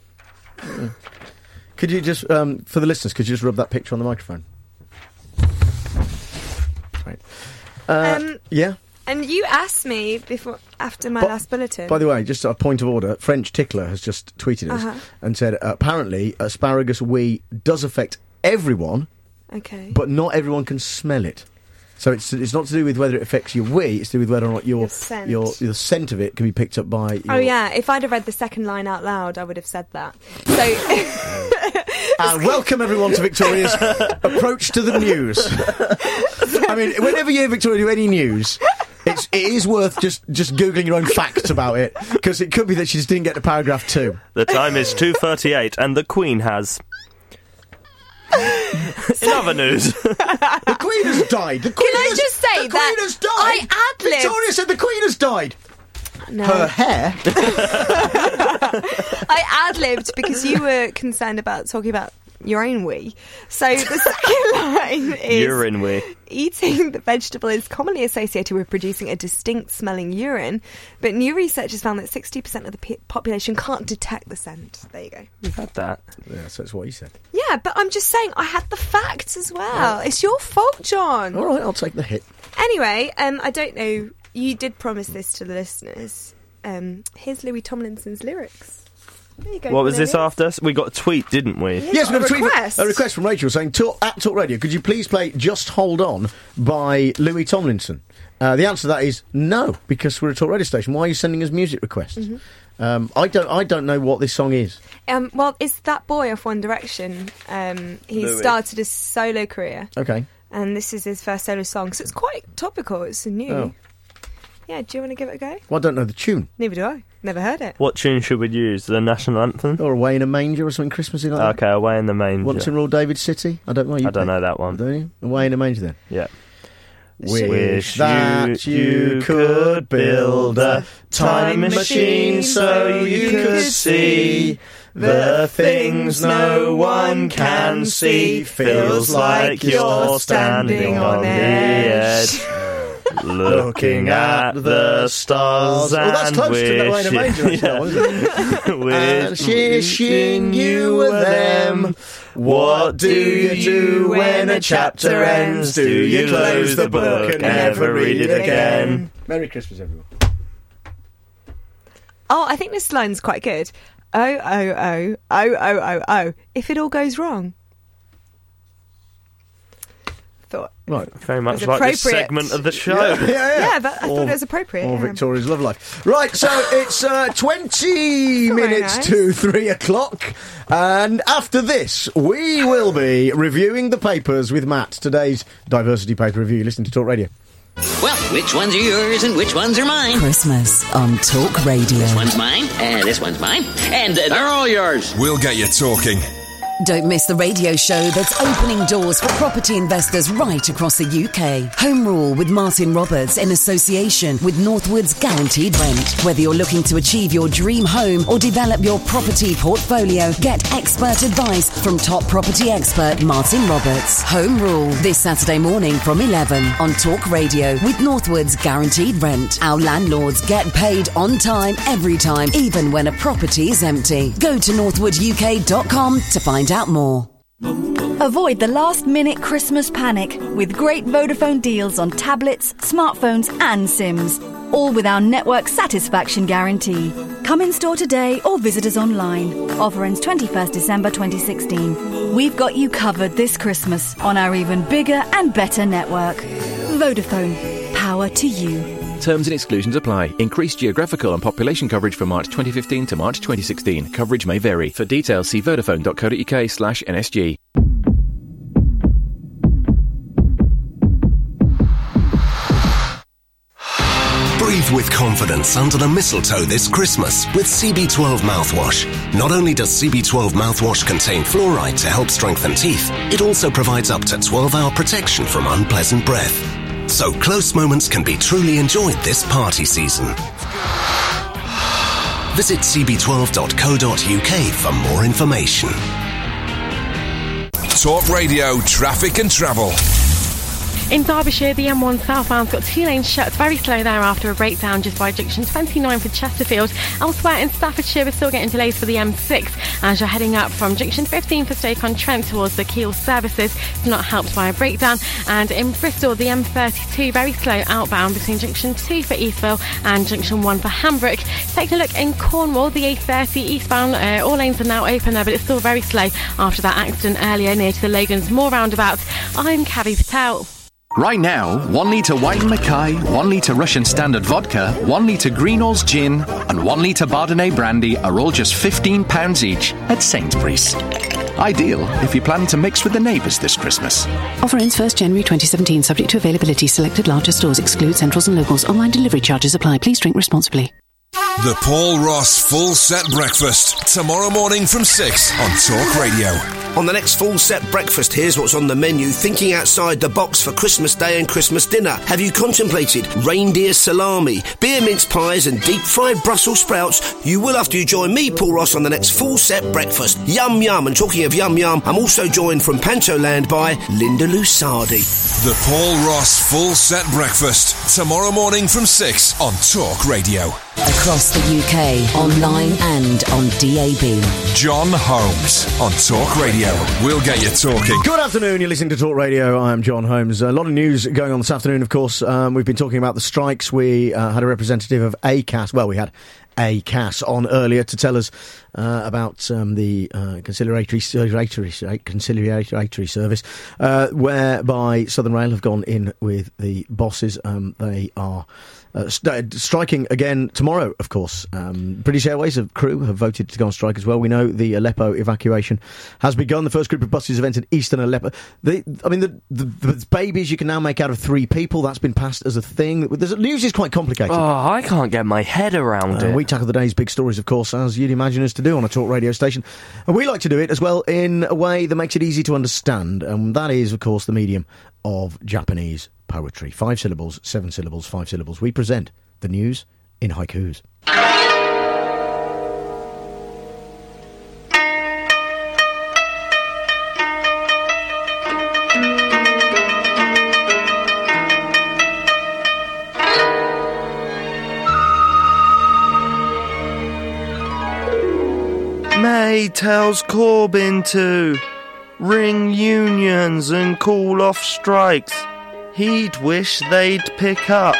Could you just, um, for the listeners, could you just rub that picture on the microphone? Right. Uh, Um, yeah? And you asked me before, after my But- last bulletin. By the way, just a point of order, French Tickler has just tweeted us Uh-huh. and said, uh, apparently, asparagus wee does affect everyone, Okay. but not everyone can smell it. So it's it's not to do with whether it affects your wee, it's to do with whether or not your Your scent. your, your scent of it can be picked up by your... Oh yeah, if I'd have read the second line out loud, I would have said that. So, And welcome everyone to Victoria's approach to the news. I mean, whenever you hear Victoria do any news, it's, it is worth just, just Googling your own facts about it, because it could be that she just didn't get to paragraph two. The time is two thirty-eight and the Queen has... In other news... The Queen has died. The Queen Can I has, just say the that Queen has died. I ad-libbed. Victoria said the Queen has died. No. Her hair. I ad-libbed because you were concerned about talking about your own wee. So the second line is... Urine wee. Eating the vegetable is commonly associated with producing a distinct smelling urine, but new research has found that sixty percent of the pe- population can't detect the scent. There you go. We've had that. Yeah, so that's what he said. Yeah, but I'm just saying, I had the facts as well. It's your fault, John. All right, I'll take the hit. Anyway, um, I don't know. You did promise this to the listeners. Um, here's Louis Tomlinson's lyrics. There you go. What was this Cornelius. after? We got a tweet, didn't we? Yes, we got have a a, tweet, request. a request from Rachel saying, talk, at Talk Radio, could you please play Just Hold On by Louis Tomlinson? Uh, the answer to that is no, because we're a Talk Radio station. Why are you sending us music requests? Mhm. Um, I don't I don't know what this song is. Um, well, it's that boy off One Direction. Um, he Louis. started his solo career, Okay. and this is his first solo song, so it's quite topical. It's new. Oh. Yeah, do you want to give it a go? Well, I don't know the tune. Neither do I. Never heard it. What tune should we use? The national anthem? Or Away in a Manger or something Christmassy like that? Okay, Away in the Manger. Once in Royal David City? I don't know. You I don't pick. know that one. Don't you? Away in a Manger then? Yeah. Wish that you could build a time machine so you could see the things no one can see. Feels like you're standing on the edge, looking at the stars and well, that's close to the Away in a Manger, actually, that one, isn't it? And wishing you were them. What do you do when a chapter ends? Do you close the book and never read it again? Merry Christmas, everyone. Oh, I think this line's quite good. Oh, oh, oh, oh, oh, oh, oh. If it all goes wrong. Thought. Right. Very much It was like this appropriate. segment of the show. Yeah, yeah, yeah. Yeah, but I thought it was appropriate. Or yeah. Victoria's Love Life. Right, so it's uh, twenty Very minutes nice. to three o'clock. And after this, we will be reviewing the papers with Matt. Today's diversity paper review. Listen to Talk Radio. Well, which ones are yours and which ones are mine? Christmas on Talk Radio. This one's mine, and this one's mine, and uh, they're all yours. We'll get you talking. Don't miss the radio show that's opening doors for property investors right across the U K. Home Rule with Martin Roberts in association with Northwood's Guaranteed Rent. Whether you're looking to achieve your dream home or develop your property portfolio, get expert advice from top property expert Martin Roberts. Home Rule this Saturday morning from eleven on Talk Radio with Northwood's Guaranteed Rent. Our landlords get paid on time, every time, even when a property is empty. Go to northwood u k dot com to find out more. Avoid the last-minute Christmas panic with great Vodafone deals on tablets, smartphones and SIMs, all with our network satisfaction guarantee. Come in store today or visit us online. Offer ends twenty-first December twenty sixteen. We've got you covered this Christmas on our even bigger and better network. Vodafone. Power to you. Terms and exclusions apply. Increased geographical and population coverage from March twenty fifteen to March twenty sixteen. Coverage may vary. For details, see vodafone.co.uk slash NSG. Breathe with confidence under the mistletoe this Christmas with C B twelve mouthwash. Not only does C B twelve mouthwash contain fluoride to help strengthen teeth, it also provides up to twelve hour protection from unpleasant breath. So close moments can be truly enjoyed this party season. Visit c b twelve dot co dot u k for more information. Talk Radio Traffic and Travel. In Derbyshire, the M one southbound's got two lanes shut. It's very slow there after a breakdown just by junction twenty-nine for Chesterfield. Elsewhere in Staffordshire, we're still getting delays for the M six as you're heading up from junction fifteen for Stoke-on-Trent towards the Kiel services. It's not helped by a breakdown. And in Bristol, the M thirty-two, very slow outbound between junction two for Eastville and junction one for Hambrook. Taking a look in Cornwall, the A thirty eastbound, uh, all lanes are now open there, but it's still very slow after that accident earlier near to the Logans Moor roundabout. I'm Kavi Patel. Right now, one litre White Mackay, one litre Russian Standard Vodka, one litre Greenall's Gin, and one litre Bardenay Brandy are all just fifteen pounds each at Sainsbury's. Ideal if you plan to mix with the neighbours this Christmas. Offer ends first January twenty seventeen, subject to availability. Selected larger stores exclude centrals and locals. Online delivery charges apply. Please drink responsibly. The Paul Ross Full Set Breakfast, tomorrow morning from six on Talk Radio. On the next Full Set Breakfast, here's what's on the menu. Thinking outside the box for Christmas Day and Christmas dinner. Have you contemplated reindeer salami, beer mince pies and deep-fried Brussels sprouts? You will after you join me, Paul Ross, on the next Full Set Breakfast. Yum yum. And talking of yum yum, I'm also joined from Pantoland by Linda Lusardi. The Paul Ross Full Set Breakfast, tomorrow morning from six on Talk Radio. Across the U K, online and on D A B. John Holmes on Talk Radio. We'll get you talking. Good afternoon, you're listening to Talk Radio. I'm John Holmes. A lot of news going on this afternoon, of course. Um, we've been talking about the strikes. We uh, had a representative of A C A S. Well, we had A C A S on earlier to tell us uh, about um, the uh, conciliatory, conciliatory, conciliatory service, uh, whereby Southern Rail have gone in with the bosses. Um, they are Uh, st- striking again tomorrow, of course. Um, British Airways have, crew have voted to go on strike as well. We know the Aleppo evacuation has begun. The first group of buses have entered eastern Aleppo. The, I mean, the, the, the babies you can now make out of three people. That's been passed as a thing. The news is quite complicated. Oh, I can't get my head around uh, it. We tackle the day's big stories, of course, as you'd imagine us to do on a talk radio station. And we like to do it as well in a way that makes it easy to understand. And that is, of course, the medium of Japanese poetry. Five syllables, seven syllables, five syllables. We present the news in haikus. May tells Corbyn to ring unions and call off strikes. He'd wish they'd pick up.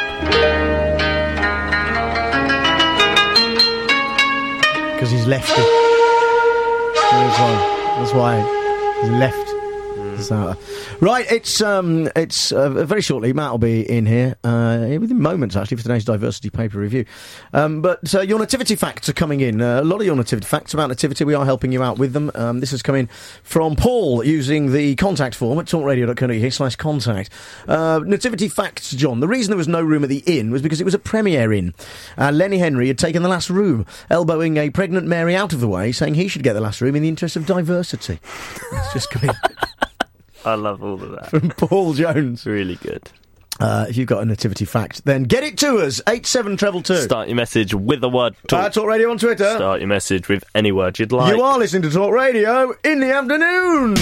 Because he's lefty. That's why. That's why he's left. So, right, it's um, it's uh, very shortly. Matt will be in here uh, within moments, actually, for today's diversity paper review. Um, but uh, your nativity facts are coming in. Uh, a lot of your nativity facts about nativity. We are helping you out with them. Um, this has come in from Paul using the contact form at talkradio.co.uk slash contact. Uh, nativity facts, John. The reason there was no room at the inn was because it was a Premier Inn. Uh, Lenny Henry had taken the last room, elbowing a pregnant Mary out of the way, saying he should get the last room in the interest of diversity. It's just come in. I love all of that. From Paul Jones. Really good. Uh, if you've got a nativity fact, then get it to us. eight seven treble two. Start your message with the word talk. Uh, Talk Radio on Twitter. Start your message with any word you'd like. You are listening to Talk Radio in the afternoon.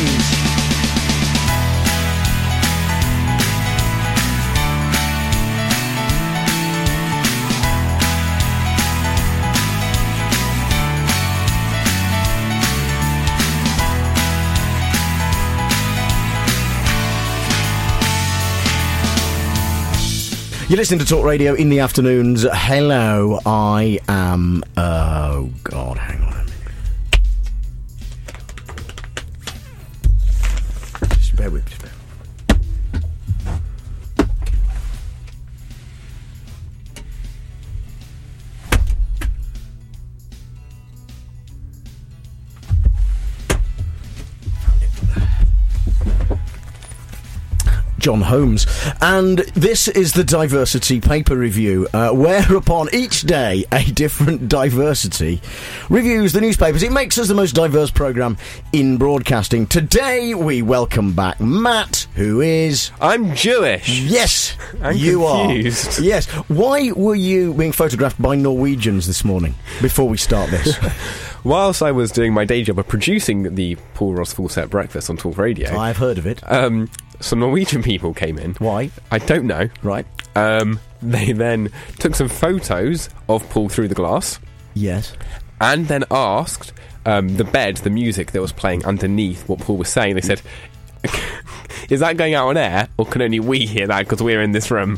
You're listening to Talk Radio in the afternoons. Hello, I am... Oh, God, hang on a minute. Just bear with me. John Holmes, and this is the Diversity Paper Review, uh, whereupon each day a different diversity reviews the newspapers. It makes us the most diverse programme in broadcasting. Today we welcome back Matt, who is... I'm Jewish. Yes, I'm you confused. are. Yes. Why were you being photographed by Norwegians this morning, before we start this? Whilst I was doing my day job of producing the Paul Ross Full Set Breakfast on Talk Radio... I've heard of it. Um... Some Norwegian people came in. Why? I don't know. Right. Um, they then took some photos of Paul through the glass. Yes. And then asked um, the bed, the music that was playing underneath what Paul was saying. They said, is that going out on air, or can only we hear that because we're in this room?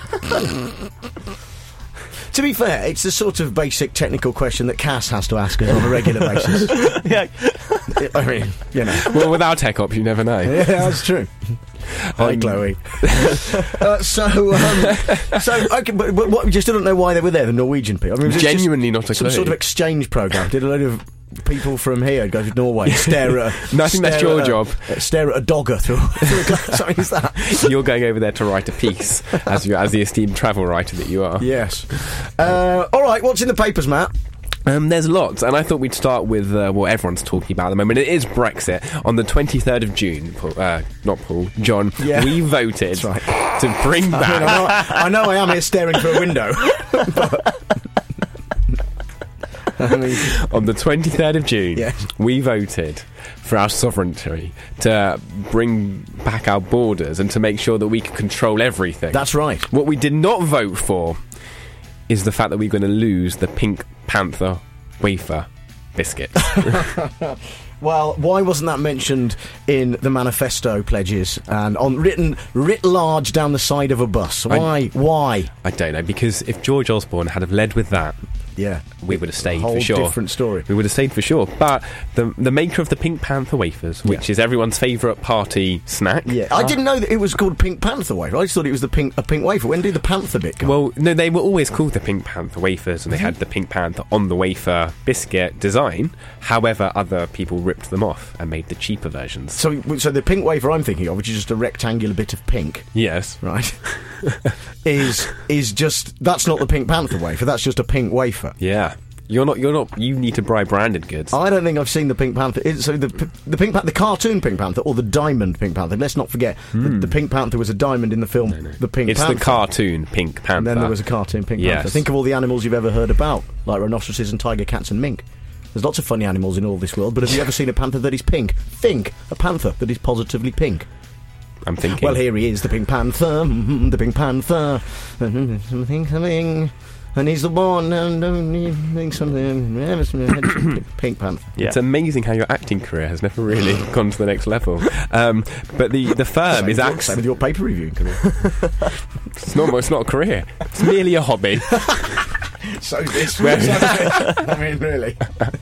To be fair, it's the sort of basic technical question that Cass has to ask us on a regular basis. Yeah. I mean, you know. Well, with our tech ops, you never know. Yeah, that's true. Hi, Um, Chloe. uh, so, um, so okay, but, but what, we just don't know why they were there, the Norwegian people. I mean, was it Genuinely just not a some clue. sort of exchange programme. Did a load of people from here go to Norway, stare at a... No, I think that's stare your at a- job. uh, stare at a dogger through, through a glass. Something is that? You're going over there to write a piece, as you as the esteemed travel writer that you are. Yes. Uh, all right, what's in the papers, Matt? Um, there's lots, and I thought we'd start with uh, what everyone's talking about at the moment. It is Brexit. On the twenty-third of June, Paul, uh, not Paul, John, Yeah. we voted That's right. to bring I, back... mean, I, know, I know I am here staring through a window. but, I mean, On the twenty-third of June, Yes. we voted for our sovereignty to bring back our borders and to make sure that we could control everything. that's right. What we did not vote for is the fact that we're going to lose the Pink Panther wafer biscuits. Well, why wasn't that mentioned in the manifesto pledges and on written writ large down the side of a bus? Why? I- why? I don't know, because if George Osborne had have led with that, Yeah, we would have stayed a whole for sure. different story. We would have stayed for sure. But the the maker of the Pink Panther wafers, which Yeah. is everyone's favourite party snack. Yeah, I didn't know that it was called Pink Panther wafer. I just thought it was the pink a pink wafer. When did the Panther bit come? Well, no, they were always called the Pink Panther wafers, and they had the Pink Panther on the wafer biscuit design. However, other people ripped them off and made the cheaper versions. So, so the pink wafer I'm thinking of, which is just a rectangular bit of pink, Yes. right? is is just that's not the Pink Panther wafer. That's just a pink wafer. Yeah. You're not. You're not. You need to buy branded goods. I don't think I've seen the Pink Panther. Is, so the the Pink Panther, the cartoon Pink Panther, or the diamond Pink Panther. Let's not forget the, the Pink Panther was a diamond in the film. The Pink It's Panther. the cartoon Pink Panther. And then there was a cartoon Pink Yes. Panther. Think of all the animals you've ever heard about, like rhinoceroses and tiger cats and mink. There's lots of funny animals in all this world, but have you ever seen a panther that is pink? Think a panther that is positively pink. I'm thinking. Well, here he is, the Pink Panther, mm, the Pink Panther, something, something, and he's the one, and only think something, Pink Panther. Yeah. It's amazing how your acting career has never really gone to the next level. Um, but the, the firm Same is with your- actually... same with your paper reviewing career. It's not, it's not a career. It's merely a hobby. So this, Where- I mean, really.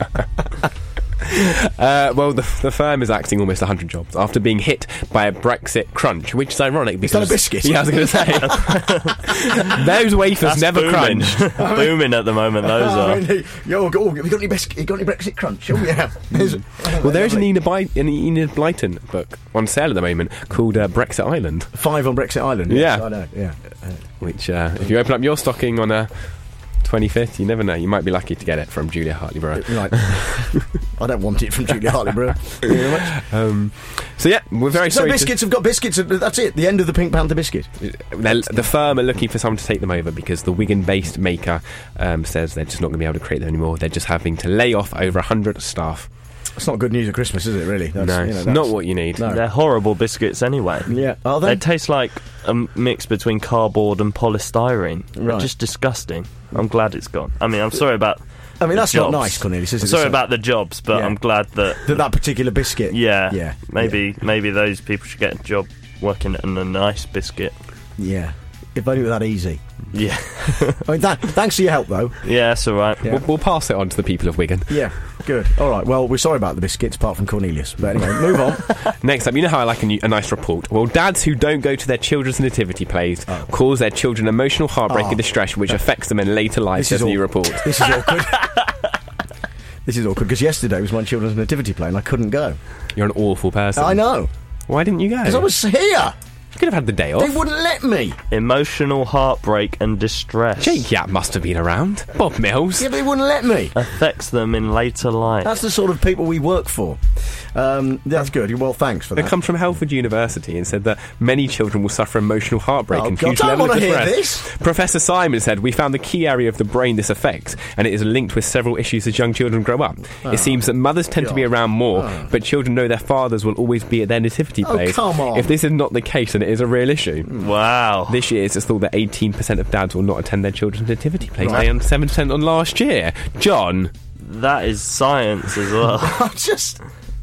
Uh, well, the, the firm is axing almost one hundred jobs after being hit by a Brexit crunch, which is ironic because... Is that a biscuit? Yeah, I was going to say. Those wafers That's never booming. crunch. Booming at the moment, those Oh, are. I mean, yo, go, have you got any, biscuit, you got any Brexit crunch? Oh, yeah. There's- Well, there is an Enid, Bly- an Enid Blyton book on sale at the moment called uh, Brexit Island. Five on Brexit Island. Yeah. Yes, I know, yeah. Uh, Which, uh, if you open up your stocking on a twenty-fifth, you never know. You might be lucky to get it from Julia Hartley-Burrow. Right. I don't want it from Julia Hartley-Burrow. Thank you very much. Um, so, yeah, we're very So sorry. biscuits have got biscuits. That's it. The end of the Pink Panther biscuit. To, they're- the firm are looking for someone to take them over because the Wigan-based maker um, says they're just not going to be able to create them anymore. They're just having to lay off over one hundred staff. It's not good news at Christmas, is it? Really? That's, no, you know, it's that's- not what you need. No. They're horrible biscuits anyway. Yeah, are they? They taste like a mix between cardboard and polystyrene. They're Right. just disgusting. I'm glad it's gone. I mean, I'm sorry about. I mean, the that's not jobs. nice, Cornelius, is I'm it? sorry So- about the jobs, but Yeah. I'm glad that That that particular biscuit. yeah, Yeah. maybe maybe those people should get a job working on a nice biscuit. Yeah. If only it were that easy. Yeah. I mean, that, thanks for your help, though. Yeah, that's all right. Yeah. We'll, we'll pass it on to the people of Wigan. Yeah, good. All right, well, we're sorry about the biscuits, apart from Cornelius. But anyway, move on. Next up, you know how I like a, new, a nice report? Well, dads who don't go to their children's nativity plays oh. cause their children emotional heartbreak oh. and distress, which affects them in later life, says a new report. This is awkward. This is awkward, because yesterday was my children's nativity play, and I couldn't go. You're an awful person. I know. Why didn't you go? Because I was here. You could have had the day off. They wouldn't let me. Emotional heartbreak and distress. Jake Yap must have been around. Bob Mills. Yeah, but they wouldn't let me. Affects them in later life. That's the sort of people we work for. Um, that's good. Well, thanks for that. It comes from Halford University and said that many children will suffer emotional heartbreak oh, and God, huge don't level want of to distress. hear this. Professor Simon said, we found the key area of the brain this affects, and it is linked with several issues as young children grow up. Oh, it seems that mothers tend God. to be around more, oh. but children know their fathers will always be at their nativity plays. Oh, come on. If this is not the case, then it is a real issue. Wow. This year, it's thought that eighteen percent of dads will not attend their children's nativity plays, right. and seven percent on last year. John? That is science as well. I just...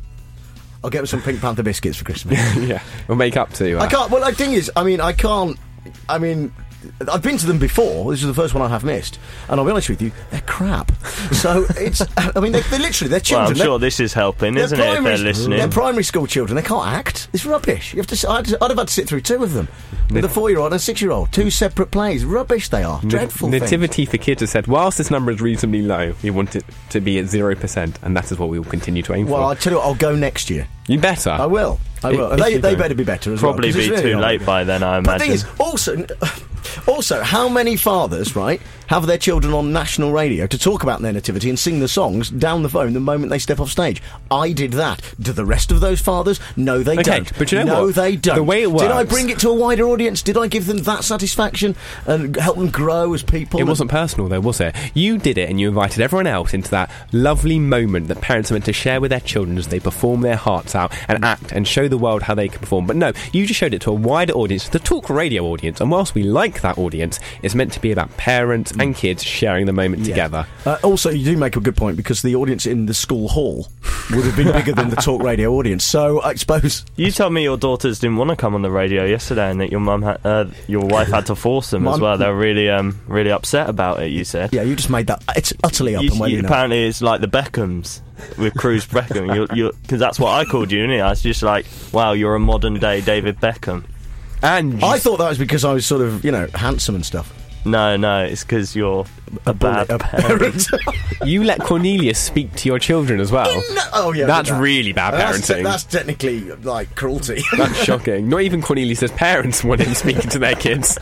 I'll get some Pink Panther biscuits for Christmas. Yeah, we'll make up to. Uh, I can't. Well, the thing is, I mean, I can't. I mean, I've been to them before. This is the first one I have missed, and I'll be honest with you, they're crap. So it's. I mean, they're, they're literally they're children. Well, I'm sure this is helping, isn't it? If they're listening, they're primary school children. They can't act. It's rubbish. You have to. I'd, I'd have had to sit through two of them. With a four-year-old and a six-year-old. Two separate plays. Rubbish they are. Dreadful N- Nativity things. for Kids has said, whilst this number is reasonably low, we want it to be at zero percent, and that is what we will continue to aim well, for. Well, I'll tell you what, I'll go next year. You better. I will. I will. If, they if they better be better as Probably well. Probably be really too late by then, I imagine. But the thing is, also... Also, how many fathers, right, have their children on national radio to talk about their nativity and sing the songs down the phone the moment they step off stage? I did that. Do the rest of those fathers? No, they okay, don't. But you know no, what? they don't. The way it works... Did I bring it to a wider audience? Did I give them that satisfaction and help them grow as people? It wasn't personal, though, was it? You did it, and you invited everyone else into that lovely moment that parents are meant to share with their children as they perform their hearts out and act and show the world how they can perform. But no, you just showed it to a wider audience, the talk radio audience, and whilst we like that audience, it's meant to be about parents mm. and kids sharing the moment yeah. together. Uh, also, you do make a good point, because the audience in the school hall would have been bigger than the talk radio audience, so I suppose... You told me your daughters didn't want to come on the radio yesterday, and that your mum, ha- uh, your wife had to force them as well. They were really, um, really upset about it, you said. Yeah, you just made that... It's utterly up you, and well, you, you know. Apparently it's like the Beckhams with Cruz Beckham, because that's what I called you, didn't I? I was just like, wow, you're a modern-day David Beckham. And I thought that was because I was sort of, you know, handsome and stuff. No, no, it's because you're a, a bad bully, a parent. You let Cornelius speak to your children as well. No, oh, yeah. That's that. really bad that's parenting. Te- that's technically, like, cruelty. That's shocking. Not even Cornelius's parents want him speaking to their kids.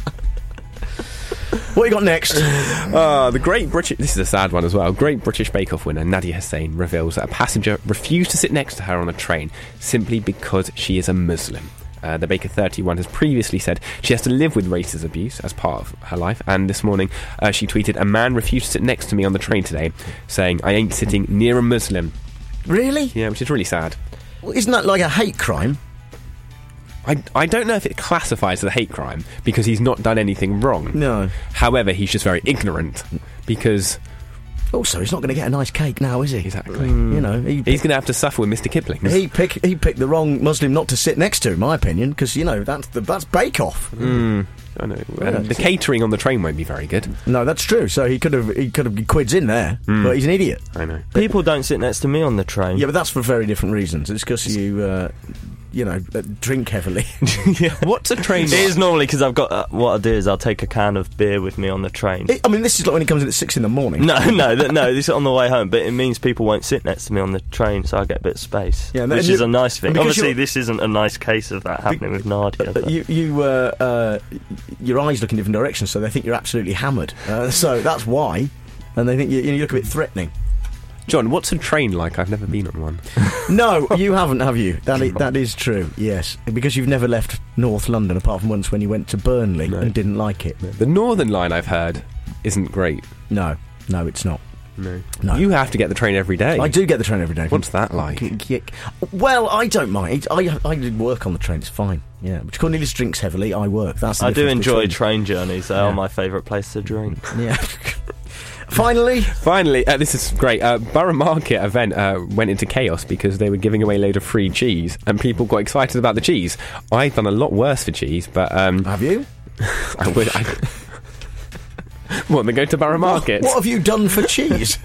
What you got next? Uh, the Great British... This is a sad one as well. Great British Bake Off winner Nadia Hussain reveals that a passenger refused to sit next to her on a train simply because she is a Muslim. Uh, the Baker thirty-one has previously said she has to live with racist abuse as part of her life, and this morning uh, she tweeted, "A man refused to sit next to me on the train today, saying I ain't sitting near a Muslim." Really? Yeah, which is really sad. Well, isn't that like a hate crime? I, I don't know if it classifies as a hate crime, because he's not done anything wrong. No. However, he's just very ignorant, because... Also, he's not going to get a nice cake now, is he? Exactly. Mm. You know, he he's going to have to suffer with Mister Kipling. He picked he picked the wrong Muslim not to sit next to, in my opinion, because you know that's the, that's Bake Off. Mm. I know. Yeah, um, the catering on the train won't be very good. No, that's true. So he could have he could have quids in there, mm. but he's an idiot. I know. People don't sit next to me on the train. Yeah, but that's for very different reasons. It's because you. Uh, You know, uh, drink heavily. Yeah. What's a train? It is normally because I've got. Uh, what I do is I'll take a can of beer with me on the train. It, I mean, this is like when he comes in at six in the morning. No, no, th- no. This is on the way home, but it means people won't sit next to me on the train, so I get a bit of space. Yeah, which is a nice thing. Obviously, this isn't a nice case of that happening be, with Nadia. But you, you, uh, uh, your eyes look in different directions, so they think you're absolutely hammered. Uh, so that's why, and they think you, you look a bit threatening. John, what's a train like? I've never been on one. No, you haven't, have you? That is, that is true, yes. Because you've never left North London, apart from once when you went to Burnley no. and didn't like it. No. The Northern Line, I've heard, isn't great. No, no, it's not. No. no. You have to get the train every day. I do get the train every day. What's that like? Well, I don't mind. I I work on the train, it's fine. Yeah, but Cornelius drinks heavily, I work. That's the I do enjoy between. train journeys, they yeah. are my favourite place to drink. Yeah. Finally, finally, uh, this is great. Uh, Borough Market event uh, went into chaos because they were giving away a load of free cheese, and people got excited about the cheese. I've done a lot worse for cheese, but um, have you? I would. I, what, they go to Borough Market? What, what have you done for cheese?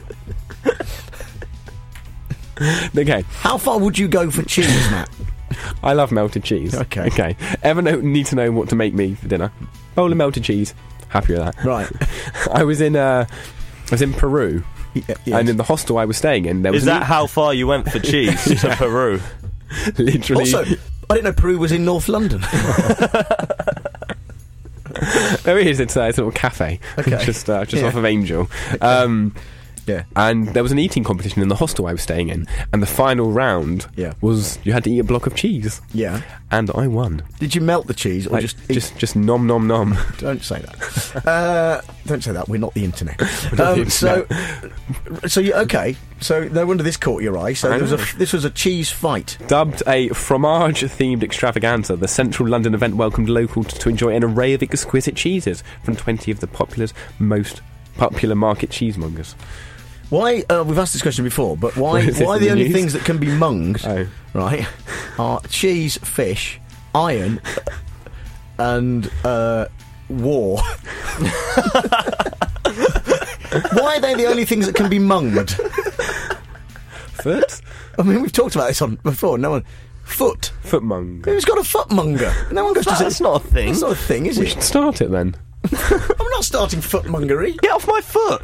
Okay. How far would you go for cheese, Matt? I love melted cheese. Okay. Okay. Ever know, need to know what to make me for dinner? Bowl of melted cheese. Happy with that. Right. I was in uh, I was in Peru. Yeah, yes. And in the hostel I was staying in, there was Is that an- how far you went for cheese to Peru? Literally. Also, I didn't know Peru was in North London. There it is. It's, uh, it's a little cafe. Okay. just uh, just Yeah. off of Angel. Um, yeah. And there was an eating competition in the hostel I was staying in, and the final round Yeah. was you had to eat a block of cheese. Yeah. And I won. Did you melt the cheese or I just just just nom nom nom? Don't say that. uh, don't say that. We're not the internet. not the Um, internet. so, so you okay? So no wonder this caught your eye. So I there was a, know. this was a cheese fight. Dubbed a fromage-themed extravaganza, the central London event welcomed locals to enjoy an array of exquisite cheeses from twenty of the popular, most popular market cheesemongers. Why? Uh, we've asked this question before, but why? Is this Why in the the only news? things that can be munged, Oh. right, are cheese, fish, iron, and uh, war? Why are they the only things that can be munged? Foot? I mean, we've talked about this on before. No one. Foot. Footmonger. Who's got a footmonger? No one goes to say. That's not a thing. That's not a thing, is We it? should start it then. I'm not starting footmongery. Get off my foot!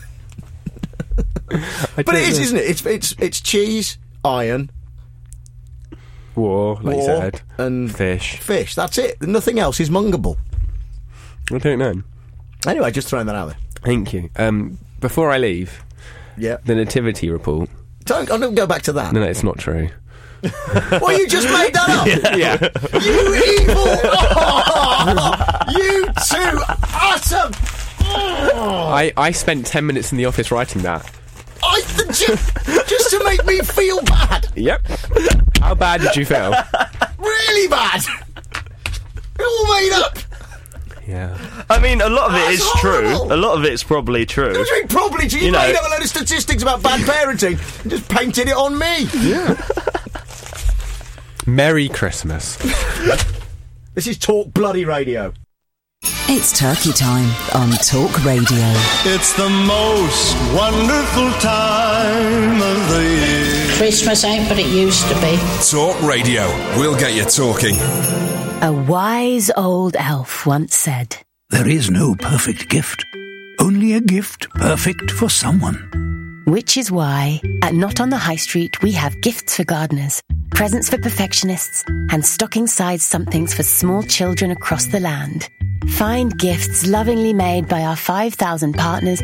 I But don't it is, know. isn't it? It's it's it's cheese, iron, War, like you war, said. and Fish. fish. That's it. Nothing else is mungable. I don't know. Anyway, just throwing that out there. Thank you. Um, before I leave, Yeah. the nativity report. Don't, I don't go back to that. No, no, it's not true. Well, you just made that up. Yeah. You evil! Oh, you two utter. Oh. I, I spent ten minutes in the office writing that. I just, just to make me feel bad. Yep. How bad did you feel? Really bad. All made up. Yeah. I mean, a lot of it That's is horrible. true. A lot of it's probably true. What do you mean probably? You, You made know- up a load of statistics about bad parenting and just painted it on me. Yeah. Merry Christmas. This is Talk Bloody Radio. It's turkey time on Talk Radio. It's the most wonderful time of the year. Christmas ain't what it used to be. Talk Radio. We'll get you talking. A wise old elf once said, There is no perfect gift, only a gift perfect for someone. which is why at Not on the High Street we have gifts for gardeners, presents for perfectionists, and stocking-sized somethings for small children across the land. Find gifts lovingly made by our five thousand partners,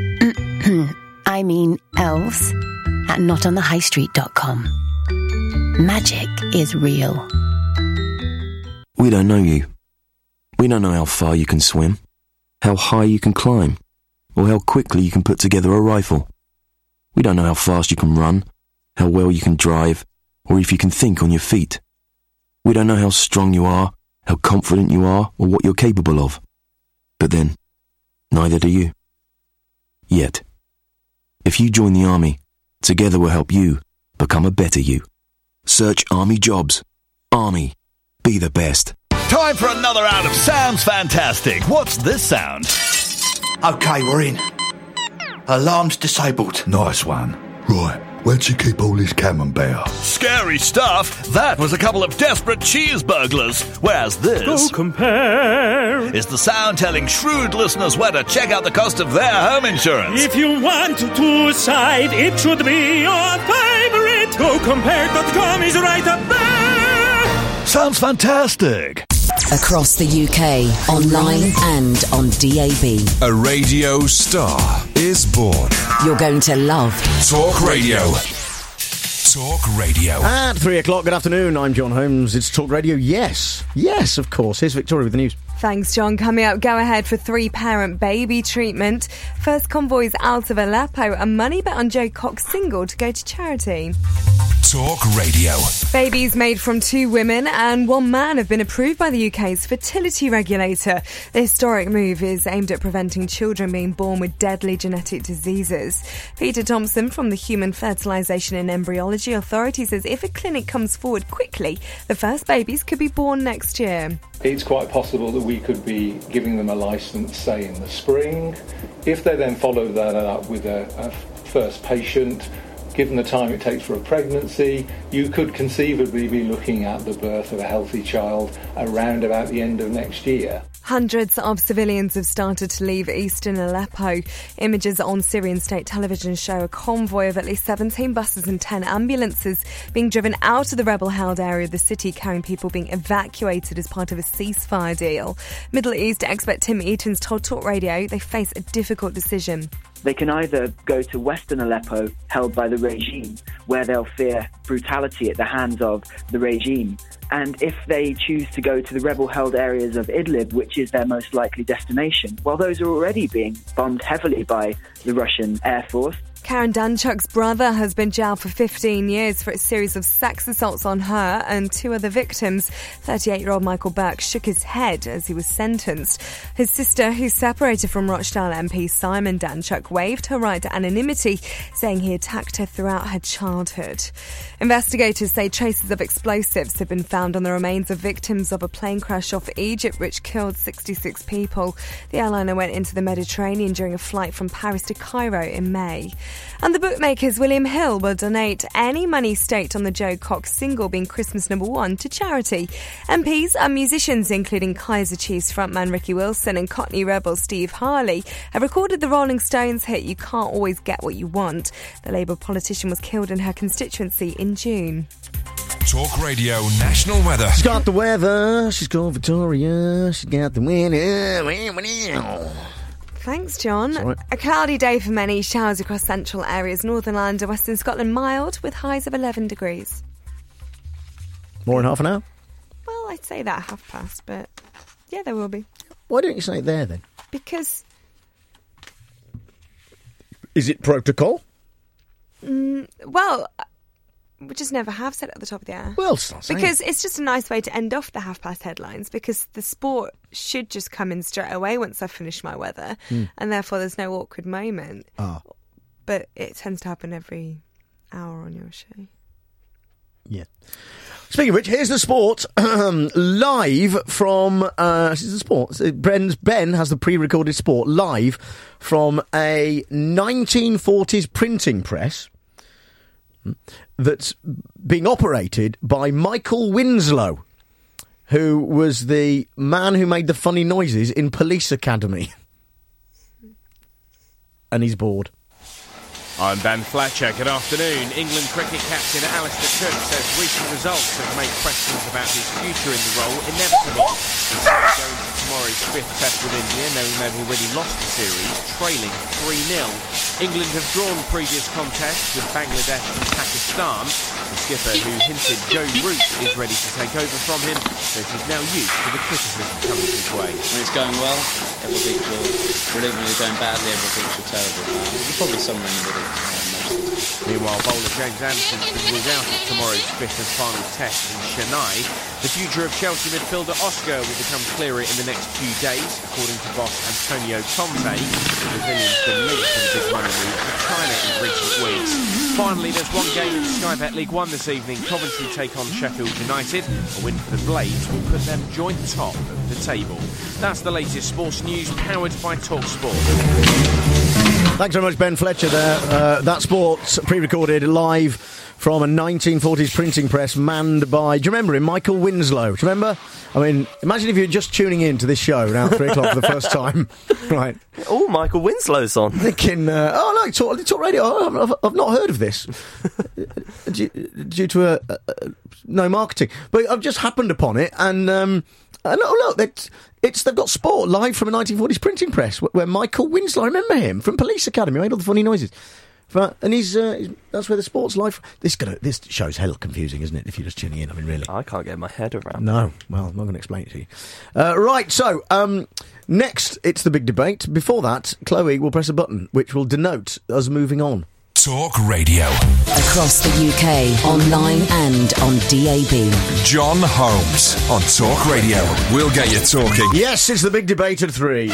I mean elves, at not on the high street dot com. Magic is real. We don't know you. We don't know how far you can swim, how high you can climb, or how quickly you can put together a rifle. We don't know how fast you can run, how well you can drive, or if you can think on your feet. We don't know how strong you are, how confident you are, or what you're capable of. But then, neither do you. Yet. If you join the Army, together we'll help you become a better you. Search Army Jobs. Army. Be the best. Time for another round of Sounds Fantastic. What's this sound? Okay, we're in. Alarm's disabled. Nice one. Right, where'd she keep all this camembert? Scary stuff. That was a couple of desperate cheese burglars. Whereas this... Go compare. ...is the sound telling shrewd listeners where to check out the cost of their home insurance. If you want to save, it should be your favorite. go compare dot com is right up there. Sounds fantastic. Across the U K, online and on D A B. A radio star is born. You're going to love Talk Radio. Talk Radio. At three o'clock, good afternoon. I'm John Holmes. It's Talk Radio. Yes. Yes, of course. Here's Victoria with the news. Thanks, John. Coming up, go ahead for three-parent baby treatment. First convoys out of Aleppo. A money bet on Joe Cox single to go to charity. Talk Radio. Babies made from two women and one man have been approved by the U K's fertility regulator. The historic move is aimed at preventing children being born with deadly genetic diseases. Peter Thompson from the Human Fertilisation and Embryology Authority says if a clinic comes forward quickly, the first babies could be born next year. It's quite possible that we could be giving them a licence, say, in the spring. If they then follow that up with a, a first patient, given the time it takes for a pregnancy, you could conceivably be looking at the birth of a healthy child around about the end of next year. Hundreds of civilians have started to leave eastern Aleppo. Images on Syrian state television show a convoy of at least seventeen buses and ten ambulances being driven out of the rebel-held area of the city, carrying people being evacuated as part of a ceasefire deal. Middle East expert Tim Eaton's told Talk Radio they face a difficult decision. They can either go to western Aleppo, held by the regime, where they'll fear brutality at the hands of the regime. And if they choose to go to the rebel-held areas of Idlib, which is their most likely destination, well, those are already being bombed heavily by the Russian Air Force. Karen Danchuk's brother has been jailed for fifteen years for a series of sex assaults on her and two other victims. thirty-eight-year-old Michael Burke shook his head as he was sentenced. His sister, who's separated from Rochdale M P Simon Danchuk, waived her right to anonymity, saying he attacked her throughout her childhood. Investigators say traces of explosives have been found on the remains of victims of a plane crash off Egypt which killed sixty-six people. The airliner went into the Mediterranean during a flight from Paris to Cairo in May. And the bookmakers William Hill will donate any money staked on the Joe Cox single being Christmas number one to charity. M Ps and musicians including Kaiser Chiefs frontman Ricky Wilson and Cockney Rebel Steve Harley have recorded the Rolling Stones hit You Can't Always Get What You Want. The Labour politician was killed in her constituency in June. Talk Radio National Weather. She's got the weather, she's got Victoria, she's got the weather. Thanks, John. Right. A cloudy day for many, showers across central areas, Northern Ireland and Western Scotland mild with highs of eleven degrees. More than half an hour? Well, I'd say that half past, but yeah, there will be. Why don't you say it there then? Because... Is it protocol? Mm, well... We just never have said it at the top of the hour. Well, it's not saying. Because it's just a nice way to end off the half-past headlines, because the sport should just come in straight away once I've finished my weather, Mm. and therefore there's no awkward moment. Ah. But it tends to happen every hour on your show. Yeah. Speaking of which, here's the sport live from. Uh, this is the sport. Ben's, Ben has the pre-recorded sport live from a nineteen forties printing press that's being operated by Michael Winslow, who was the man who made the funny noises in Police Academy. And he's bored. I'm Ben Fletcher. Good afternoon. England cricket captain Alistair Cook says recent results have made questions about his future in the role inevitable. He said going to tomorrow's fifth test with India, knowing they've already lost the series, trailing three nil. England have drawn previous contests with Bangladesh and Pakistan. The skipper, who hinted Joe Root is ready to take over from him, says he's now used to the criticism coming his way. When it's going well, everyone thinks you're brilliant. When it's going badly, everyone thinks you're terrible. Uh, you're probably somewhere in the middle. Meanwhile, bowler James Anderson's been ruled out of tomorrow's fifth and final test in Chennai. The future of Chelsea midfielder Oscar will become clearer in the next few days, according to boss Antonio Conte. The Brazilian's been linked to the big money move to China in recent weeks. Finally, there's one game in Sky Bet League One this evening. Coventry take on Sheffield United. A win for the Blades will put them joint top of the table. That's the latest sports news, powered by TalkSport. Thanks very much, Ben Fletcher there. Uh, that sport's pre-recorded live from a nineteen forties printing press manned by, do you remember him, Michael Winslow? Do you remember? I mean, imagine if you're just tuning in to this show now at three o'clock for the first time. Right. Oh, Michael Winslow's on. Thinking, uh, oh, no, talk, talk radio. Oh, I've, I've not heard of this. due, due to a, a, a, no marketing. But I've just happened upon it, and... Um, Uh, no, look, it's, it's, they've got sport live from a nineteen forties printing press where, where Michael Winslow, I remember him from Police Academy, made all the funny noises. But, and he's, uh, he's that's where the sport's live. This gonna, this show's hell confusing, isn't it, if you're just tuning in? I mean, really. I can't get my head around. No, well, I'm not going to explain it to you. Uh, right, so, um, next, it's the big debate. Before that, Chloe will press a button which will denote us moving on. Talk Radio. Across the U K, online and on D A B. John Holmes on Talk Radio. We'll get you talking. Yes, it's the big debate at three.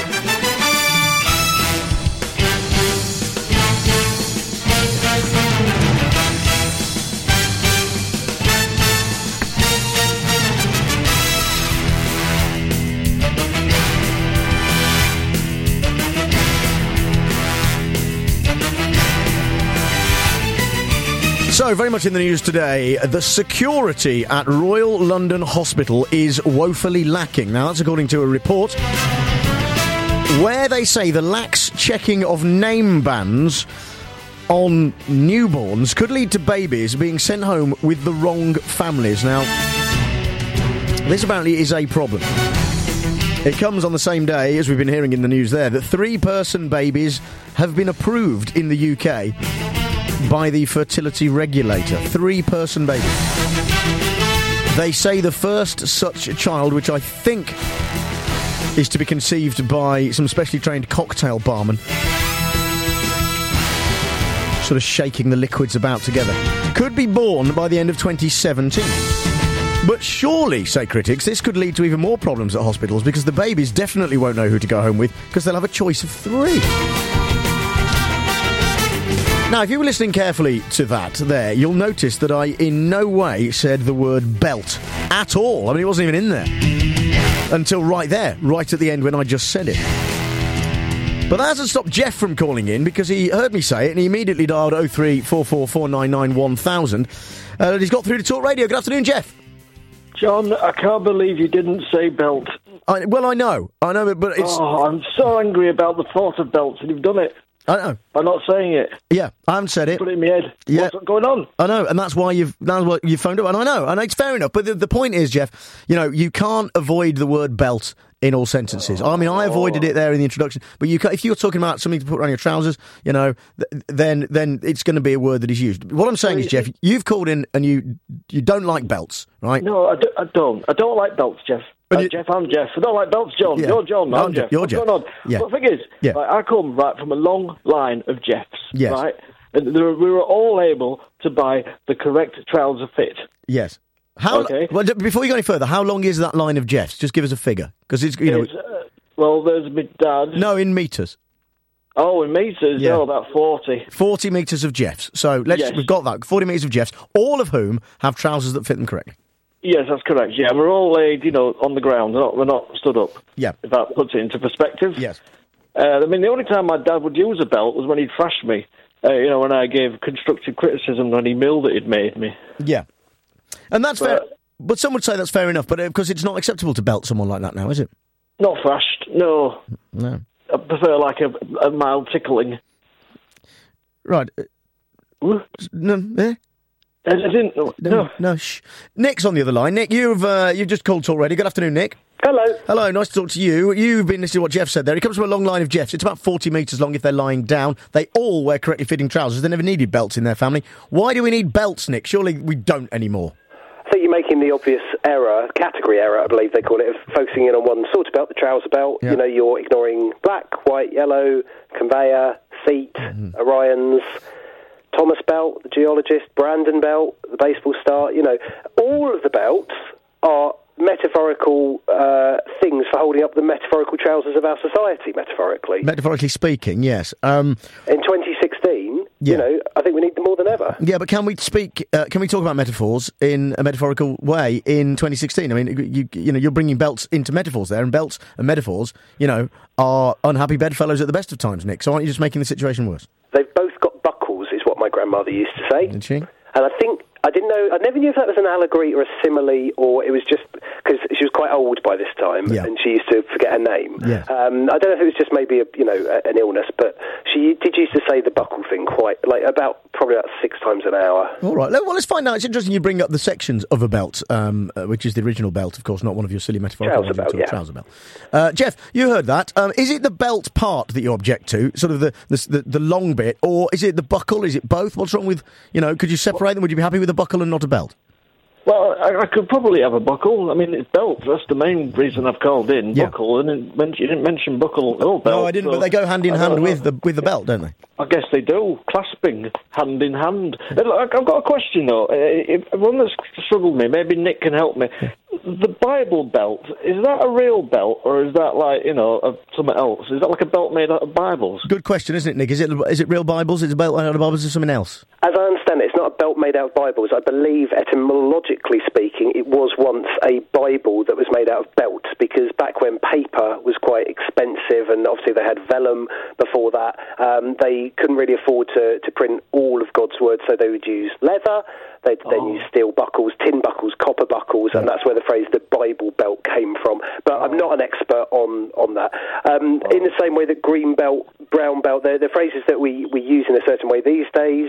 So, very much in the news today, the security at Royal London Hospital is woefully lacking. Now, that's according to a report where they say the lax checking of name bands on newborns could lead to babies being sent home with the wrong families. Now, this apparently is a problem. It comes on the same day, as we've been hearing in the news there, that three-person babies have been approved in the U K by the fertility regulator. Three-person baby. They say the first such child, which I think is to be conceived by some specially trained cocktail barman, sort of shaking the liquids about together, could be born by the end of twenty seventeen. But surely, say critics, this could lead to even more problems at hospitals, because the babies definitely won't know who to go home with, because they'll have a choice of three. Now, if you were listening carefully to that there, you'll notice that I in no way said the word belt at all. I mean, it wasn't even in there until right there, right at the end when I just said it. But that hasn't stopped Jeff from calling in, because he heard me say it and he immediately dialed oh three four four four nine nine one thousand. Uh, and he's got through to Talk Radio. Good afternoon, Jeff. John, I can't believe you didn't say belt. I, well, I know. I know, but, but it's... Oh, I'm so angry about the thought of belts, and you've done it. I know. By not saying it. Yeah, I haven't said it. Put it in my head. Yeah. What's going on? I know, and that's why you've that's what you phoned up. And I know, and it's fair enough. But the, the point is, Jeff, you know, you can't avoid the word belt in all sentences. I mean, I avoided it there in the introduction, but you can, if you're talking about something to put around your trousers, you know, th- then then it's going to be a word that is used. What I'm saying is, Jeff, you've called in and you you don't like belts, right? No, I, do, I don't. I don't like belts, Jeff. Uh, you, Jeff, I'm Jeff. I don't like belts, John. Yeah. You're John, no, I'm, I'm Jeff. You're What's Jeff. going on? Yeah. But the thing is, yeah. like, I come right from a long line of Jeffs, yes. right? And there, we were all able to buy the correct trouser fit. Yes. How? Okay. Well, before you go any further, how long is that line of Jeffs? Just give us a figure, because it's you know. It's, uh, well, there's my dad. No, in metres. Oh, in metres? Yeah. No, about forty. Forty metres of Jeffs. So let's Yes. we've got that. Forty metres of Jeffs, all of whom have trousers that fit them correctly. Yes, that's correct. Yeah, we're all laid, you know, on the ground. We're not, we're not stood up. Yeah. If that puts it into perspective. Yes. Uh, I mean, the only time my dad would use a belt was when he'd thrash me. Uh, you know, when I gave constructive criticism when he milled that he'd made me. Yeah. And that's but, fair. But some would say that's fair enough, but because uh, it's not acceptable to belt someone like that now, is it? Not thrashed, no. No. I prefer like a, a mild tickling. Right. Uh, no, eh? I didn't. No, no. no shh. Nick's on the other line. Nick, you've uh, you've just called already. Good afternoon, Nick. Hello. Hello. Nice to talk to you. You've been listening to what Jeff said there. He comes from a long line of Jeffs. It's about forty metres long if they're lying down. They all wear correctly fitting trousers. They never needed belts in their family. Why do we need belts, Nick? Surely we don't anymore. I think you're making the obvious error, category error, I believe they call it, of focusing in on one sort of belt, the trouser belt. Yeah. You know, you're ignoring black, white, yellow, conveyor, seat, mm-hmm. Orion's, Thomas belt, the geologist, Brandon belt, the baseball star. You know, all of the belts are metaphorical uh, things for holding up the metaphorical trousers of our society, metaphorically. Metaphorically speaking, yes. Um, in twenty sixteen, yeah. you know, I think we need them more than ever. Yeah, but can we speak, uh, can we talk about metaphors in a metaphorical way in twenty sixteen? I mean, you, you know, you're bringing belts into metaphors there, and belts and metaphors, you know, are unhappy bedfellows at the best of times, Nick, so aren't you just making the situation worse? They've both got buckles, is what my grandmother used to say. Did she? And I think, I didn't know, I never knew if that was an allegory or a simile, or it was just, because she was quite old by this time, yeah. and she used to forget her name. Yeah. Um, I don't know if it was just maybe, a, you know, a, an illness, but she did used to say the buckle thing quite, like, about, probably about six times an hour. All right, well, let's find out. It's interesting you bring up the sections of a belt, um, uh, which is the original belt, of course, not one of your silly metaphorical trouser belt, yeah. trouser belt. Uh, Jeff, you heard that. Um, is it the belt part that you object to, sort of the, the, the, the long bit, or is it the buckle? Is it both? What's wrong with, you know, could you separate them? Would you be happy with a buckle and not a belt? Well, I, I could probably have a buckle. I mean, it's belt. That's the main reason I've called in. Yeah. Buckle, and it men- you didn't mention buckle or belt. No, I didn't, so but they go hand in I hand don't with know. the with the belt, don't they? I guess they do, clasping, hand in hand. Uh, look, I've got a question, though. Uh, if, one that's struggled me, maybe Nick can help me. The Bible belt, is that a real belt, or is that like, you know, a, something else? Is that like a belt made out of Bibles? Good question, isn't it, Nick? Is it is it real Bibles? Is it a belt made out of Bibles or something else? As I understand it, it's not a belt made out of Bibles. I believe, etymologically speaking, it was once a Bible that was made out of belt, because back when paper was quite expensive, and obviously they had vellum before that, um, they couldn't really afford to, to print all of God's word, so they would use leather, they'd then Oh. use steel buckles, tin buckles, copper buckles, and that's where the phrase the Bible belt came from. But I'm not an expert on, on that. Um, in the same way that green belt, brown belt, they're, they're phrases that we, we use in a certain way these days.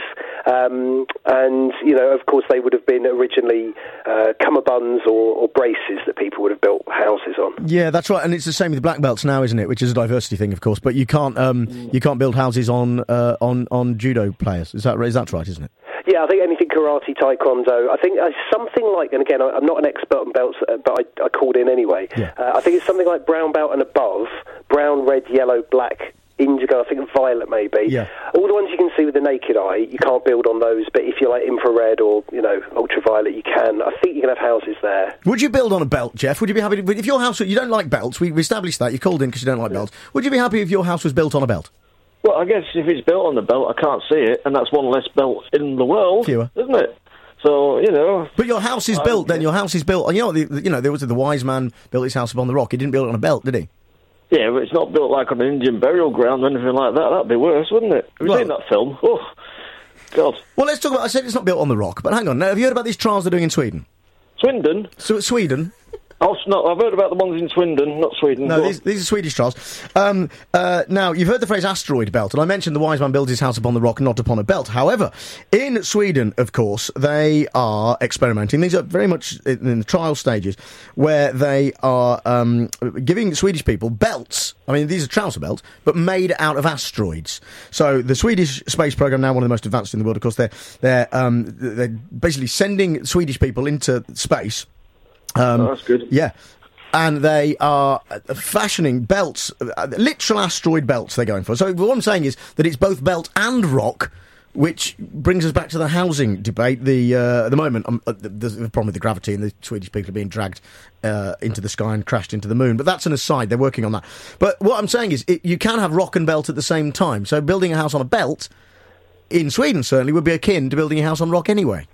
Um, and, you know, of course, they would have been originally uh, cummerbunds or, or braces that people would have built houses on. Yeah, that's right, and it's the same with black belts now, isn't it? Which is a diversity thing, of course. But you can't um, you can't build houses on uh, on on judo players. Is that is that right? Isn't it? Yeah, I think anything karate, taekwondo, I think uh, something like, and again, I, I'm not an expert on belts, uh, but I, I called in anyway. Yeah. Uh, I think it's something like brown belt and above, brown, red, yellow, black, indigo, I think violet maybe. Yeah. All the ones you can see with the naked eye, you can't build on those, but if you're like infrared or, you know, ultraviolet, you can. I think you can have houses there. Would you build on a belt, Jeff? Would you be happy to, if your house, you don't like belts, we, we established that, you called in because you don't like belts, would you be happy if your house was built on a belt? Well, I guess if it's built on the belt, I can't see it, and that's one less belt in the world, Fewer. isn't it? So, you know... But your house is I- built, then, your house is built, you know, the, you know, there was the wise man built his house upon the rock, he didn't build it on a belt, did he? Yeah, but it's not built like on an Indian burial ground or anything like that. That'd be worse, wouldn't it? Have you Well- seen that film? Oh, God. Well, let's talk about, I said it's not built on the rock, but hang on, now, have you heard about these trials they're doing in Sweden? Swindon? So, Sweden? Oh, no, I've heard about the ones in Swindon, not Sweden. No, Go these, these are Swedish trials. Um, uh, now, you've heard the phrase asteroid belt, and I mentioned the wise man builds his house upon the rock, not upon a belt. However, in Sweden, of course, they are experimenting. These are very much in, in the trial stages, where they are um, giving Swedish people belts. I mean, these are trouser belts, but made out of asteroids. So the Swedish space program, now one of the most advanced in the world, of course, they're, they're, um, they're basically sending Swedish people into space. Um, Oh, that's good. Yeah. And they are uh, fashioning belts, uh, literal asteroid belts they're going for. So what I'm saying is that it's both belt and rock, which brings us back to the housing debate. The uh, at the moment, um, uh, there's the problem with the gravity, and the Swedish people are being dragged uh, into the sky and crashed into the moon. But that's an aside. They're working on that. But what I'm saying is it, you can have rock and belt at the same time. So building a house on a belt, in Sweden certainly, would be akin to building a house on rock anyway.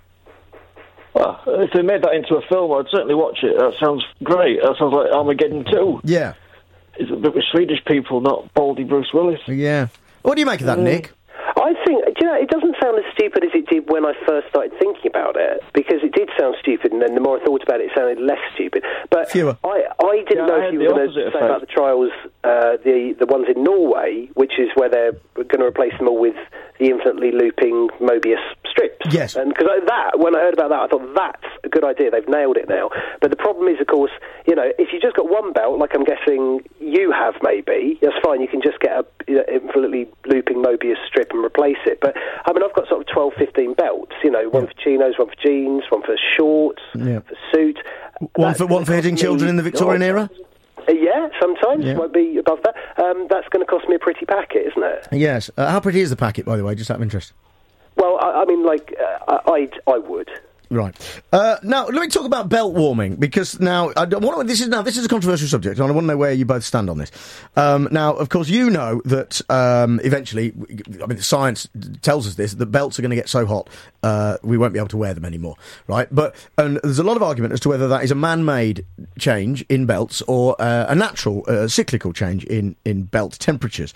Well, if they made that into a film, I'd certainly watch it. That sounds great. That sounds like Armageddon two. Yeah. It's a bit with Swedish people, not baldy Bruce Willis. Yeah. What do you make of that, Mm. Nick? I think, do you know, it doesn't sound as stupid as it did when I first started thinking about it, because it did sound stupid, and then the more I thought about it, it sounded less stupid. But Fewer. I, I didn't Yeah, know I if had you the were going opposite to say effect. about the trials, uh, the the ones in Norway, which is where they're going to replace them all with the infinitely looping Mobius strips. Yes. And because that, when I heard about that, I thought, that's a good idea, they've nailed it now. But the problem is, of course, you know, if you just got one belt, like I'm guessing you have maybe, that's fine, you can just get a you know, infinitely looping Mobius strip and replace it. But, I mean, I've got sort of twelve, fifteen belts, you know, one for chinos, one for jeans, one for shorts, Yeah. for suit. One That's for one gonna for hitting cost me- children in the Victorian era? Uh, yeah, sometimes, Yeah. might be above that. Um, that's going to cost me a pretty packet, isn't it? Yes. Uh, how pretty is the packet, by the way, just out of interest? Well, I, I mean, like, uh, I, I'd, I would. Right. Uh, now, let me talk about belt warming, because now, I don't want to, this is now, this is a controversial subject, and I want to know where you both stand on this. Um, now, of course, you know that, um, eventually, I mean, science tells us this, that belts are going to get so hot, uh, we won't be able to wear them anymore, right? But, and there's a lot of argument as to whether that is a man-made change in belts or uh, a natural, uh, cyclical change in, in belt temperatures.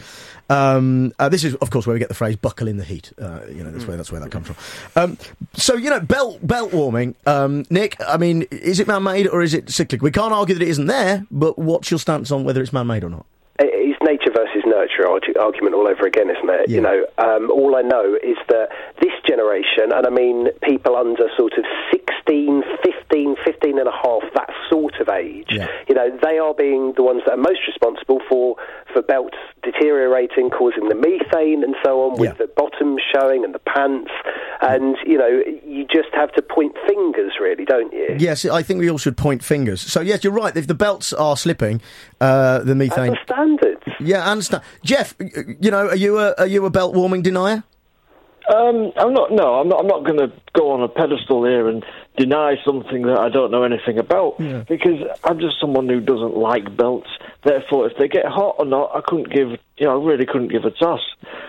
Um, uh, this is, of course, where we get the phrase "buckle in the heat." Uh, you know, that's where that's where that comes from. Um, so, you know, belt belt warming, um, Nick. I mean, is it man-made or is it cyclical? We can't argue that it isn't there, but what's your stance on whether it's man-made or not? It's nature versus nurture argu- argument all over again, isn't it? Yeah. You know, um, all I know is that this generation, and I mean people under sort of sixteen, fifteen, fifteen and a half, that sort of age, Yeah. you know, they are being the ones that are most responsible for, for belts deteriorating, causing the methane and so on, with Yeah. the bottoms showing and the pants. And, you know, you just have to point fingers, really, don't you? Yes, I think we all should point fingers. So, yes, you're right. If the belts are slipping, uh, the methane... That's the standards. Yeah, I understand. Jeff, y- you know, are you a, are you a belt warming denier? Um, I'm not. No, I'm not. I'm not going to go on a pedestal here and deny something that I don't know anything about. Yeah. Because I'm just someone who doesn't like belts. Therefore, if they get hot or not, I couldn't give. You know, I really couldn't give a toss.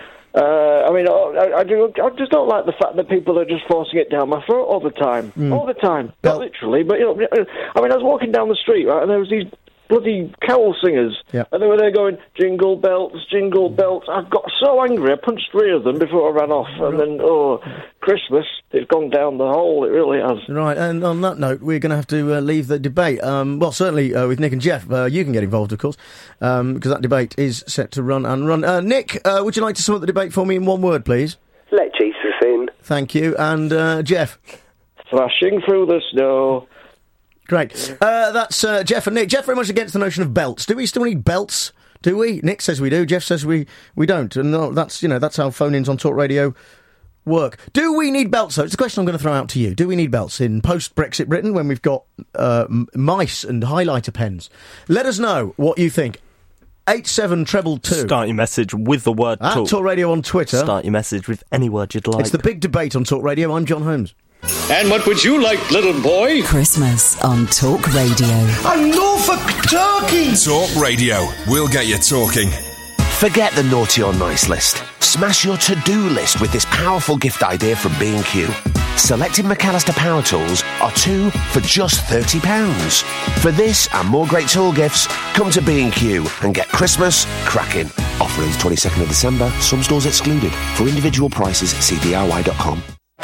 Uh, I mean, I, I, do, I just don't like the fact that people are just forcing it down my throat all the time, Mm. all the time. Not literally, but you know, I mean, I was walking down the street, right, and there was these bloody carol singers, Yeah. and they were there going, jingle belts, jingle belts. I got so angry, I punched three of them before I ran off, and then, oh, Christmas, it's gone down the hole, it really has. Right, and on that note, we're going to have to uh, leave the debate. Um, well, certainly uh, with Nick and Jeff, uh, you can get involved, of course, um, because that debate is set to run and run. Uh, Nick, uh, would you like to sum up the debate for me in one word, please? Let Jesus in. Thank you. And uh, Jeff? Thrashing through the snow. Great. Uh, that's uh, Jeff and Nick. Jeff very much against the notion of belts. Do we still need belts? Do we? Nick says we do. Jeff says we, we don't. And no, that's, you know, that's how phone-ins on Talk Radio work. Do we need belts, though? It's a question I'm going to throw out to you. Do we need belts in post-Brexit Britain when we've got uh, m- mice and highlighter pens? Let us know what you think. eight seven treble two. Start your message with the word At talk. Talk Radio on Twitter. Start your message with any word you'd like. It's the big debate on Talk Radio. I'm John Holmes. And what would you like, little boy? Christmas on Talk Radio. A Norfolk turkey! Talk Radio. We'll get you talking. Forget the naughty or nice list. Smash your to-do list with this powerful gift idea from B and Q. Selected McAllister Power Tools are two for just thirty pounds. For this and more great tool gifts, come to B and Q and get Christmas cracking. Offer until twenty-second of December, some stores excluded. For individual prices, see D I Y dot com.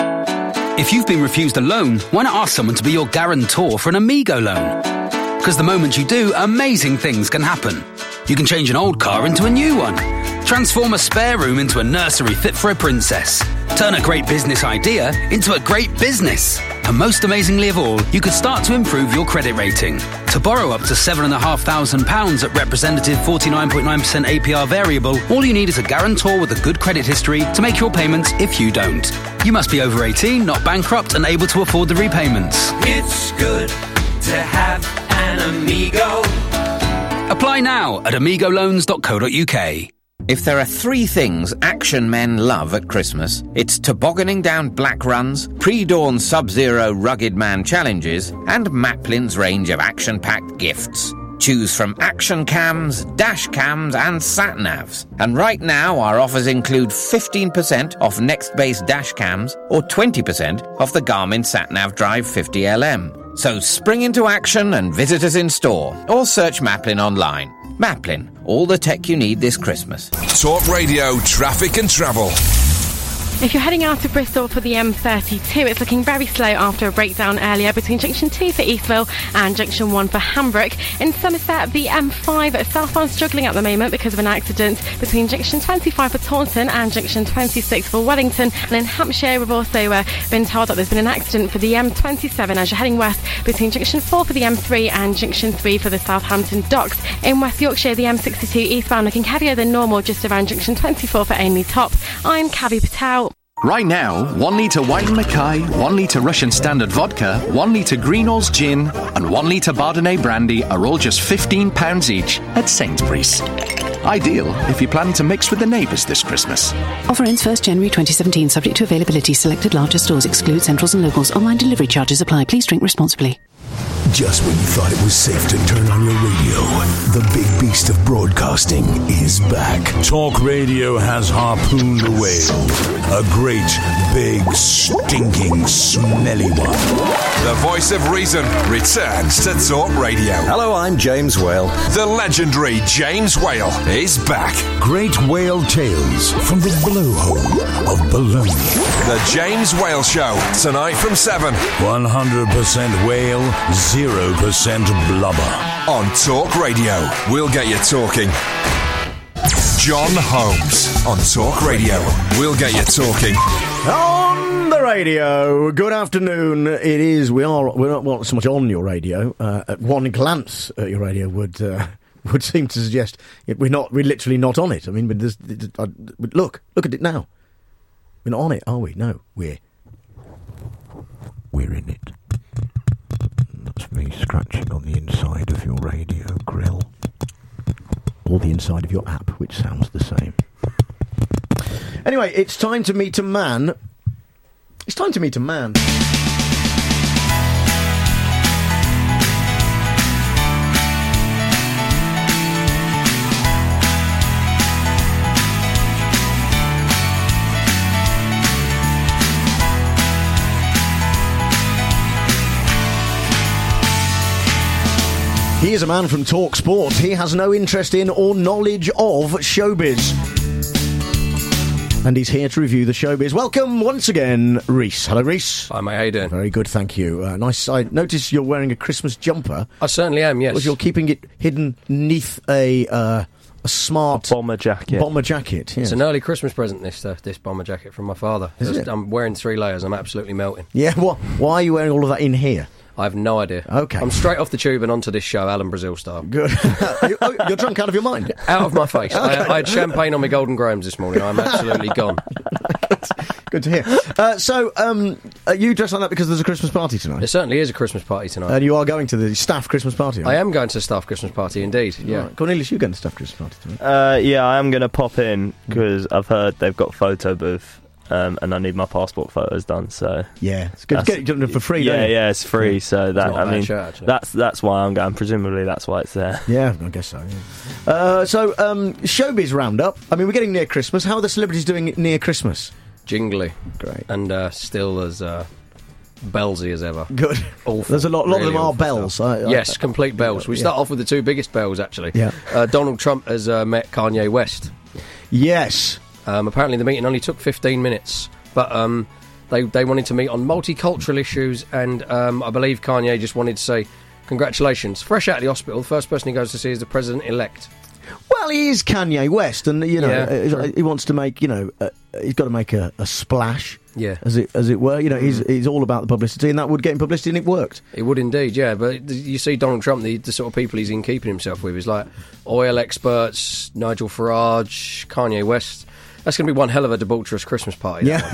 If you've been refused a loan, why not ask someone to be your guarantor for an Amigo loan? Because the moment you do, amazing things can happen. You can change an old car into a new one, transform a spare room into a nursery fit for a princess, turn a great business idea into a great business. And most amazingly of all, you could start to improve your credit rating. To borrow up to seven thousand five hundred pounds at representative forty-nine point nine percent A P R variable, all you need is a guarantor with a good credit history to make your payments if you don't. You must be over eighteen, not bankrupt, and able to afford the repayments. It's good to have an Amigo. Apply now at amigo loans dot co dot uk. If there are three things action men love at Christmas, it's tobogganing down black runs, pre-dawn sub-zero rugged man challenges, and Maplin's range of action-packed gifts. Choose from action cams, dash cams, and sat-navs. And right now, our offers include fifteen percent off Next Base dash cams or twenty percent off the Garmin Sat-Nav Drive fifty L M. So spring into action and visit us in store, or search Maplin online. Maplin, all the tech you need this Christmas. Talk Radio, traffic and travel. If you're heading out of Bristol for the M thirty-two, it's looking very slow after a breakdown earlier between Junction two for Eastville and Junction one for Hambrook. In Somerset, the M five southbound struggling at the moment because of an accident between Junction twenty-five for Taunton and Junction twenty-six for Wellington. And in Hampshire, we've also uh, been told that there's been an accident for the M twenty-seven as you're heading west between Junction four for the M three and Junction three for the Southampton Docks. In West Yorkshire, the M sixty-two eastbound looking heavier than normal just around Junction twenty-four for Ainley Top. I'm Kavi Patel. Right now, one litre White and Mackay, one litre Russian Standard Vodka, one litre Greenall's Gin, and one litre Bardonnay Brandy are all just fifteen pounds each at Sainsbury's. Ideal if you're planning to mix with the neighbours this Christmas. Offer ends first January twenty seventeen, subject to availability. Selected larger stores exclude centrals and locals. Online delivery charges apply. Please drink responsibly. Just when you thought it was safe to turn on your radio, the big beast of broadcasting is back. Talk Radio has harpooned the whale. A great, big, stinking, smelly one. The voice of reason returns to Talk Radio. Hello, I'm James Whale. The legendary James Whale is back. Great whale tales from the blowhole of Bologna. The James Whale Show, tonight from seven. one hundred percent whale, zero percent blubber. On Talk Radio, we'll get you talking. John Holmes on Talk Radio. We'll get you talking. On the radio, good afternoon. It is, we are, we're not, well, not so much on your radio. Uh, at one glance at your radio would uh, would seem to suggest we're not, we're literally not on it. I mean, but, there's, uh, but look, look at it now. We're not on it, are we? No, we're we're in it. That's me scratching on the inside of your radio grill. Or the inside of your app, which sounds the same. Anyway, it's time to meet a man. It's time to meet a man. He is a man from Talk Sport. He has no interest in or knowledge of showbiz. And he's here to review the showbiz. Welcome once again, Reese. Hello, Reese. Hi, mate. How you doing? Very good, thank you. Uh, nice. I notice you're wearing a Christmas jumper. I certainly am, yes. Because you're keeping it hidden neath a uh, a smart... A bomber jacket. Bomber jacket, yes. It's an early Christmas present, this uh, this bomber jacket from my father. Is it? I'm wearing three layers. I'm absolutely melting. Yeah, what? Why are you wearing all of that in here? I have no idea. Okay. I'm straight off the tube and onto this show, Alan Brazil style. Good. you, oh, you're drunk out of your mind? Out of my face. Okay. I, I had champagne on my Golden Grahams this morning. I'm absolutely gone. Good to hear. Uh, so, um, are you dressed like that because there's a Christmas party tonight? There certainly is a Christmas party tonight. And you are going to the staff Christmas party, aren't I you? am going to the staff Christmas party, indeed. Yeah. Right. Cornelius, you going to staff Christmas party tonight? Uh, yeah, I am going to pop in because I've heard they've got a photo booth. Um, and I need my passport photos done, so yeah, it's good to get it done for free. Yeah, don't you? yeah, it's free. So that I mean, shirt, that's that's why I'm going. Presumably, that's why it's there. Yeah, I guess so. Yeah. Uh, so, um, showbiz roundup. I mean, we're getting near Christmas. How are the celebrities doing near Christmas? Jingly, great, and uh, still as uh, bellsy as ever. Good. Awful. There's a lot. A lot really of them are awful bells. I, I, yes, complete bells. We yeah. start off with the two biggest bells, actually. Yeah. Uh, Donald Trump has uh, met Kanye West. Yes. Um, apparently, the meeting only took fifteen minutes. But um, they they wanted to meet on multicultural issues, and um, I believe Kanye just wanted to say, congratulations. Fresh out of the hospital, the first person he goes to see is the president-elect. Well, he is Kanye West, and, you know, Yeah, uh, he wants to make, you know, uh, he's got to make a, a splash, Yeah. as it as it were. You know, he's he's all about the publicity, and that would get him publicity, and it worked. It would indeed, yeah. But you see Donald Trump, the, the sort of people he's in keeping himself with is like oil experts, Nigel Farage, Kanye West. That's going to be one hell of a debaucherous Christmas party. Yeah.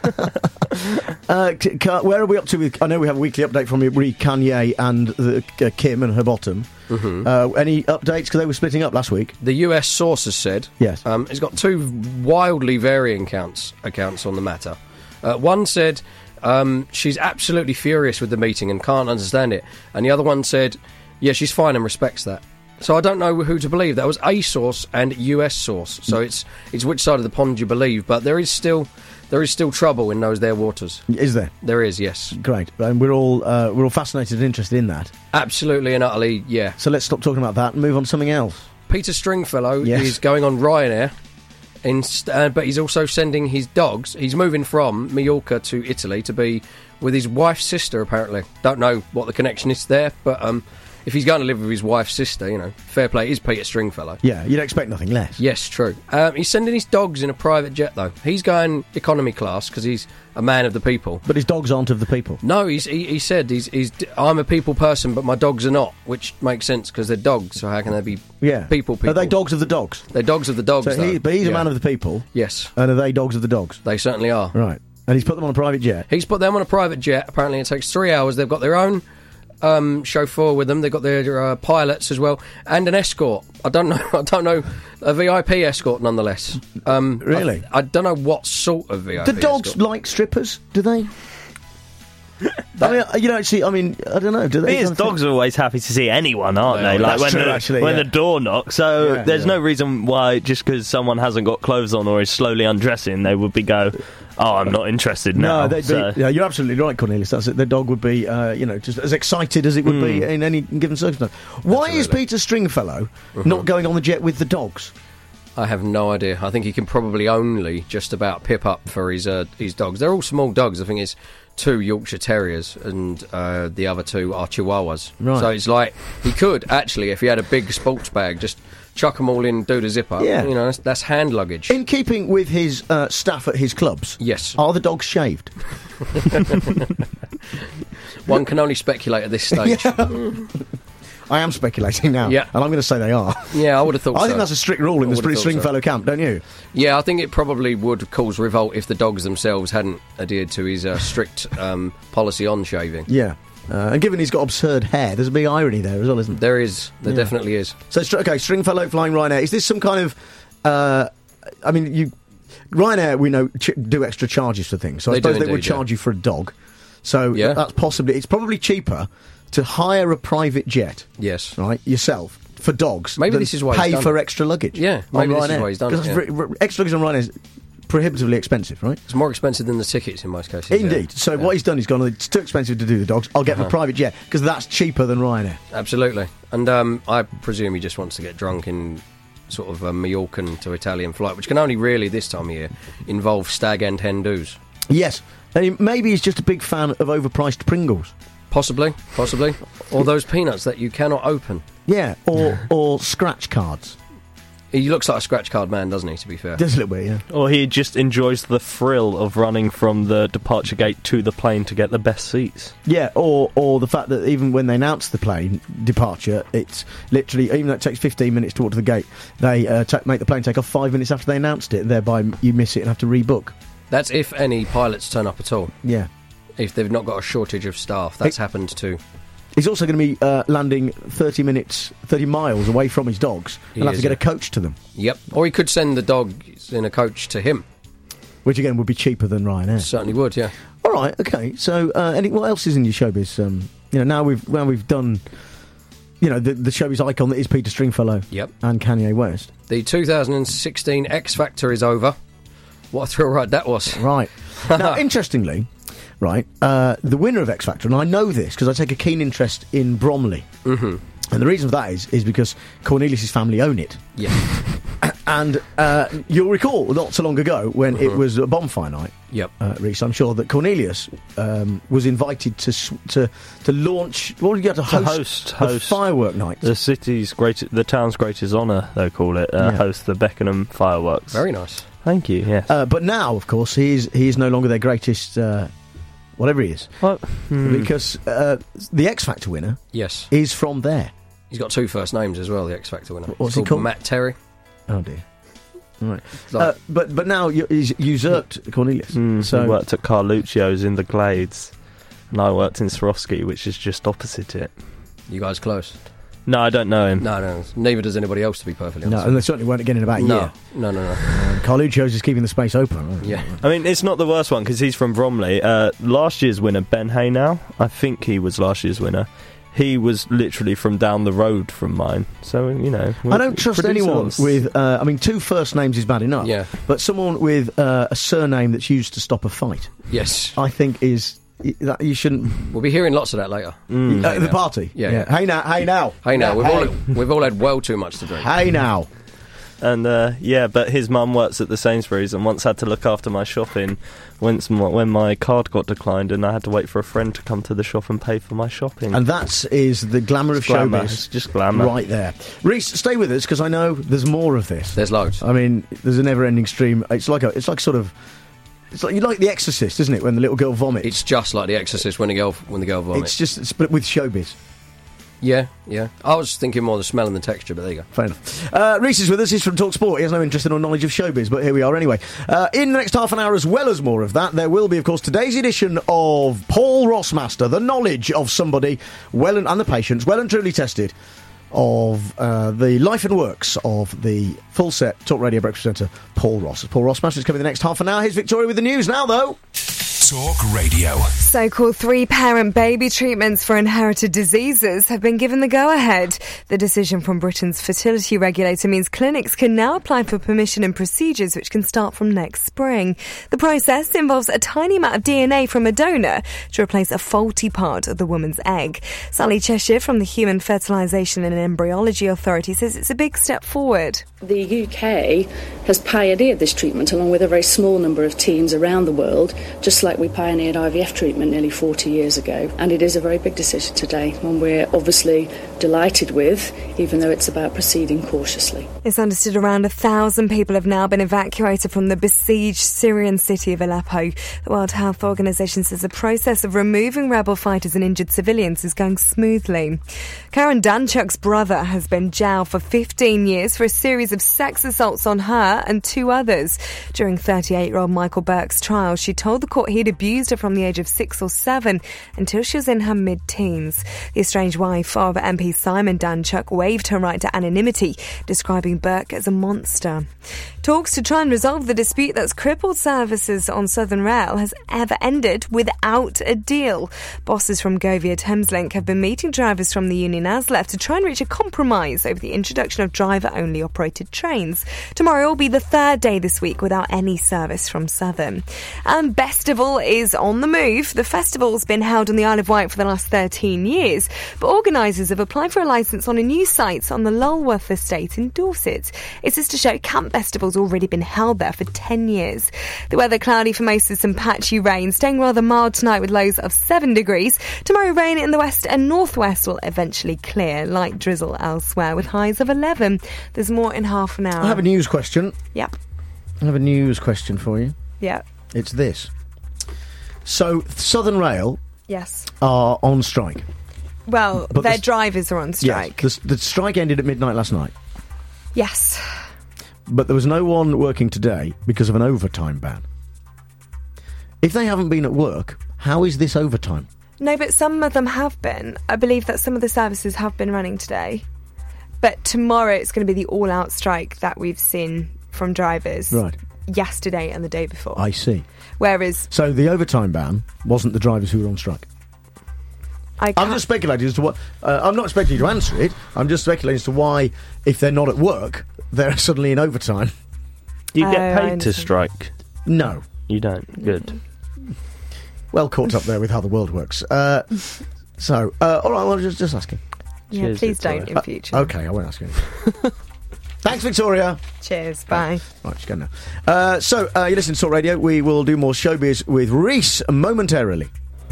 uh, c- c- where are we up to with... I know we have a weekly update from Re Kanye and the, uh, Kim and her bottom. Mm-hmm. Uh, any updates? Because they were splitting up last week. The U S sources said... Yes. Um, it's got two wildly varying accounts, accounts on the matter. Uh, one said um, she's absolutely furious with the meeting and can't understand it. And the other one said, yeah, she's fine and respects that. So I don't know who to believe. That was a source and U S source. So it's it's which side of the pond you believe. But there is still there is still trouble in those there waters. Is there? There is, yes. Great. And we're all uh, we're all fascinated and interested in that. Absolutely and utterly, yeah. So let's stop talking about that and move on to something else. Peter Stringfellow Yes. is going on Ryanair, in, uh, but he's also sending his dogs. He's moving from Mallorca to Italy to be with his wife's sister, apparently. Don't know what the connection is there, but um, if he's going to live with his wife's sister, you know, fair play. It is Peter Stringfellow. Yeah, you'd expect nothing less. Yes, true. Um, he's sending his dogs in a private jet, though. He's going economy class because he's a man of the people. But his dogs aren't of the people. No, he's, he, he said he's, he's. I'm a people person, but my dogs are not, which makes sense because they're dogs. So how can they be Yeah. people? People. Are they dogs of the dogs? They're dogs of the dogs. So he, though. but he's Yeah. a man of the people. Yes. And are they dogs of the dogs? They certainly are. Right. And he's put them on a private jet. He's put them on a private jet. Apparently, it takes three hours. They've got their own um, chauffeur with them. They've got their uh, pilots as well, and an escort. I don't know. I don't know a V I P escort, nonetheless. Um, Really? I, I don't know what sort of V I P. Do dogs escort. like strippers? Do they? I mean, you know, see, I mean, I don't know. Do they? Thing is, dogs are always happy to see anyone, aren't They they? are. Like That's when true, the, actually, when yeah. the door knocks. So Yeah, there's yeah. no reason why just because someone hasn't got clothes on or is slowly undressing, they would be go, "Oh, I'm not interested now." No, they'd So- be, yeah, you're absolutely right, Cornelius. That's it. The dog would be, uh, you know, just as excited as it would be Mm. in any given circumstance. Why is Peter Stringfellow Mm-hmm. not going on the jet with the dogs? I have no idea. I think he can probably only just about pip up for his uh, his dogs. They're all small dogs. I think it's two Yorkshire Terriers and uh, the other two are Chihuahuas. Right. So it's like he could actually, if he had a big sports bag, just chuck them all in, do the zip up. Yeah. You know, that's, that's hand luggage. In keeping with his uh, staff at his clubs, yes, are the dogs shaved? One can only speculate at this stage. I am speculating now. Yeah. And I'm going to say they are. Yeah, I would have thought I so. think that's a strict rule in I the would have thought Stringfellow so. camp, don't you? Yeah, I think it probably would cause revolt if the dogs themselves hadn't adhered to his uh, strict um, policy on shaving. Yeah. Uh, and given he's got absurd hair, there's a big irony there as well, isn't there? There is. There Yeah. definitely is. So, str- okay, Stringfellow flying Ryanair. Is this some kind of... Uh, I mean, you... Ryanair, we know, ch- do extra charges for things. So They I do suppose they would indeed, yeah. charge you for a dog. So Yeah. that's possibly... It's probably cheaper to hire a private jet, Yes. right, yourself, for dogs. Maybe than this is why pay he's done for it. extra luggage. Yeah, on maybe this is Ryanair. why he's done it, Because yeah. r- r- extra luggage on Ryanair is prohibitively expensive, right? It's more expensive than the tickets in most cases. Indeed. yeah. So what he's done, he's gone, it's too expensive to do the dogs, I'll get my Uh-huh. private jet, because that's cheaper than Ryanair. Absolutely. And um, I presume he just wants to get drunk in sort of a Mallorcan to Italian flight, which can only really, this time of year, involve stag and hen do's. Yes. And he, maybe he's just a big fan of overpriced Pringles. Possibly, possibly. Or those peanuts that you cannot open. Yeah, or or scratch cards. He looks like a scratch card man, doesn't he, to be fair? Does a little bit, yeah. Or he just enjoys the thrill of running from the departure gate to the plane to get the best seats. Yeah, or or the fact that even when they announce the plane departure, it's literally, even though it takes fifteen minutes to walk to the gate, they uh, ta make the plane take off five minutes after they announced it, thereby you miss it and have to rebook. That's if any pilots turn up at all. Yeah. If they've not got a shortage of staff. That's It- happened too. He's also going to be uh, landing thirty minutes, thirty miles away from his dogs, He and have is, to get yeah. a coach to them, Yep. Or he could send the dog in a coach to him. which again would be cheaper than Ryanair. Certainly would, yeah. All right, okay. So, uh, any, what else is in your showbiz? Um, you know, now we've now we've done, you know, the, the showbiz icon that is Peter Stringfellow. Yep. And Kanye West. The two thousand sixteen X Factor is over. What a thrill ride that was. Right. Now, interestingly, right, uh, the winner of X Factor, and I know this because I take a keen interest in Bromley. Mm-hmm. And the reason for that is is because Cornelius' family own it. Yeah. And uh, you'll recall not so long ago when it Mhm. was a bonfire night. Yep. Uh, Reece, I'm sure that Cornelius um, was invited to s- to to launch. What did you have to To host? host, a host firework night. The city's great, the town's greatest honour, they call it. Uh, Yeah. Host the Beckenham fireworks. Very nice. Thank you. Yes. Uh, but now, of course, he is he is no longer their greatest, uh, whatever he is, What? Hmm. because uh, the X Factor winner Yes. is from there. He's got two first names as well, the X Factor winner. What's He's he called? Matt Terry. Oh dear. All right. Like- Uh, but but now you- he's usurped Cornelius. Mm, so he worked at Carluccio's in the Glades, and I worked in Swarovski, which is just opposite it. You guys close? No, I don't know him. No, no. Neither does anybody else, to be perfectly no, honest. and they certainly weren't again in about a no. year. no, no, no. Um, Carluccio's is keeping the space open. Right? Yeah. I mean, it's not the worst one because he's from Bromley. Uh, last year's winner, Ben Haynow, I think he was last year's winner. He was literally from down the road from mine. So, you know. I don't trust anyone producers- with. Uh, I mean, two first names is bad enough. Yeah. But someone with uh, a surname that's used to stop a fight, Yes. I think is i- that you shouldn't. We'll be hearing lots of that later. Mm. Uh, the party. Yeah, yeah. Hey now. Hey now. Hey, now, we've, Hey. all, we've all had well too much to drink. Hey now. And uh, yeah, but his mum works at the Sainsbury's and once had to look after my shopping once my, when my card got declined, and I had to wait for a friend to come to the shop and pay for my shopping. And that is the glamour of It's glamour. showbiz. It's just glamour. Right there. Reece, stay with us because I know there's more of this. There's loads. I mean, there's a never-ending stream. It's like a. It's like sort of. It's like you like The Exorcist, isn't it? When the little girl vomits. It's just like The Exorcist when the girl when the girl vomits. It's just it's, but with showbiz. Yeah, yeah. I was thinking more the smell and the texture, but there you go. Fair enough. Uh, Reece is with us. He's from TalkSport. He has no interest in or knowledge of showbiz, but here we are anyway. Uh, in the next half an hour, as well as more of that, there will be, of course, today's edition of Paul Rossmaster, the knowledge of somebody well and, and the patience, well and truly tested, of uh, the life and works of the full set Talk Radio Breakfast Centre, Paul Ross. Paul Rossmaster is coming the next half an hour. Here's Victoria with the news now, though. Talk Radio. So-called three-parent baby treatments for inherited diseases have been given the go-ahead. The decision from Britain's fertility regulator means clinics can now apply for permission and procedures which can start from next spring. The process involves a tiny amount of D N A from a donor to replace a faulty part of the woman's egg. Sally Cheshire from the Human Fertilisation and Embryology Authority says it's a big step forward. The U K has pioneered this treatment along with a very small number of teams around the world, just like fact, we pioneered I V F treatment nearly forty years ago, and it is a very big decision today, one we're obviously delighted with, even though it's about proceeding cautiously. It's understood around a thousand people have now been evacuated from the besieged Syrian city of Aleppo. The World Health Organization says the process of removing rebel fighters and injured civilians is going smoothly. Karen Danchuk's brother has been jailed for fifteen years for a series of sex assaults on her and two others. During thirty-eight-year-old Michael Burke's trial, she told the court he'd abused her from the age of six or seven until she was in her mid-teens. The estranged wife of M P Simon Danchuk waived her right to anonymity, describing Burke as a monster. Talks to try and resolve the dispute that's crippled services on Southern Rail has ever ended without a deal. Bosses from Govia Thameslink have been meeting drivers from the union ASLEF to try and reach a compromise over the introduction of driver-only operated trains. Tomorrow will be the third day this week without any service from Southern. And Bestival is on the move. The festival's been held on the Isle of Wight for the last thirteen years, but organisers have applied for a licence on a new site on the Lulworth estate in Dorset. It's just to show Camp Festival's already been held there for ten years. The weather cloudy for most of some patchy rain, staying rather mild tonight with lows of seven degrees. Tomorrow rain in the west and northwest will eventually clear, light drizzle elsewhere with highs of eleven. There's more in half an hour. I have a news question. Yep. I have a news question for you. Yep. It's this. So, Southern Rail Yes. are on strike. Well, But their the- drivers are on strike. Yes, the, the strike ended at midnight last night. Yes. But there was no one working today because of an overtime ban. If they haven't been at work, how is this overtime? No, but some of them have been. I believe that some of the services have been running today. But tomorrow it's going to be the all-out strike that we've seen from drivers. Right. Yesterday and the day before. I see. Whereas So the overtime ban wasn't the drivers who were on strike? I I'm just speculating as to what... Uh, I'm not expecting you to answer it. I'm just speculating as to why, if they're not at work, they're suddenly in overtime. Do you Oh, get I paid to understand. strike? No. You don't? Good. Well caught up there with how the world works. Uh, so, uh, all right, well, just, just asking. Yeah, Cheers, please Victoria. don't in future. Uh, okay, I won't ask you. Thanks, Victoria. Cheers, bye. Right, she's going now. Uh, so, uh, you listen to Talk Radio. We will do more showbiz with Reese momentarily.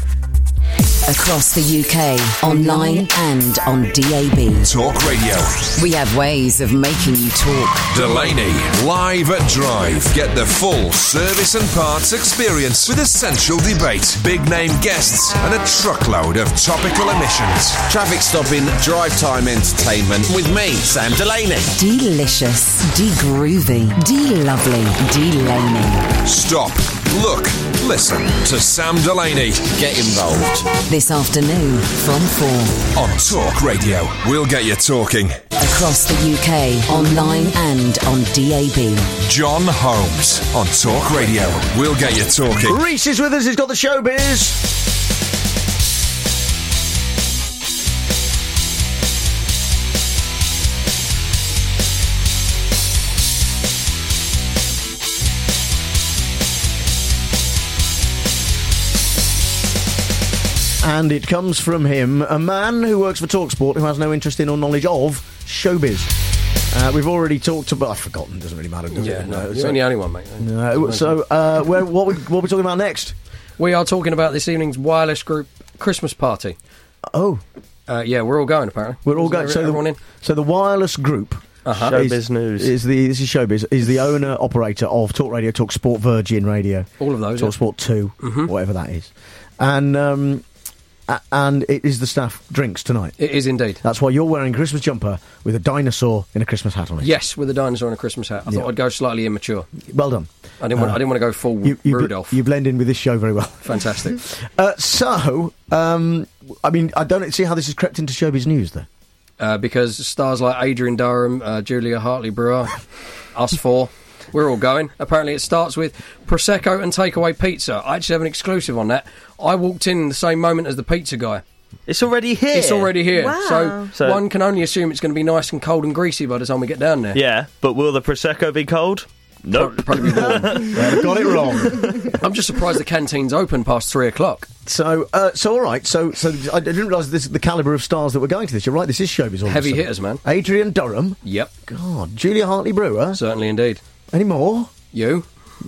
Across the U K, online and on D A B. Talk Radio. We have ways of making you talk. Delaney, live at Drive. Get the full service and parts experience with essential debate, big name guests, and a truckload of topical emissions. Traffic stopping, drive time entertainment with me, Sam Delaney. Delicious, de-groovy, de-lovely, de-laney. Stop, look, listen to Sam Delaney. Get involved. This afternoon from four. On Talk Radio. We'll get you talking. Across the U K, online and on D A B. John Holmes on Talk Radio. We'll get you talking. Reese is with us. He's got the showbiz. And it comes from him, a man who works for TalkSport who has no interest in or knowledge of showbiz. Uh, we've already talked about... I've forgotten, doesn't really matter, does Yeah, it? no, you're so, only the only one, mate. No, so, uh, where, what, we, what are we talking about next? We are talking about this evening's wireless group Christmas party. Oh. Uh, yeah, we're all going, apparently. We're all Is going... So everyone the, in? so the wireless group... Uh-huh. Showbiz is, News. Is the, this is Showbiz. Is the owner, operator of Talk Radio, Talk Sport, Virgin Radio. All of those, Talk yeah. Sport two, Mhm. whatever that is. And... Um, A- and it is the staff drinks tonight. It is indeed. That's why you're wearing a Christmas jumper with a dinosaur in a Christmas hat on it. Yes, with a dinosaur and a Christmas hat. I Yeah. thought I'd go slightly immature. Well done. I didn't want. Uh, I didn't want to go full You, you, bl- Rudolph. you blend in with this show very well. Fantastic. Uh, so, um, I mean, I don't see how this has crept into showbiz news, though. Uh, because stars like Adrian Durham, uh, Julia Hartley-Brewer, us four, we're all going. Apparently it starts with Prosecco and takeaway pizza. I actually have an exclusive on that. I walked in the same moment as the pizza guy. It's already here. It's already here. Wow. So, So- one can only assume it's going to be nice and cold and greasy by the time we get down there. Yeah, but will the Prosecco be cold? Nope. Probably be warm. Well, got it wrong. I'm just surprised the canteen's open past three o'clock. So, uh, so all right. So, so I didn't realise this the calibre of stars that were going to this. You're right. This is showbiz. All of a Heavy sudden. hitters, man. Adrian Durham. Yep. God. Julia Hartley-Brewer. Certainly indeed. Any more? You? Yeah.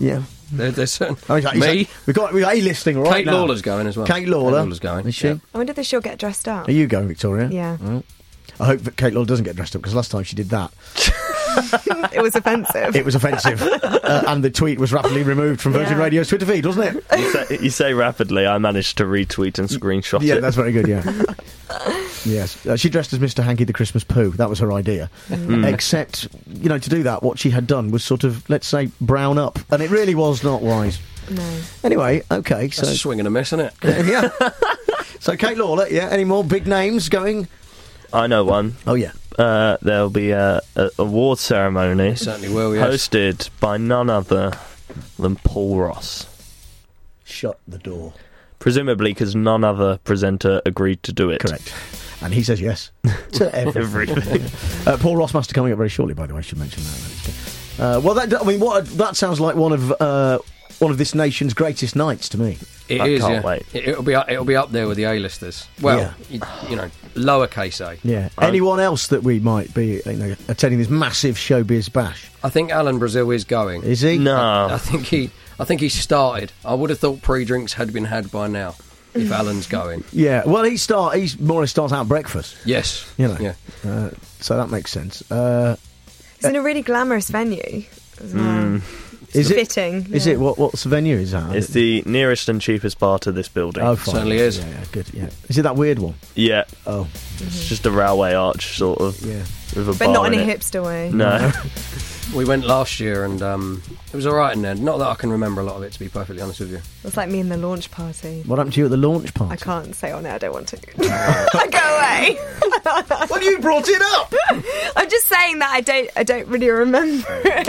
There, there's certain... Oh, he's like- he's me. like- we've got we've got A listing right Kate now. Lawler's going as well. Kate Lawler. Kate Lawler's going. Is she? Yeah. I wonder if she'll get dressed up. Are you going, Victoria? Yeah. Well, I hope that Kate Lawler doesn't get dressed up because last time she did that, It was offensive. it was offensive, uh, and the tweet was rapidly removed from Virgin Yeah. Radio's Twitter feed, wasn't it? You say, you say rapidly, I managed to retweet and screenshot Yeah, it. that's very good. Yeah. Yes, uh, she dressed as Mister Hanky the Christmas Pooh. That was her idea. Mm. Except, you know, to do that, what she had done was sort of, let's say, brown up, and it really was not wise. No. Anyway, okay, so That's a swing and a miss, isn't it? yeah. So Kate Lawler, yeah. Any more big names going? I know one. Oh yeah. Uh, there'll be a, a award ceremony. Certainly will, yes. Hosted by none other than Paul Ross. Shut the door. Presumably because none other presenter agreed to do it. Correct. And he says yes to everything. Everything. uh, Paul Rossmaster coming up very shortly, by the way. I should mention that. Uh, well, that I mean, what that sounds like one of uh, one of this nation's greatest nights to me. It I is, can't yeah. wait. It, it'll be up, it'll be up there with the A-listers. Well, Yeah. you, you know, lowercase a. Yeah. Anyone else that we might be you know, attending this massive showbiz bash? I think Alan Brazil is going. Is he? No. I, I think he. I think he started. I would have thought pre-drinks had been had by now. If Alan's going. Yeah. Well, he start. He's more or less starts out breakfast. Yes. You know. Yeah. Uh, so that makes sense. Uh, It's in a really glamorous venue as well. Mm. is it fitting, Is yeah. it what? What's the venue? Is that? It's the nearest and cheapest bar to this building. Oh, fine. Certainly is. Yeah, yeah, good. Yeah. Is it that weird one? Yeah. Oh. It's just a railway arch, sort of. Yeah. With a But bar not in a in it. hipster way. No. We went last year and um, it was all right in there. Not that I can remember a lot of it, to be perfectly honest with you. It's like me in the launch party. What happened to you at the launch party? I can't say on it. I don't want to. Go away. Well, you brought it up. I'm just saying that I don't. I don't really remember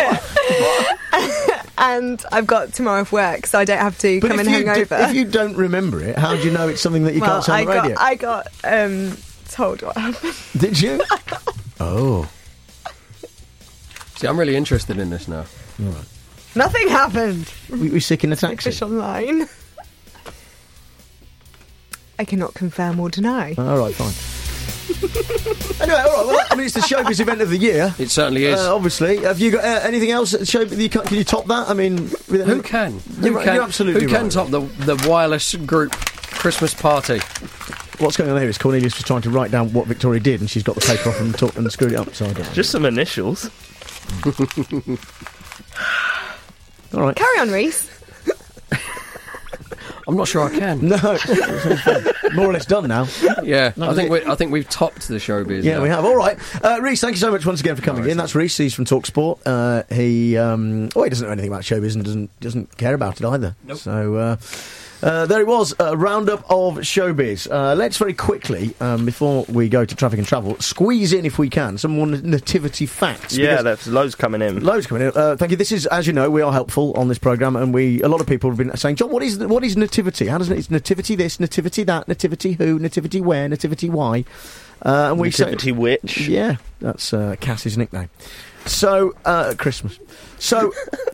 it. And I've got tomorrow off work, so I don't have to But come if and you hang d- over. If you don't remember it, how do you know it's something that you well, can't say on I the got. radio? I got um, told what happened. Did you? Oh. See, I'm really interested in this now. All right. Nothing happened. We were sick in a taxi. Fish online. I cannot confirm or deny. All right, fine. Anyway, all right. Well, I mean, it's the showbiz event of the year. It certainly is. Uh, obviously, have you got uh, anything else? At show, you can, can you top that? I mean, with, Who can? You're, Who right, can? you're absolutely Who can right. top the the wireless group Christmas party? What's going on here is Cornelius was trying to write down what Victoria did, and she's got the paper off and, talk, and screwed it up. So I don't know. Just some initials. All right. Carry on, Reese. I'm not sure I can. No, more or less done now. Yeah, No, I think it- we I think we've topped the showbiz. Yeah, now. we have. All right. Uh, Reese, thank you so much once again for coming in. That's Reese. He's from TalkSport. Uh, he, um, oh, he doesn't know anything about showbiz and doesn't doesn't care about it either. Nope. So uh, uh, there it was, a roundup of showbiz. Uh, let's very quickly, um, before we go to traffic and travel, squeeze in, if we can, some more nativity facts. Yeah, because- there's loads coming in. Loads coming in. Uh, thank you. This is, as you know, we are helpful on this programme, and we a lot of people have been saying, John, what is what is nativity? How does it? It's nativity this, nativity that, nativity who, nativity where, nativity why. Uh, and we Nativity say, which? Yeah, that's uh, Cass's nickname. So uh, Christmas. So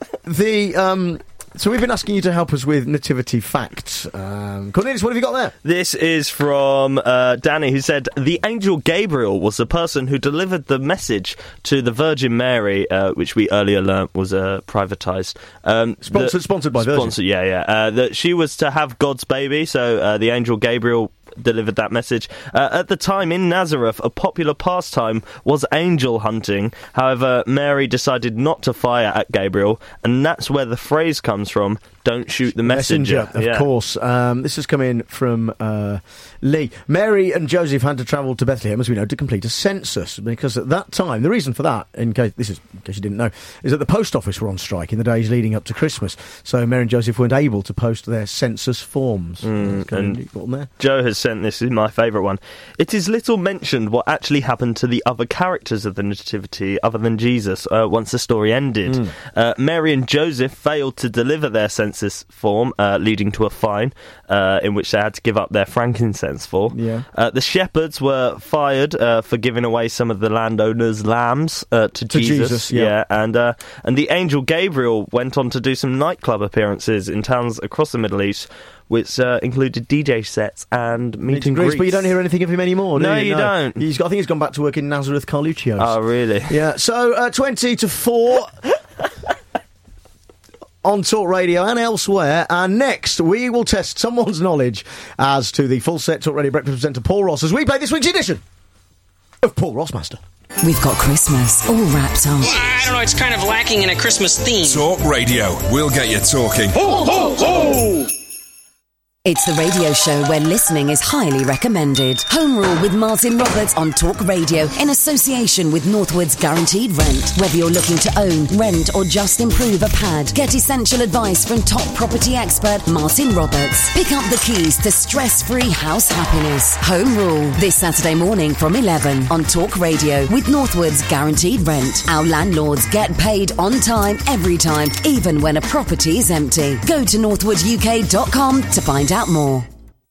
the um, so we've been asking you to help us with nativity facts. Um, Cornelius, what have you got there? This is from uh, Danny, who said the angel Gabriel was the person who delivered the message to the Virgin Mary, uh, which we earlier learnt was uh, privatised. Um, Sponsored- that- sponsored by Virgin. Sponsored, yeah, yeah. Uh, that she was to have God's baby, so uh, the angel Gabriel delivered that message. Uh, at the time in Nazareth, a popular pastime was angel hunting. However, Mary decided not to fire at Gabriel, and that's where the phrase comes from, don't shoot the messenger. of Yeah. course. Um, this has come in from uh, Lee. Mary and Joseph had to travel to Bethlehem, as we know, to complete a census, because at that time, the reason for that, in case this is in case you didn't know, is that the post office were on strike in the days leading up to Christmas. So Mary and Joseph weren't able to post their census forms. Mm, Okay, and you got them there? Joe has sent this, is my favourite one. It is little mentioned what actually happened to the other characters of the Nativity other than Jesus uh, once the story ended. Mm. Uh, Mary and Joseph failed to deliver their census form, uh, leading to a fine uh, in which they had to give up their frankincense for. Yeah. Uh, the shepherds were fired uh, for giving away some of the landowners' lambs uh, to, To Jesus. Jesus, yeah. and uh, and the angel Gabriel went on to do some nightclub appearances in towns across the Middle East, which uh, included D J sets and meet and greets. But you don't hear anything of him anymore, do No, you? you don't. He's got, I think he's gone back to work in Nazareth Carluccio's. Oh, really? Yeah, so uh, twenty to four. on Talk Radio and elsewhere. And next, we will test someone's knowledge as to the full set Talk Radio Breakfast presenter Paul Ross as we play this week's edition of Paul Rossmaster. We've got Christmas all wrapped up. I don't know, it's kind of lacking in a Christmas theme. Talk Radio. We'll get you talking. Ho, ho, ho! It's the radio show where listening is highly recommended. Home Rule with Martin Roberts on Talk Radio in association with Northwood's Guaranteed Rent. Whether you're looking to own, rent or just improve a pad, get essential advice from top property expert Martin Roberts. Pick up the keys to stress-free house happiness. Home Rule this Saturday morning from eleven on Talk Radio with Northwood's Guaranteed Rent. Our landlords get paid on time, every time, even when a property is empty. Go to northwood u k dot com to find out more.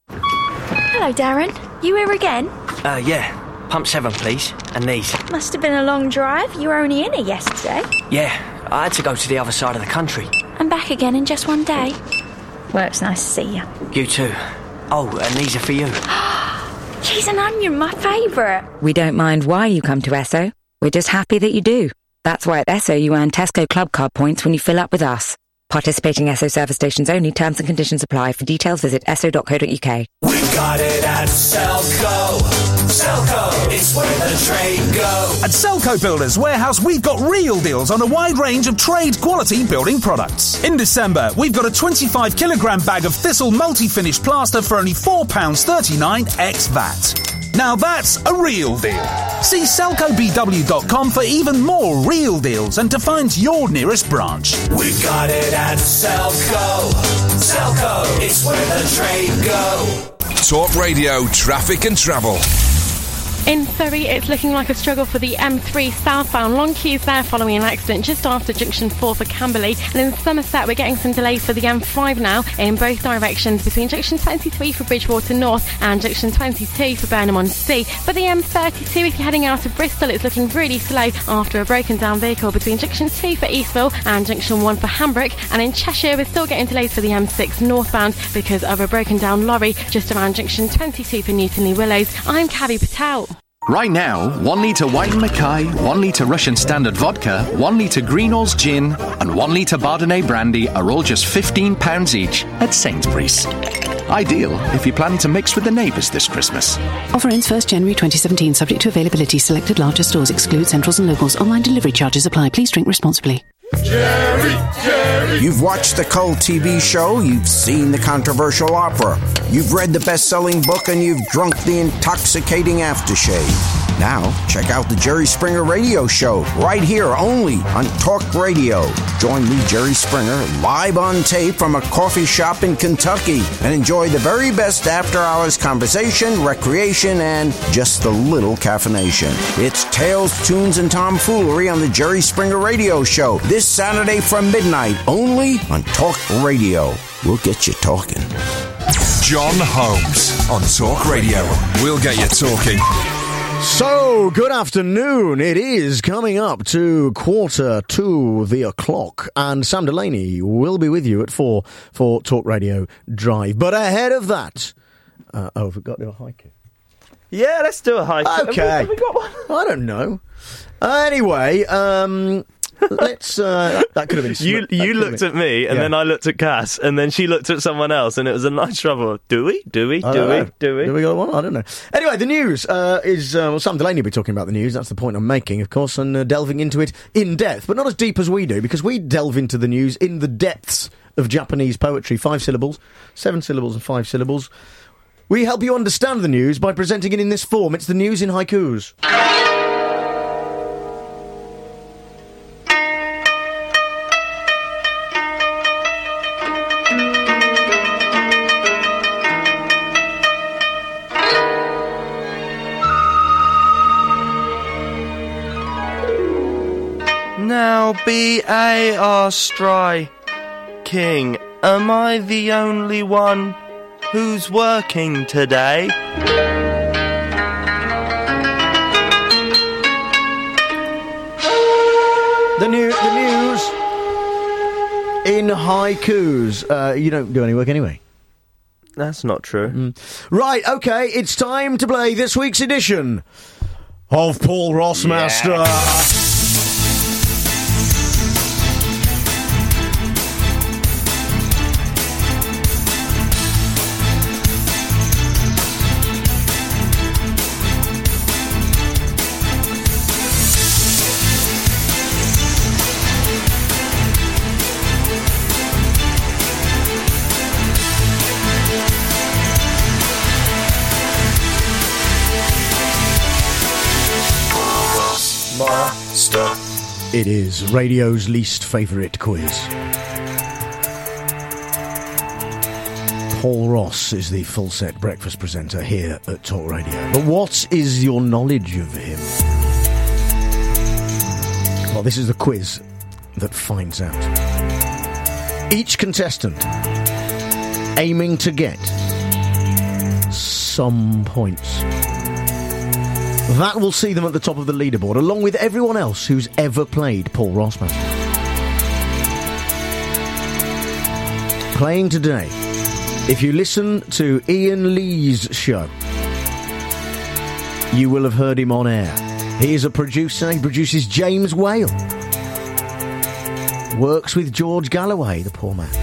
Hello, Darren. You here again? Uh, yeah. Pump seven, please. And these. Must have been a long drive. You were only in here yesterday. Yeah, I had to go to the other side of the country. And back again in just one day. Well, it's nice to see you. You too. Oh, and these are for you. Cheese and onion, my favourite. We don't mind why you come to Esso. We're just happy that you do. That's why at Esso you earn Tesco Club Card points when you fill up with us. Participating Esso service stations only. Terms and conditions apply. For details, visit esso dot co dot u k. We got it at Selco. Selco, it's where the trade go. At Selco Builders Warehouse, we've got real deals on a wide range of trade-quality building products. In December, we've got a twenty-five kilogram bag of Thistle multi-finish plaster for only four pounds thirty-nine ex V A T. Now that's a real deal. See selco b w dot com for even more real deals and to find your nearest branch. We got it at Selco. Selco, it's where the trade go. Talk Radio, traffic and travel. In Surrey, it's looking like a struggle for the M three southbound. Long queues there following an accident just after junction four for Camberley. And in Somerset, we're getting some delays for the M five now in both directions between junction twenty-three for Bridgewater North and junction twenty-two for Burnham-on-Sea. But the M thirty-two, if you're heading out of Bristol, it's looking really slow after a broken down vehicle between junction two for Eastville and junction one for Hambrook. And in Cheshire, we're still getting delays for the M six northbound because of a broken down lorry just around junction twenty-two for Newtonley Willows. I'm Kavi Patel. Right now, one litre White Mackay, one litre Russian Standard Vodka, one litre Greenall's Gin and one litre Bardenay Brandy are all just fifteen pounds each at Sainsbury's. Ideal if you plan to mix with the neighbours this Christmas. Offer ends first January twenty seventeen, subject to availability. Selected larger stores exclude centrals and locals. Online delivery charges apply. Please drink responsibly. Jerry, Jerry. You've watched the cult T V show, you've seen the controversial opera, you've read the best-selling book, and you've drunk the intoxicating aftershave. Now, check out the Jerry Springer Radio Show, right here only on Talk Radio. Join me, Jerry Springer, live on tape from a coffee shop in Kentucky, and enjoy the very best after-hours conversation, recreation, and just a little caffeination. It's Tales, Tunes, and Tomfoolery on the Jerry Springer Radio Show, this Saturday from midnight, only on Talk Radio. We'll get you talking. John Holmes on Talk Radio. We'll get you talking. So, good afternoon. It is coming up to quarter to the o'clock, and Sam Delaney will be with you at four for Talk Radio Drive. But ahead of that, uh, oh, have we got to do a haiku? Yeah, let's do a haiku. Okay. Have we, have we got one? I don't know. Uh, anyway, um... Let's. Uh, that could have been. Sm- you you looked been. at me, and yeah. then I looked at Cass, and then she looked at someone else, and it was a nice trouble. Of, do we? Do we? Do we? Know. Do we? Do we got one? I don't know. Anyway, the news uh, is. Uh, well, Sam Delaney will be talking about the news. That's the point I'm making, of course, and uh, delving into it in depth, but not as deep as we do, because we delve into the news in the depths of Japanese poetry. Five syllables, seven syllables, and five syllables. We help you understand the news by presenting it in this form. It's the news in haikus. Now B A R Stry King, am I the only one who's working today? The, new, the news in haikus. Uh, you don't do any work anyway. That's not true. Mm. Right, okay, it's time to play this week's edition of Paul Rossmaster. Yeah. Master. It is radio's least favourite quiz. Paul Ross is the full set breakfast presenter here at Talk Radio. But what is your knowledge of him? Well, this is the quiz that finds out. Each contestant aiming to get some points. That will see them at the top of the leaderboard, along with everyone else who's ever played Paul Rossmaster. Playing today, if you listen to Ian Lee's show, you will have heard him on air. He is a producer. He produces James Whale. Works with George Galloway, the poor man.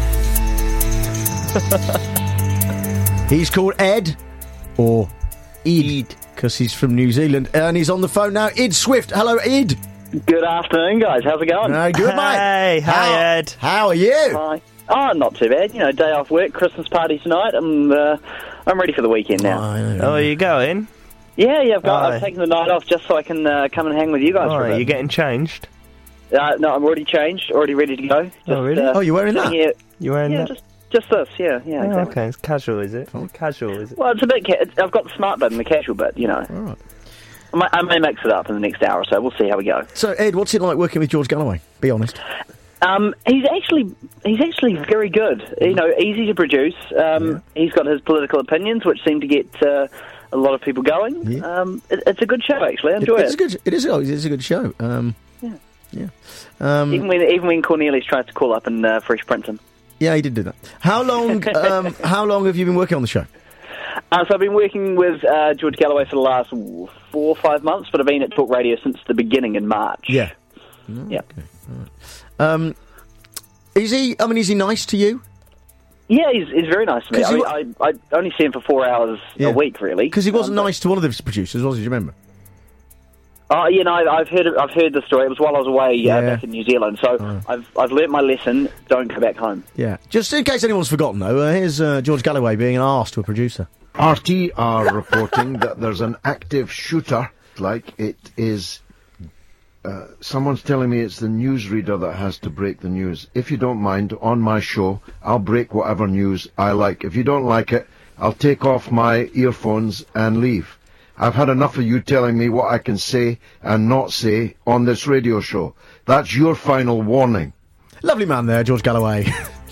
He's called Ed, or Ed, because he's from New Zealand, and he's on the phone now. Ed Swift. Hello, Ed. Good afternoon, guys. How's it going? No, good, mate. Hey, hi, how, Ed. How are you? Hi. Oh, not too bad. You know, day off work, Christmas party tonight. I'm, uh, I'm ready for the weekend now. Oh, are you going? Yeah, yeah. I've got. Oh. I've taken the night off just so I can uh, come and hang with you guys Oh, for a are bit. you getting changed? Uh, no, I'm already changed, already ready to go. Just, Oh, really? Uh, Oh, you're wearing that? Yeah, You wearing yeah, that? Just, just this. Yeah, yeah. Oh, Exactly. okay, it's casual, is it? Casual, is it? Well, it's a bit. Ca- it's, I've got the smart bit and the casual bit. You know. All right. I may, I may mix it up in the next hour or so. We'll see how we go. So, Ed, what's it like working with George Galloway? Be honest. Um, he's actually he's actually very good. You know, easy to produce. Um, He's got his political opinions, which seem to get uh, a lot of people going. Yeah. Um, it, it's a good show, actually. I enjoy it, it. It's a good, it is. Oh, it is a good show. Um, Yeah. Yeah. Um, even when even when Cornelius tries to call up and uh, Fresh Prince him. yeah, he did do that. How long? um, how long have you been working on the show? Uh, so I've been working with uh, George Galloway for the last four or five months, but I've been at Talk Radio since the beginning in March. Yeah. Yeah. Um, is he? I mean, is he nice to you? Yeah, he's, he's very nice to me. 'Cause I, he mean, I, I only see him for four hours Yeah. a week, really. Because he wasn't Um, nice to one of the producers, was he? Do you remember? Oh, you know, I've heard it, I've heard the story. It was while I was away Yeah. uh, back in New Zealand, so Oh. I've I've learnt my lesson. Don't go back home. Yeah. Just in case anyone's forgotten, though, uh, here's uh, George Galloway being an arse to a producer. R T are reporting that there's an active shooter, like it is... Uh, someone's telling me it's the newsreader that has to break the news. If you don't mind, on my show, I'll break whatever news I like. If you don't like it, I'll take off my earphones and leave. I've had enough of you telling me what I can say and not say on this radio show. That's your final warning. Lovely man there, George Galloway.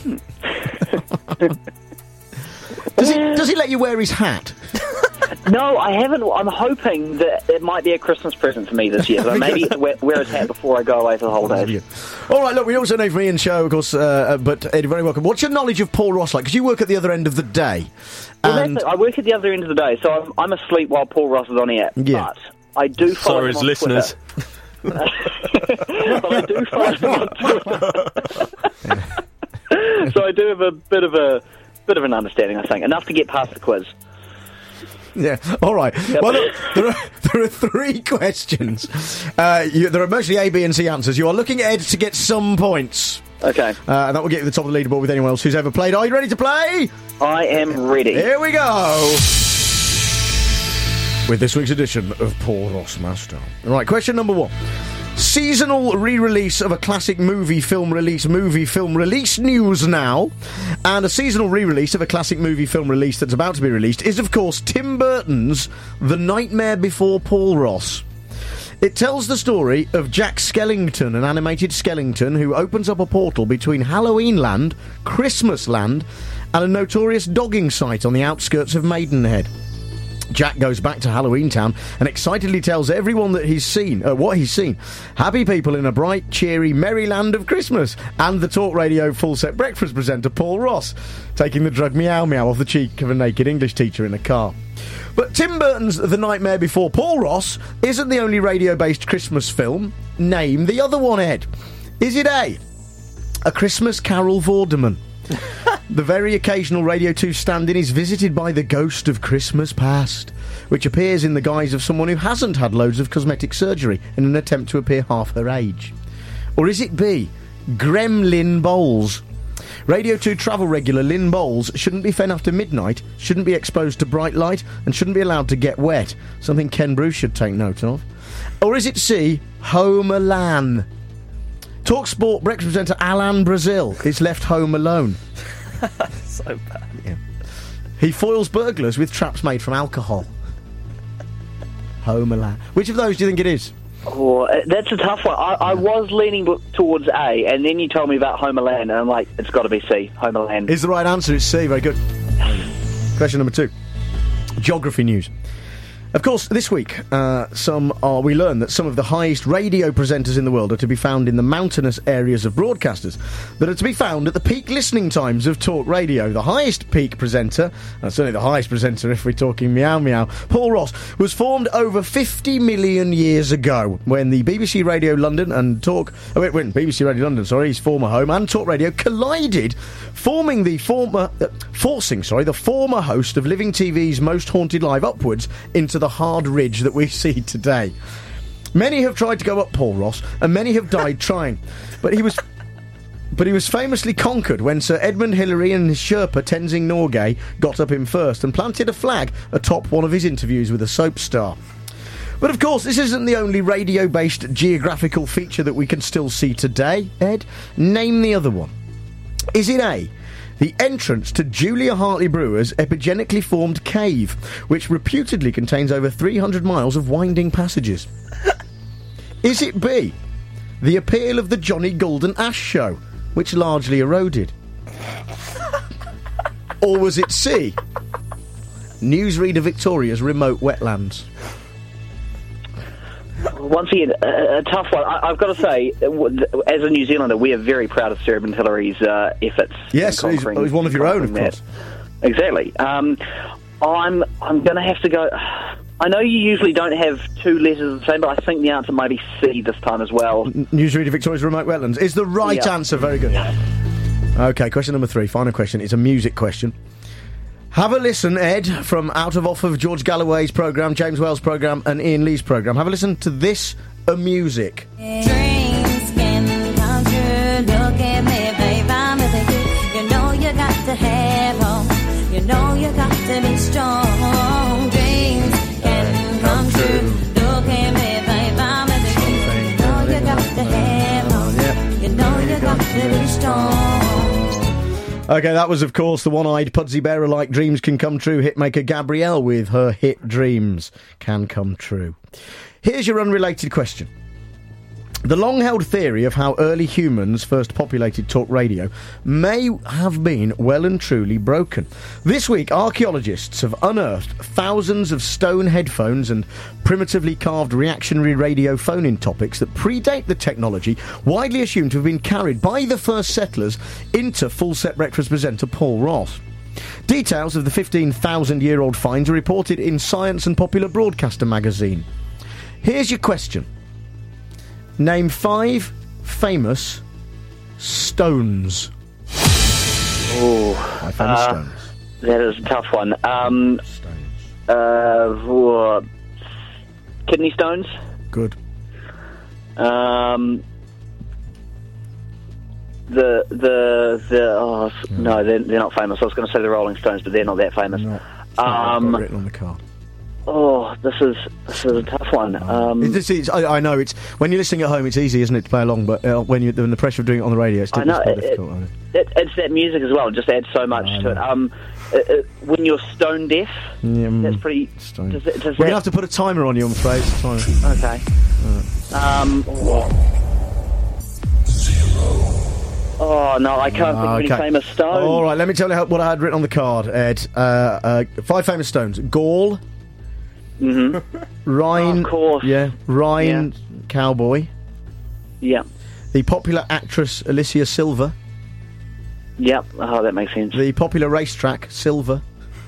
does, he, does he let you wear his hat? No, I haven't. I'm hoping that it might be a Christmas present for me this year. So maybe wear, wear his hat before I go away for the holidays. All right, look, we also know from Ian's show, of course, uh, but Ed, you're very welcome. What's your knowledge of Paul Ross like? Because you work at the other end of the day. Well, And that's it. I work at the other end of the day, so I'm, I'm asleep while Paul Ross is on air. Yeah. But I do follow Sorry, him his on listeners. Twitter. But I do follow him on Twitter. So I do have a bit of a bit of an understanding, I think, enough to get past the quiz. Yeah, all right. Well, look, there are, there are three questions. Uh, you, there are mostly A, B and C answers. You are looking at Ed to get some points. Okay. Uh, and that will get you to the top of the leaderboard with anyone else who's ever played. Are you ready to play? I am ready. Here we go. With this week's edition of Paul Rossmaster. Right, question number one. Seasonal re-release of a classic movie, film release, movie, film release news now. And a seasonal re-release of a classic movie, film release that's about to be released is, of course, Tim Burton's The Nightmare Before Paul Ross. It tells the story of Jack Skellington, an animated Skellington who opens up a portal between Halloween Land, Christmas Land, and a notorious dogging site on the outskirts of Maidenhead. Jack goes back to Halloween Town and excitedly tells everyone that he's seen, uh, what he's seen. Happy people in a bright, cheery, merry land of Christmas. And the Talk Radio full-set breakfast presenter, Paul Ross, taking the drug meow meow off the cheek of a naked English teacher in a car. But Tim Burton's The Nightmare Before Paul Ross isn't the only radio-based Christmas film. Name the other one, Ed. Is it A, A Christmas Carol Vorderman? The very occasional Radio two stand-in is visited by the ghost of Christmas past, which appears in the guise of someone who hasn't had loads of cosmetic surgery in an attempt to appear half her age. Or is it B, Gremlin Bowls? Radio two travel regular Lynn Bowles shouldn't be fed after midnight, shouldn't be exposed to bright light, and shouldn't be allowed to get wet. Something Ken Bruce should take note of. Or is it C, Homer Lan? Talk Sport breakfast presenter Alan Brazil is left home alone. So bad. Yeah. He foils burglars with traps made from alcohol. Homer Lan. Which of those do you think it is? Oh, uh, that's a tough one. I, I was leaning b- towards A, and then you told me about Homeland, and I'm like, it's got to be C, Homeland. Is the right answer. It's C. Very good. Question number two. Geography news. Of course, this week, uh, some are, we learn that some of the highest radio presenters in the world are to be found in the mountainous areas of broadcasters that are to be found at the peak listening times of talk radio. The highest peak presenter, uh, certainly the highest presenter if we're talking meow meow, Paul Ross, was formed over fifty million years ago when the B B C Radio London and Talk... Oh, wait, when B B C Radio London, sorry, his former home, and Talk Radio collided, forming the former... Uh, forcing, sorry, the former host of Living T V's Most Haunted Live upwards into the hard ridge that we see today. Many have tried to go up Paul Ross, and many have died trying. But he was... But he was famously conquered when Sir Edmund Hillary and his Sherpa Tenzing Norgay got up him first and planted a flag atop one of his interviews with a soap star. But of course, this isn't the only radio-based geographical feature that we can still see today, Ed. Name the other one. Is it A, the entrance to Julia Hartley Brewer's epigenically formed cave, which reputedly contains over three hundred miles of winding passages? Is it B, the appeal of the Johnny Golden Ash Show, which largely eroded? Or was it C, Newsreader Victoria's remote wetlands? Once again, a, a tough one. I, I've got to say, as a New Zealander, we are very proud of Sir Edmund Hillary's uh, efforts. Yes, he's, he's one of your own, of course. That. Exactly. Um, I'm I'm going to have to go... I know you usually don't have two letters the same, but I think the answer might be C this time as well. N- Newsreader Victoria's remote wetlands is the right yeah. answer. Very good. Yeah. Okay, question number three, final question. It's a music question. Have a listen, Ed, from out of off of George Galloway's programme, James Wells' programme and Ian Lee's programme. Have a listen to this, a music. Dreams can come true. Look at me, babe, I'm with you. You know you got to have hope. You know you got to be strong. Dreams can come true. Look at me, babe, I'm with you. You know you got to have hope. You know you got to be strong. Okay, that was, of course, the one-eyed Pudsey Bearer-like Dreams Can Come True hitmaker Gabrielle with her hit Dreams Can Come True. Here's your unrelated question. The long-held theory of how early humans first populated talk radio may have been well and truly broken. This week, archaeologists have unearthed thousands of stone headphones and primitively carved reactionary radio phone-in topics that predate the technology widely assumed to have been carried by the first settlers into full-set breakfast presenter Paul Ross. Details of the fifteen thousand year old finds are reported in Science and Popular Broadcaster magazine. Here's your question. Name five famous stones. Oh, Five famous uh, stones. That is a tough one. Um, uh, oh, kidney stones. Good. Um, the the the oh no, they're, they're not famous. I was going to say the Rolling Stones, but they're not that famous. No. Um, written on the card. Oh, this is this is a tough one. Um, It's, it's, I, I know it's when you're listening at home, it's easy, isn't it, to play along? But uh, when you're when the pressure of doing it on the radio, it's, I know, it's it, difficult. I know. it, it's that music as well. It just adds so much to it. Um, it, it. When you're stone deaf, Yeah, mm, that's pretty. stone. Does it, does We're that, gonna have to put a timer on you, I'm afraid. Timer. Okay. Um. Oh no, I can't think of any Okay. famous stones. All right, let me tell you how, what I had written on the card, Ed. Uh, uh, five famous stones: Gaul, Mm-hmm. Rhine, of course. yeah, Rhine cowboy, Yeah. the popular actress Alicia Silver, Yeah. Oh, that makes sense. the popular racetrack Silver,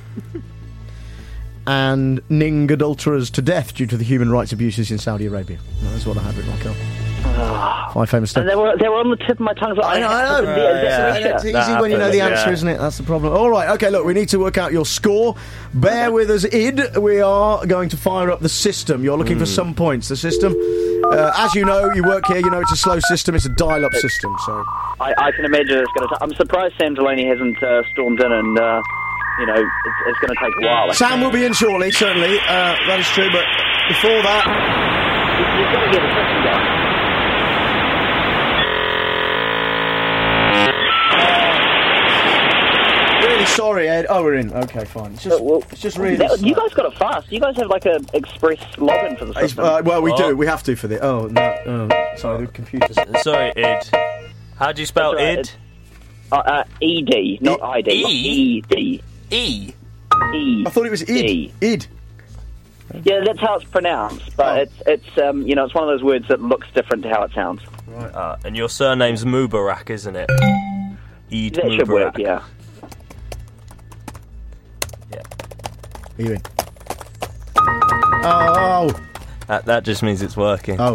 and Ning adulterers to death due to the human rights abuses in Saudi Arabia. That's what I had written on the card. Five famous stones. And they were they were on the tip of my tongue. So I know, I know. Yeah, Yeah, it's easy that when you know the happens, answer, yeah. isn't it? That's the problem. All right, okay, look, we need to work out your score. Bear with us, Id. We are going to fire up the system. You're looking for some points. The system Uh, as you know, you work here, you know it's a slow system, it's a dial-up system, so... I, I can imagine it's going to. I'm surprised Sam Delaney hasn't uh, stormed in, and uh, you know, it's, it's going to take a while. Sam will be in shortly, certainly. Uh, that is true, but before that, you've got to get the system going. Really sorry, Ed. Oh, we're in. Okay, fine. It's just, well, it's just really. That, you guys got it fast. You guys have like a express login for the It's- system. uh, well, we What? do. We have to for the. Oh no. Oh, sorry, the computer's. Sorry, Id. How do you spell That's all right, id? Uh, uh, E D, not I D. E D. E. E. I thought it was id. Id. Yeah, that's how it's pronounced, but Oh. it's it's um you know it's one of those words that looks different to how it sounds. Right. Uh, and your surname's Mubarak, isn't it? Eid That Mubarak. should work, yeah. Are you in? Oh. That that just means it's working. Oh.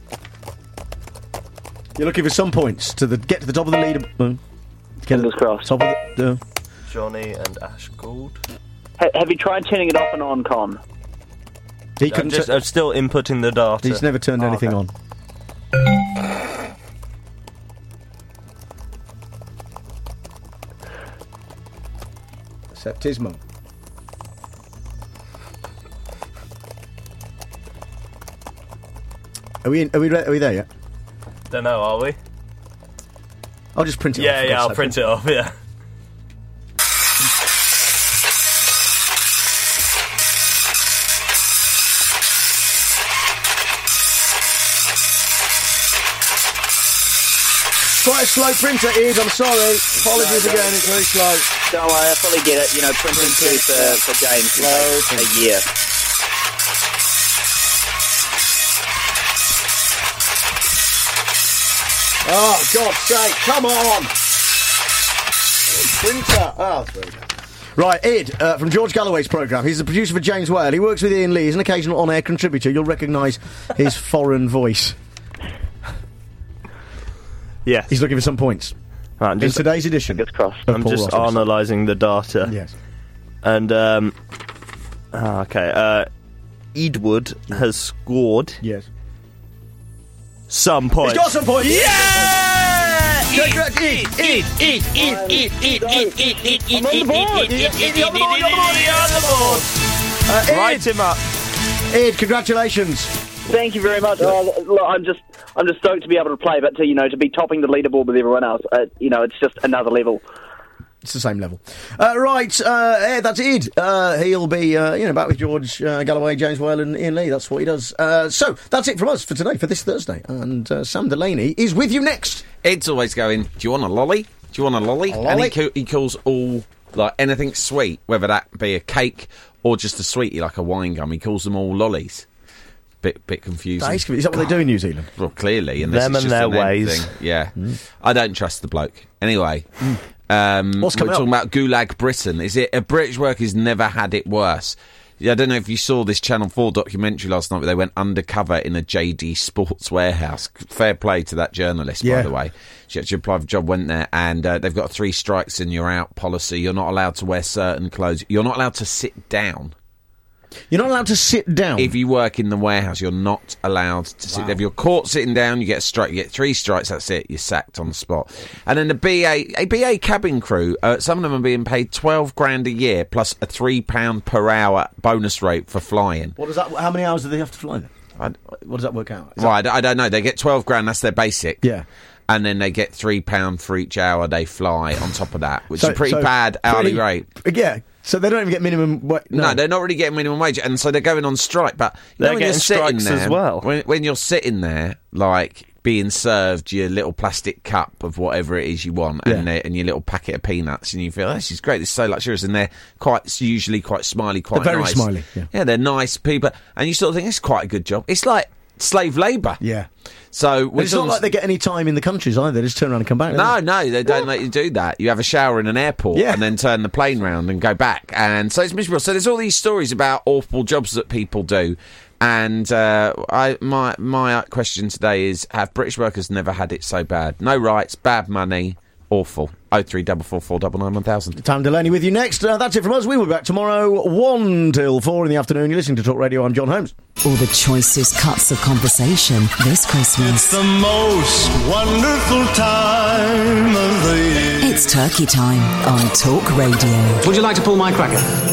You're looking for some points to the get to the top of the leader. uh, Get Fingers crossed. Top of the. Uh, Johnny and Ash Gould. Ha- have you tried turning it off and on, Con? he I'm, couldn't. just, tu- I'm still inputting the data. he's never turned Oh, anything okay. on. Except his mum. Are we in, are we re- are we there yet? Don't know, are we? I'll just print it Yeah, off. for yeah, God's I'll sake. print it off, yeah. Quite a slow printer, Ed, I'm sorry. Apologies again, it's very slow. Don't worry, I fully get it. You know, printing two for, for James can take a year. Oh, God's sake, come on! Printer! Oh, there we go. Right, Ed, uh, from George Galloway's programme. He's the producer for James Whale. He works with Ian Lee. He's an occasional on-air contributor. You'll recognise his foreign voice. Yes. He's looking for some points. Right, I'm in just, today's edition. Fingers crossed. of I'm Paul just Ross. analysing the data. Yes. And, um... ah, okay, uh... Edward has scored... Yes. Some points. He's got some points! Yeah! Congrats, Ed! Ed! Ed! Ed! Ed! Ed! Ed! Ed! Ed! Ed! I'm on the board! Ed! Ed! Ed, you're on the board, you're on the board, you're on the board! Uh, Ed, Write him up. Ed, congratulations. Thank you very much. Oh, look, I'm just, I'm just stoked to be able to play, but to you know, to be topping the leaderboard with everyone else, uh, you know, it's just another level. It's the same level. Uh, right, uh, Ed, that's Ed. Uh, he'll be, uh, you know, back with George uh, Galloway, James Whale and Ian Lee. That's what he does. Uh, so, that's it from us for today, for this Thursday. And uh, Sam Delaney is with you next. Ed's always going, do you want a lolly? Do you want a lolly? A And lolly? he, ca- he calls all, like, anything sweet, whether that be a cake or just a sweetie, like a wine gum, he calls them all lollies. Bit, bit confusing. That is, is that what they do in New Zealand? Well, clearly, unless Them it's and just their an end ways. thing. Yeah, I don't trust the bloke. Anyway, um, What's we're coming talking up? about Gulag Britain. Is it a British worker's never had it worse? Yeah, I don't know if you saw this Channel four documentary last night where they went undercover in a J D Sports warehouse. Fair play to that journalist, Yeah. by the way. She actually applied for a job, went there, and uh, they've got a three strikes and you're out policy. You're not allowed to wear certain clothes. You're not allowed to sit down. You're not allowed to sit down. If you work in the warehouse, you're not allowed to sit Wow. there. If you're caught sitting down, you get a strike. You get three strikes, that's it. You're sacked on the spot. And then the B A, a B A cabin crew, uh, some of them are being paid twelve grand a year plus a three pound per hour bonus rate for flying. What does that? How many hours do they have to fly then? I, What does that work out? Is well, I, d- I don't know. They get twelve grand, that's their basic. Yeah. And then they get three pound for each hour they fly on top of that, which So- is a pretty so bad hourly pretty- rate. Yeah. So they don't even get minimum. Wa- no. No. they're not really getting minimum wage, and so they're going on strike. But you They're know, when you're getting sitting strikes there, as well. When, when you're sitting there, like being served your little plastic cup of whatever it is you want, and, Yeah. uh, and your little packet of peanuts, and you feel oh, this is great. This is so luxurious, and they're quite it's usually quite smiley, quite They're very nice. smiley, yeah. they're nice people, and you sort of think it's quite a good job. It's like slave labour. Yeah. So And it's not like they get any time in the countries either. They just turn around and come back. no, no, they don't let you do that. You have a shower in an airport Yeah. and then turn the plane round and go back. And so it's miserable. So there's all these stories about awful jobs that people do. And uh, I, my my question today is, have British workers never had it so bad? No rights, bad money, awful. oh three four four four nine nine one thousand. Tam Delaney with you next. Uh, that's it from us. We will be back tomorrow, one till four in the afternoon. You're listening to Talk Radio. I'm John Holmes. All the choicest cuts of conversation this Christmas. It's the most wonderful time of the year. It's turkey time on Talk Radio. Would you like to pull my cracker?